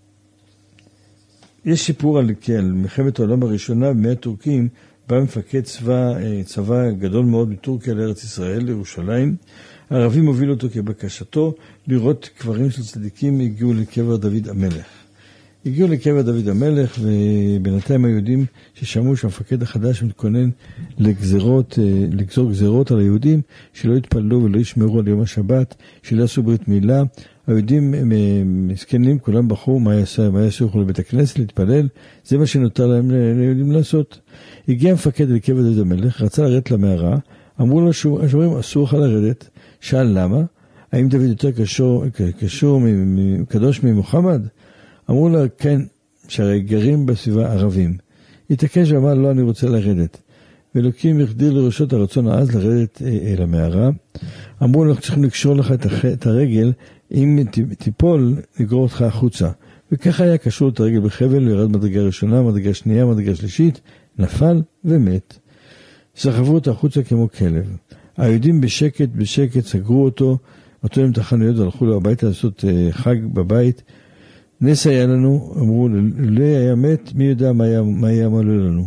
יש סיפור על, על מלחמת העולם הראשונה במאה הטורקים, בא מפקד צבא, צבא גדול מאוד מטורקיה לארץ ישראל, לירושלים. הערבים הובילו אותו כבקשתו לראות קברים של צדיקים, הגיעו לקבר דוד המלך. הגיעו לקבר דוד המלך, ובינתיים היהודים ששמעו שהמפקד החדש מתכונן לגזרות, לגזור גזרות על היהודים, שלא יתפללו ולא ישמרו על יום השבת, שלא יעשו ברית מילה. היהודים מסכנים, כולם בחרו מה יעשו, מה יעשו, יכולו לבית הכנסת להתפלל, זה מה שנותר להם ליהודים לעשות. הגיע המפקד לקבר דוד המלך, רצה לרדת למערה, אמרו לו השומרים, אסור לך לרדת, שאל למה? האם דוד יותר קשור, קשור, קדוש ממוחמד? אמרו לו, כן, שהרי גרים בסביבה ערבים. התעקש ואמר, לא, אני רוצה לרדת. ואלוקים החדיר לראשות הרצון העז לרדת אל המערה. אמרו לו, צריכים לקשור לך את הרגל, אם תיפול, לגרור אותך החוצה. וככה היה קשור את הרגל בחבל, וירד מדרגה ראשונה, מדרגה שנייה, מדרגה שלישית, נפל ומת. סחבו אותו החוצה כמו כלב. היהודים בשקט, בשקט, סגרו אותו, אותו עם תחנויות, והלכו לו הביתה לעשות חג בבית. נס היה לנו, אמרו, לא היה מת, מי יודע מה היה, מה היה מעלה לנו.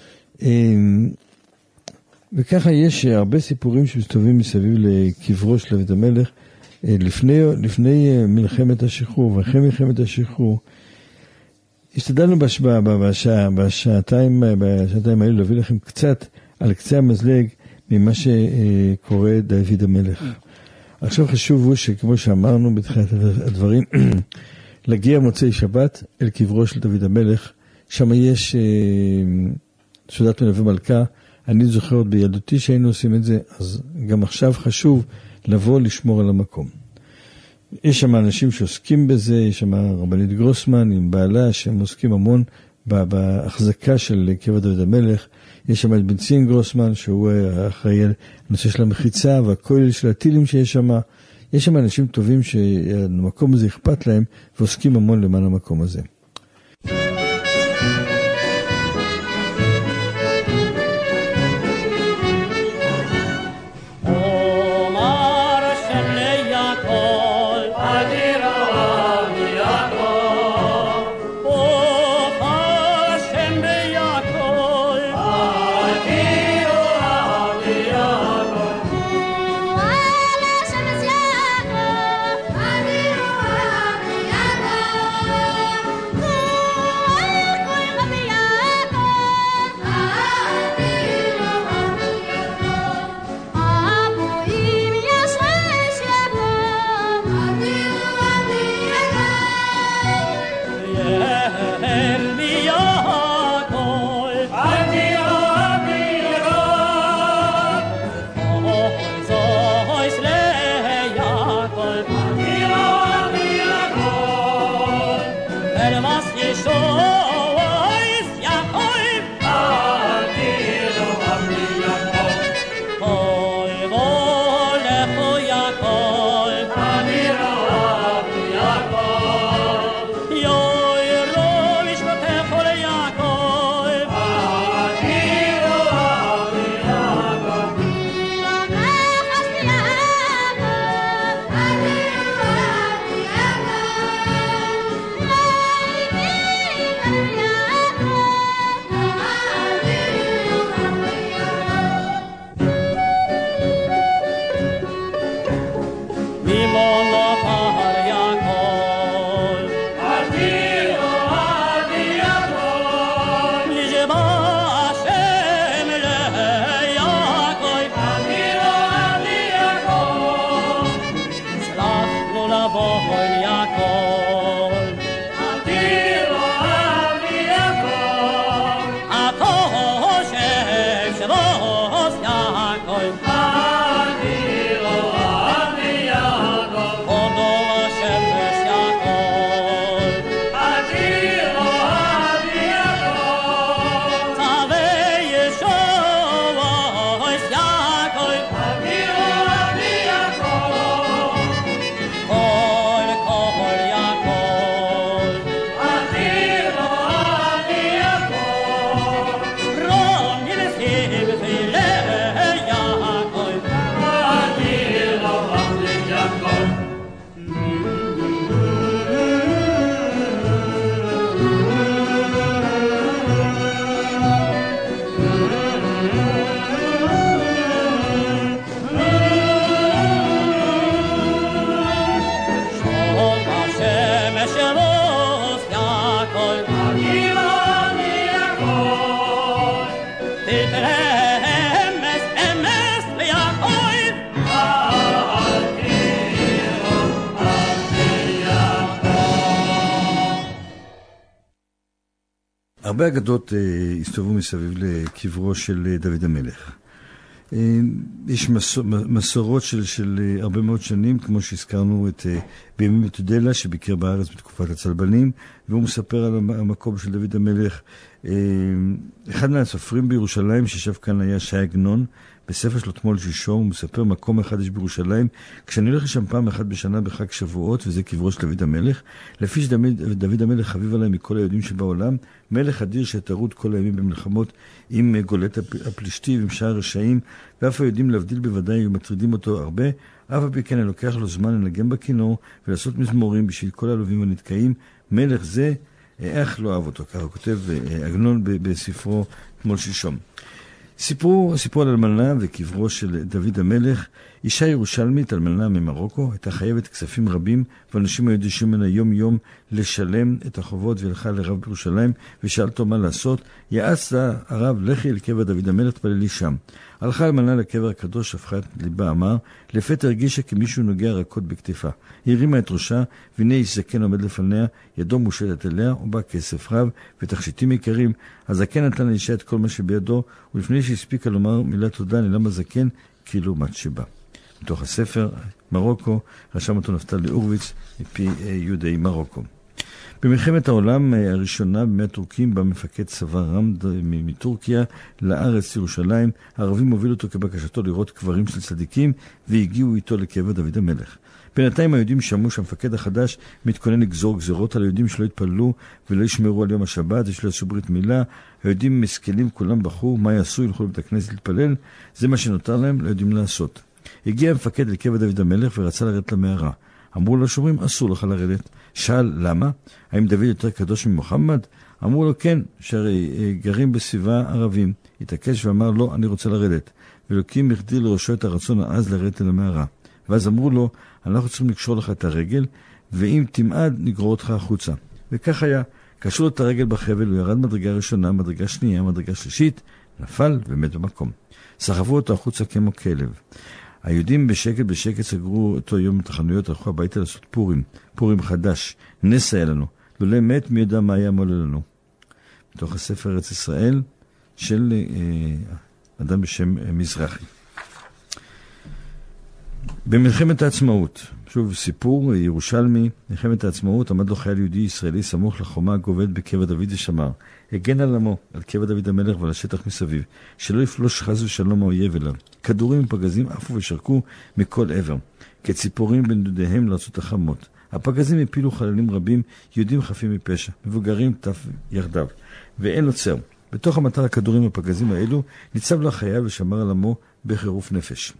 וככה יש הרבה סיפורים שמסתובבים מסביב לקברו של דוד המלך, לפני, לפני מלחמת השחרור, ואחרי מלחמת השחרור. השתדלנו בשע, בשע, בשעתיים, בשעתיים האלה להביא לכם קצת על קצה המזלג ממה שקורה דוד המלך. עכשיו חשוב הוא שכמו שאמרנו בתחילת הדברים, להגיע מוצאי שבת אל קברו של דוד המלך, שם יש סעודת מנווה מלכה, אני זוכר עוד בילדותי שהיינו עושים את זה, אז גם עכשיו חשוב לבוא לשמור על המקום. יש שם אנשים שעוסקים בזה, יש שם רבנית גרוסמן עם בעלה שהם עוסקים המון בהחזקה של קבר דוד המלך, יש שם את בן ציון גרוסמן שהוא אחראי על הנושא של המחיצה והכולל של הטילים שיש שם, יש שם אנשים טובים שהמקום הזה אכפת להם ועוסקים המון למען המקום הזה. הרבה אגדות אה, הסתובבו מסביב לקברו של אה, דוד המלך. אה, יש מסור, מסורות של, של אה, הרבה מאוד שנים, כמו שהזכרנו את אה, בימים מתודלה שביקר בארץ בתקופת הצלבנים, והוא מספר על המקום של דוד המלך. אה, אחד מהסופרים בירושלים שישב כאן היה שי עגנון, בספר שלו תמול שלשום, הוא מספר מקום אחד יש בירושלים, כשאני הולך לשם פעם אחת בשנה בחג שבועות, וזה קברו של דוד המלך, לפי שדוד המלך חביב עליהם מכל היהודים שבעולם, מלך אדיר שתרוד כל הימים במלחמות עם גולת הפלישתי ועם שאר רשעים, ואף היהודים להבדיל בוודאי ומטרידים אותו הרבה, אף על פי כן לוקח לו זמן לנגן בכינור ולעשות מזמורים בשביל כל הלווים הנתקעים. מלך זה, איך לא אהב אותו, ככה כותב עגנון בספרו תמול שלשום. סיפרו, סיפרו על אלמנה וקברו של דוד המלך. אישה ירושלמית, אלמנה ממרוקו, הייתה חייבת כספים רבים, ואנשים היו דורשים ממנה יום יום לשלם את החובות, והלכה לרב בירושלים ושאלתו מה לעשות. יעץ לה הרב, לכי אל קבר דוד המלך, תפללי שם. הלכה אלמנה לקבר הקדוש, הפכה את ליבה, אמר, לפתע הרגישה כמישהו נוגע רכות בכתפה. היא הרימה את ראשה, והנה איש זקן עומד לפניה, ידו מושטת אליה, ובא כסף רב ותכשיטים יקרים. הזקן נתן לאישה את כל מה שבידו, ולפני שהספיקה לומר מילת תודה, נעלם הזקן כאילו מת שבא. מתוך הספר מרוקו, רשם אותו נפתלי אורוויץ מפי יהודי מרוקו. במלחמת העולם הראשונה בימי הטורקים בא מפקד צבא רמד מטורקיה לארץ ירושלים. הערבים הובילו אותו כבקשתו לראות קברים של צדיקים והגיעו איתו לקבר דוד המלך. בינתיים היהודים שמעו שהמפקד החדש מתכונן לגזור גזרות על היהודים שלא התפללו ולא ישמרו על יום השבת ושלא יעשו ברית מילה. היהודים מסכנים כולם בחרו, מה יעשו? ילכו לבית הכנסת להתפלל? זה מה שנותר להם, לא יודעים לעשות. הגיע המפקד לקבר דוד המלך ורצה לרדת למערה. אמרו לו שומרים, אסור לך לרדת. שאל, למה? האם דוד יותר קדוש ממוחמד? אמרו לו, כן, שהרי גרים בסביבה ערבים. התעקש ואמר, לא, אני רוצה לרדת. ולוקים החדיר לראשו את הרצון העז לרדת אל המערה. ואז אמרו לו, אנחנו צריכים לקשור לך את הרגל, ואם תמעד נגרור אותך החוצה. וכך היה. קשרו לו את הרגל בחבל, הוא ירד מדרגה ראשונה, מדרגה שנייה, מדרגה שלישית, נפל ומת במקום. סחבו אותו החוצה כמו כלב. היהודים בשקט בשקט סגרו אותו יום בתחנויות, הלכו הביתה לעשות פורים, פורים חדש. נס היה לנו. לולא מת, מי יודע מה היה מולה לנו. מתוך הספר ארץ ישראל של אה, אדם בשם אה, מזרחי. במלחמת העצמאות, שוב סיפור ירושלמי, מלחמת העצמאות עמד לו חייל יהודי ישראלי סמוך לחומה הגובלת בקבר דוד ושמר. הגן על עמו, על קבר דוד המלך ועל השטח מסביב, שלא יפלוש חס ושלום האויב אליו. כדורים ופגזים עפו ושרקו מכל עבר, כציפורים בנדודיהם לארצות החמות. הפגזים הפילו חללים רבים, יהודים חפים מפשע, מבוגרים טף יחדיו, ואין עוצר. בתוך המטר הכדורים והפגזים האלו ניצב לו החייל ושמר על עמו בחירוף נפש.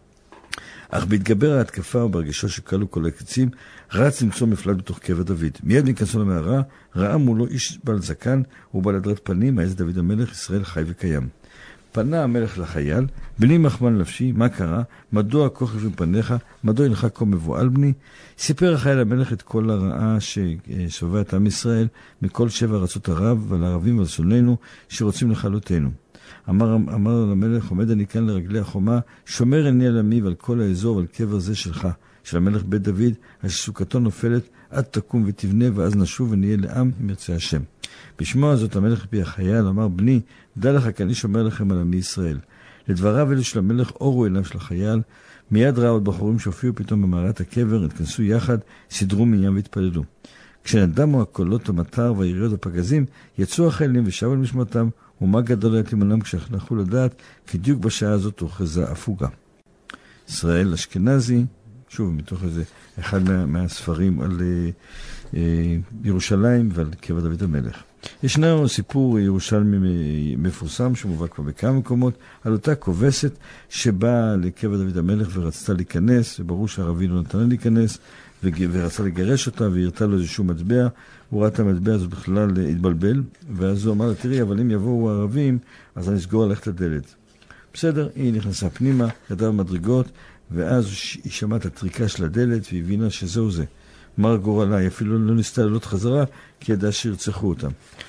אך בהתגבר ההתקפה וברגשו שקלו כל הקצים, רץ למצוא מפלט בתוך קבר דוד. מיד נכנסו למערה, ראה מולו איש בעל זקן ובעל הדרת פנים, העז דוד המלך, ישראל חי וקיים. פנה המלך לחייל, בני מחמן נפשי, מה קרה? מדוע כה חריפים פניך? מדוע אינך כה מבועל בני? סיפר החייל המלך את כל הרעה שסובב את עם ישראל מכל שבע ארצות ערב ועל הערבים ועל שונאינו שרוצים לכלותנו. אמר, אמר למלך, עומד אני כאן לרגלי החומה, שומר עיני על עמי ועל כל האזור ועל קבר זה שלך, של המלך בית דוד, השסוכתו נופלת, עד תקום ותבנה, ואז נשוב ונהיה לעם אם ירצה השם. בשמוע זאת המלך פי החייל, אמר, בני, דע לך כי אני שומר לכם על עמי ישראל. לדבריו אלו של המלך אורו עיניו של החייל, מיד ראה עוד בחורים שהופיעו פתאום במערת הקבר, התכנסו יחד, סידרו מניין והתפללו. כשנדמו הקולות המטר והיריות הפגזים, יצאו החיילים ושבו על משמעתם, ומה גדול היה תימנם כשהלכו לדעת, כי דיוק בשעה הזאת הוכרזה הפוגה. ישראל אשכנזי, שוב מתוך איזה אחד מה, מהספרים על אה, אה, ירושלים ועל קבר דוד המלך. ישנו סיפור ירושלמי מפורסם שמובא כבר בכמה מקומות על אותה כובסת שבאה לקבר דוד המלך ורצתה להיכנס, וברור שהערבי לא נתן להיכנס, ורצה לגרש אותה והרתה לו איזשהו מטבע. הוא ראה את המטבע הזאת בכלל התבלבל, ואז הוא אמר לה, תראי, אבל אם יבואו הערבים, אז אני אסגור ללכת לדלת. בסדר, היא נכנסה פנימה, ידעה במדרגות, ואז היא שמעה את הטריקה של הדלת, והיא הבינה שזהו זה. מר גורלה, היא אפילו לא ניסתה לעלות חזרה, כי ידעה שירצחו אותה.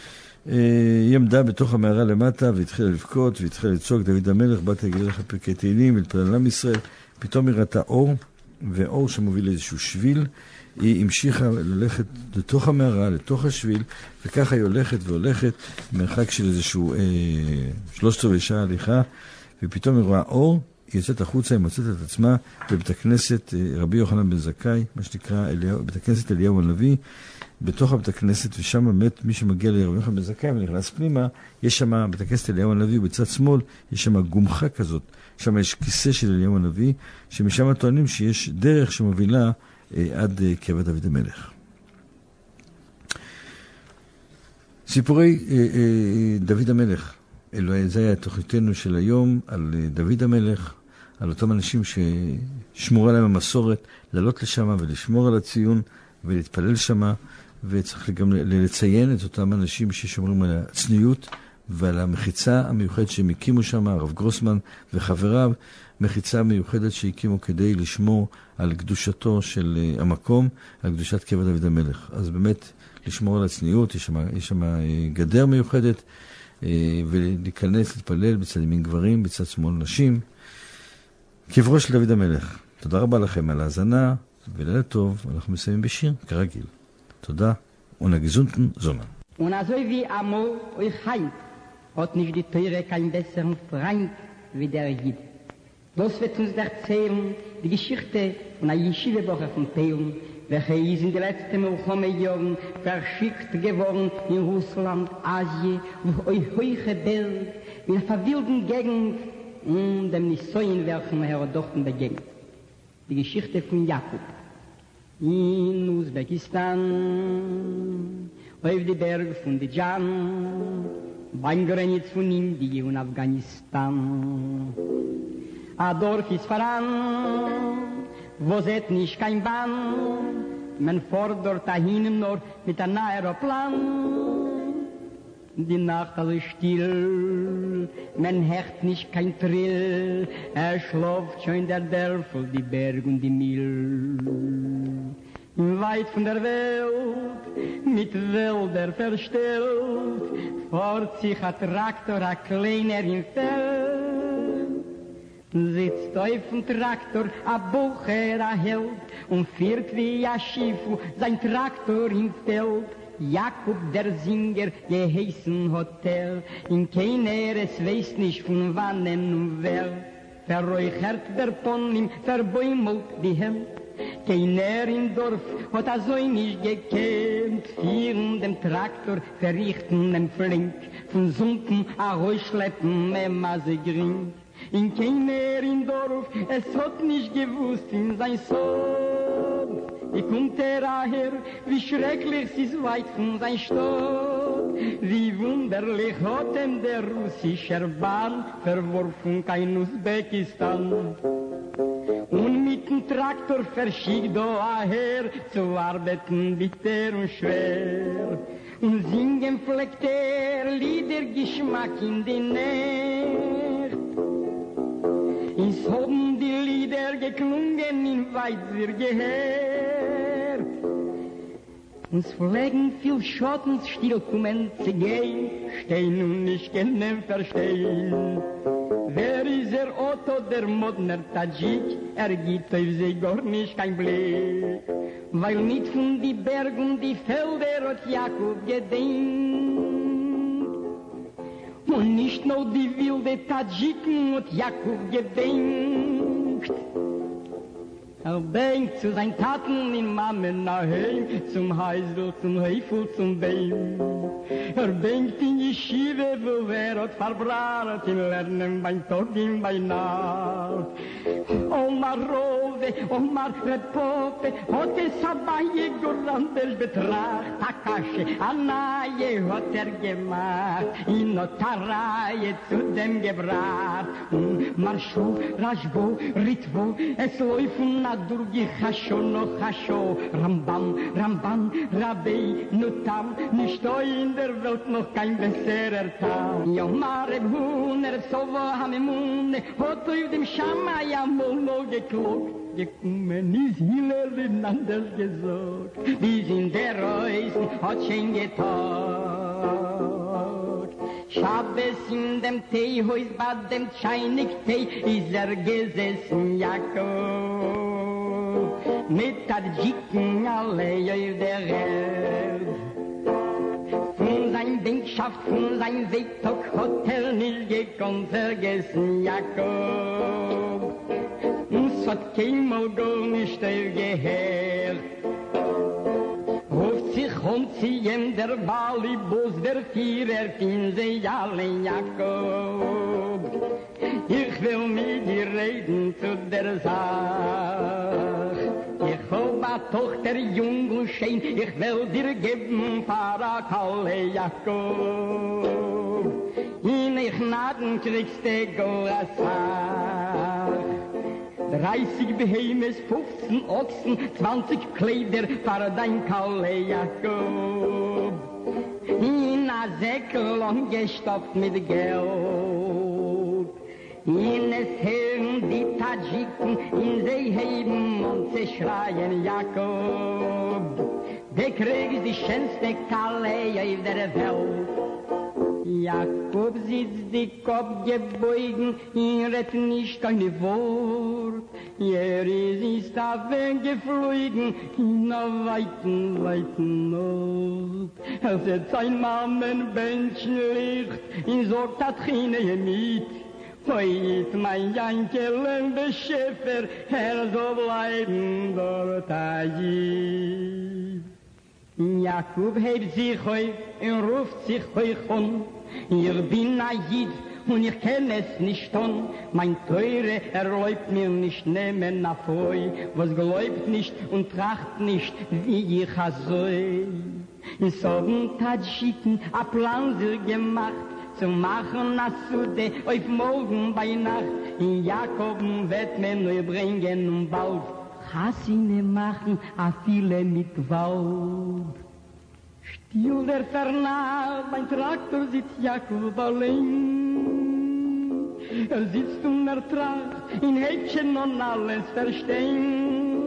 היא עמדה בתוך המערה למטה, והתחילה לבכות, והתחילה לצעוק, דוד המלך, באתי להגיד לך פרקי תהילים, ולפלל עם ישראל. פתאום היא ראתה אור, ואור שמוביל לאיזשהו שביל, היא המשיכה ללכת לתוך המערה, לתוך השביל, וככה היא הולכת והולכת, מרחק של איזשהו אה, שלושת רבעי שעה הליכה, ופתאום היא רואה אור, היא יוצאת החוצה, היא מוצאת את עצמה בבית הכנסת אה, רבי יוחנן בן זכאי, מה שנקרא אליהו, בית הכנסת אליהו הנביא, בתוך הבית הכנסת, ושם באמת מי שמגיע לרבי יוחנן בן זכאי ונכנס פנימה, יש שם בית הכנסת אליהו הנביא, בצד שמאל יש שם גומחה כזאת, שם יש כיסא של אליהו הנביא, שמשם טוענים שיש דרך שמובילה אה, עד אה, קבר דוד המלך. סיפורי אה, אה, דוד המלך, אלוהי, זה היה תוכניתנו של היום על אה, דוד המלך, על אותם אנשים ששמורה להם המסורת, לעלות לשם ולשמור על הציון ולהתפלל שם, וצריך גם לציין את אותם אנשים ששומרים על הצניעות ועל המחיצה המיוחדת שהם הקימו שם, הרב גרוסמן וחבריו, מחיצה מיוחדת שהקימו כדי לשמור על קדושתו של המקום, על קדושת קבר דוד המלך. אז באמת לשמור על הצניעות, יש שם, יש שם גדר מיוחדת, ולהיכנס, להתפלל בצד ימין גברים, בצד שמאל נשים. קברו של דוד המלך. תודה רבה לכם על ההאזנה, ולילה טוב, אנחנו מסיימים בשיר, כרגיל. תודה, ונגזונטן זונה. Und also wie Amor euch heint, hat nicht die Teure kein besseren Freund wie der Jid. Das wird uns erzählen, die Geschichte von der Yeshiva-Woche von Peum, welche ist in den letzten Milchome-Jahren verschickt geworden in Russland, Asien, auf euch hohe Berg, in der verwilden Gegend und dem Nisoyen, welchen Herodochten begegnet. Die Geschichte von Jakob. In Usbekistan, auf die Berge von Dijan, beim Grenitz von Indien und Afghanistan. Ein Dorf ist voran, wo seht nicht kein Bahn, man fährt dort dahin nur mit einem Aeroplan. Die Nacht also still, man hört nicht kein Trill, er schläft schon der Dörfel, die Berg und die Mill. Weit von der Welt, mit Wälder verstellt, fährt sich ein Traktor, ein kleiner im Feld. Sitzt auf dem Traktor, ein Bucher, ein Held, und fährt wie ein Schiff, sein Traktor im Feld. Jakob der Singer, geheißen Hotel, in keiner es weiß nicht von wann und wer. Verräuchert der Ponym, verbäumelt die Hemd. Keiner im Dorf hat er so nicht gekannt. Führen dem Traktor, verrichten dem Flink, von Sumpen a Heuschleppen, mehr Masse gering. In keiner im Dorf, es hat nicht gewusst in sein Sohn. Wie kommt er daher, wie schrecklich es ist weit von sein Stadt. Wie wunderlich hat ihm der russische Bahn verworfen, kein Usbekistan. Und mit dem Traktor verschickt daher zu arbeiten bitter und schwer. Und singen fleckt er Liedergeschmack in die Nacht. Ins haben die Lieder geklungen in weiser Gehör. Uns pflegen viel Schottens still kommen zu gehen, stehen und nicht können verstehen. Wer ist der Otto, der Modner Tadjik, er gibt auf sie gar nicht kein Blick. Weil nicht von die Berg und die Felder hat Jakob gedenkt. Und nicht nur die wilde Tadjiken hat Jakob gedenkt. Er denkt zu seinen Taten in Mammen nach Heim, zum Heisel, zum Heifel, zum Bein. Er denkt in die Schiebe, wo er hat verbrannt, in Lernen beim Tag, in bei Nacht. Oma Rose, Oma Repote, hat es aber Jäger anders betracht. Takasche, Anaye hat er gemacht, in Notaraye zu dem gebracht. Und Marschu, Rajbo, Ritvo, es läuft nach Durgi Chasho no Chasho, Rambam, Rambam, Rabbi, Nutam, nicht in der Welt noch kein besserer Tam. Yomare Bhuner, Sovo Hamemune, hat auf dem Schamaya Molo geklockt, gekommen ist Hillel in anders gesagt, bis in der Reusen hat schon getagt. Schabes in dem Teehuis, bei dem Scheinig Tee, ist er gesessen, Jakob. mit Tadjiken alle auf der Welt. Von sein Denkschaft, von sein Seetag hat er nicht gekonnt vergessen, Jakob. Uns hat keinmal gar nicht gehört. Ruft sich und ziehen der Balibus, der Vierer, finden sie alle, Jakob. Ich will mit dir reden zu der Sache. Ich hab a Tochter jung und schön, ich will dir geben Parakalle, Jakob. In ich Gnaden kriegst du Gora Sach. Dreißig Behemes, fünfzehn Ochsen, zwanzig Kleider für dein Kalle, Jakob. In a Säckel und gestopft mit Geld. In es hören die Tadschiken, in sie heben und sie schreien, Jakob. Der kriegt die schönste Kalle auf der Welt. Jakob sitzt die Kopf gebeugen, ihn rett nicht keine Wort. Er ist da weggeflogen, in a weiten, weiten Not. Er setzt sein Mammenbändchen Licht, ihn sorgt da Träne mit. Heute mein Jankel der Schäfer, er soll bleiben dort agit. Jakob hebt sich heu und ruft sich heu an. Ich bin agit und ich kenn es nicht an. Mein Teure erlaubt mir nicht nehmen nach heu, was glaubt nicht und tracht nicht, wie ich soll. So ein Tadschiken a Plan sie gemacht, zu machen a Sude auf morgen bei Nacht. In Jakob wird mir neu bringen und bald Chassine machen a viele mit Gewalt. Still der Fernab, mein Traktor sitzt Jakob allein. Er sitzt und er tracht in Häkchen und alles verstehen.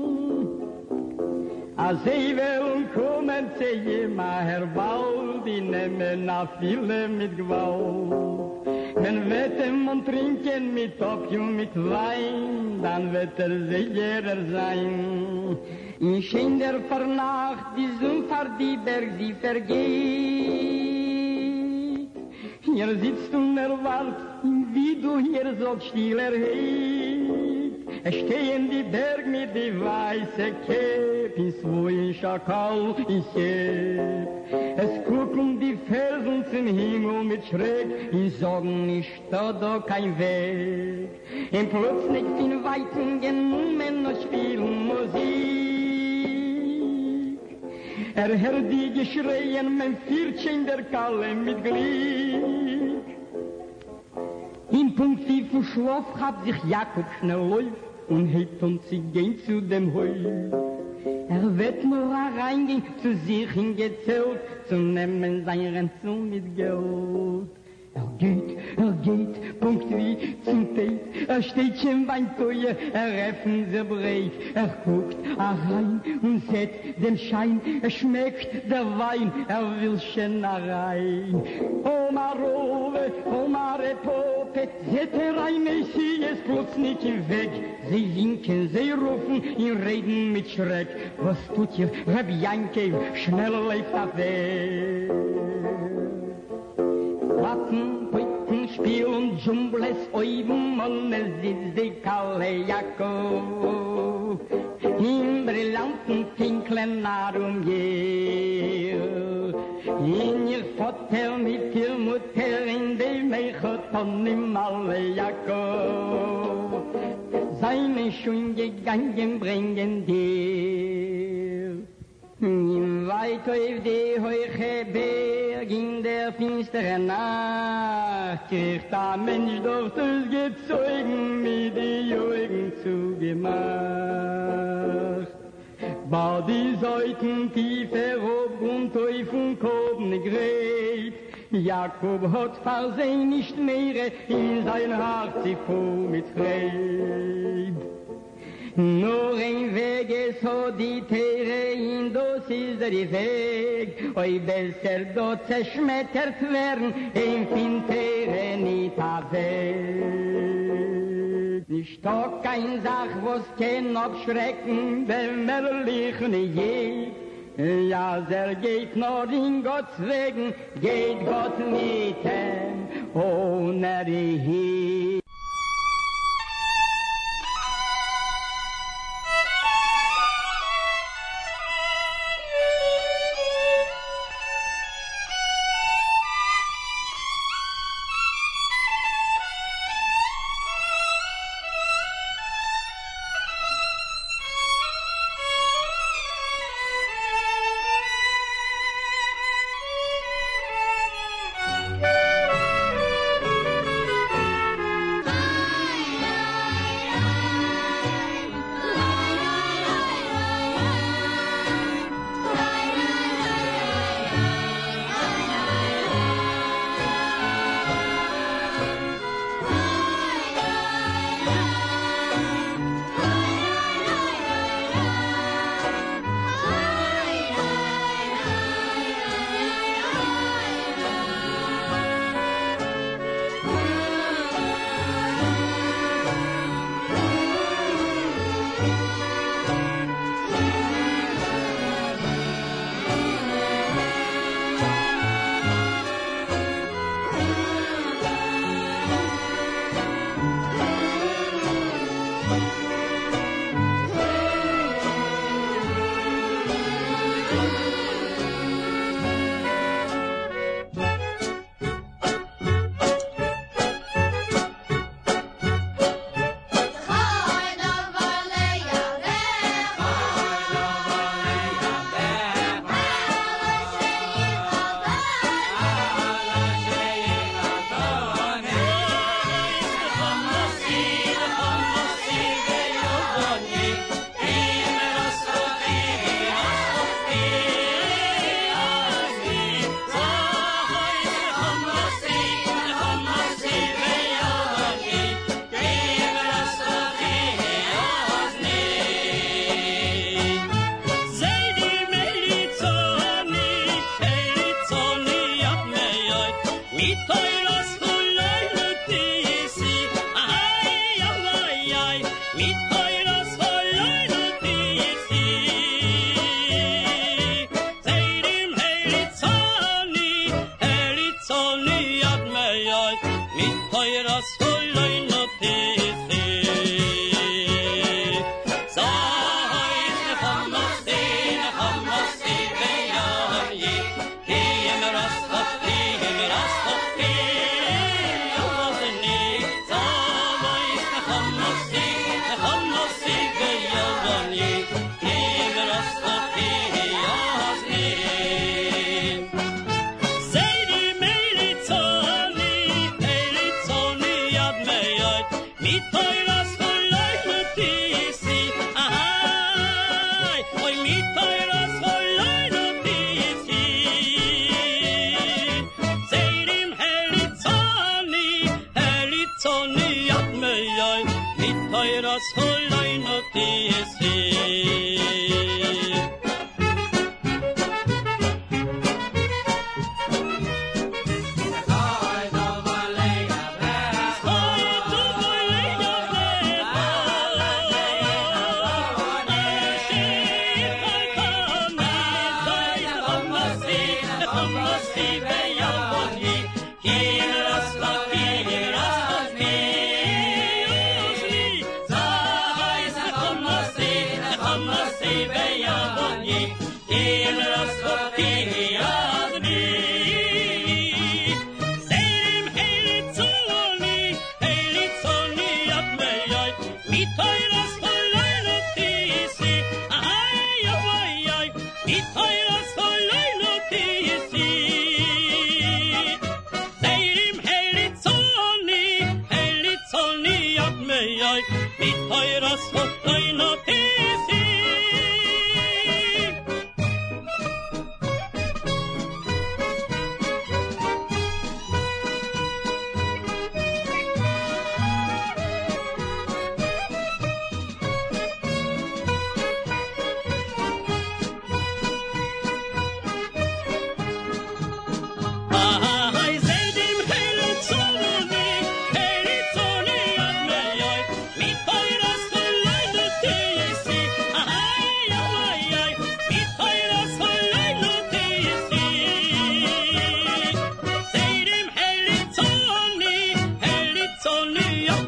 Als sie will kommen, sehe immer herbald, die nehmen a viele mit Gewalt. Wenn wetten und trinken mit Opium, mit Wein, dann wird er sicherer sein. In Schein der Vernacht, die Sumpfer, die Berg, sie vergeht. Hier sitzt und er wartet, wie du hier so still erhebt. Es stehen die Berg mit die weiße Käpp, ins wo in Schakal ich heb. Es gucken die Felsen zum Himmel mit Schreck, ich sagen nicht, da da kein Weg. Und plötzlich in weiten Genommen und spielen Musik. Er hört die Geschreien, mein Viertchen der Kalle mit Glück. In Punkt fünf Uhr Schlaf hat sich Jakob schnell läuft und hebt und sie gehen zu dem Heu. Er wird nur reingehen, zu sich hingezählt, zu nehmen seine Ranzung mit Geld. Er geht, er geht, Punkt wie zum Tät, er steht schon beim Teuer, er öffnet sie breit, er guckt rein und sieht den Schein, er schmeckt der Wein, er will schon rein. Oh Marove, oh Marepope, seht er rein, sie ist plötzlich weg, sie winken, sie rufen, ihn reden mit Schreck. Was tut ihr, Reb Janke, schnell läuft er weg. Watten, Pütten, Spiel und Jumbles, oben und es sitzt die Kalle Jakob. In brillanten Tinkeln darum hier. In ihr Vater mit ihr Mutter in dem Mechoton im Alle Jakob. Seine schon gegangen bringen dir. In weit auf die hohe Berg in der finsteren Nacht kriegt der Mensch doch das Gezeugen mit die Augen zugemacht. Bau die Seiten tiefer ob und auf und Koben gerät. Jakob hat versehen nicht mehr in sein Herz sie voll mit Freude. Nur ein Weg ist so die Tere, in das ist der Weg. Oi besser dort zerschmettert werden, ein Fintere nicht weg. Nicht doch kein Sach, was kein abschrecken, wenn wir liegen je. Ja, der geht nur in Gottes Wegen, geht Gott mit ihm, ohne die.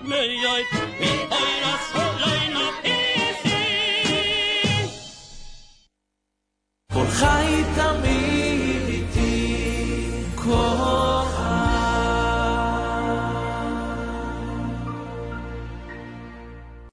mir joit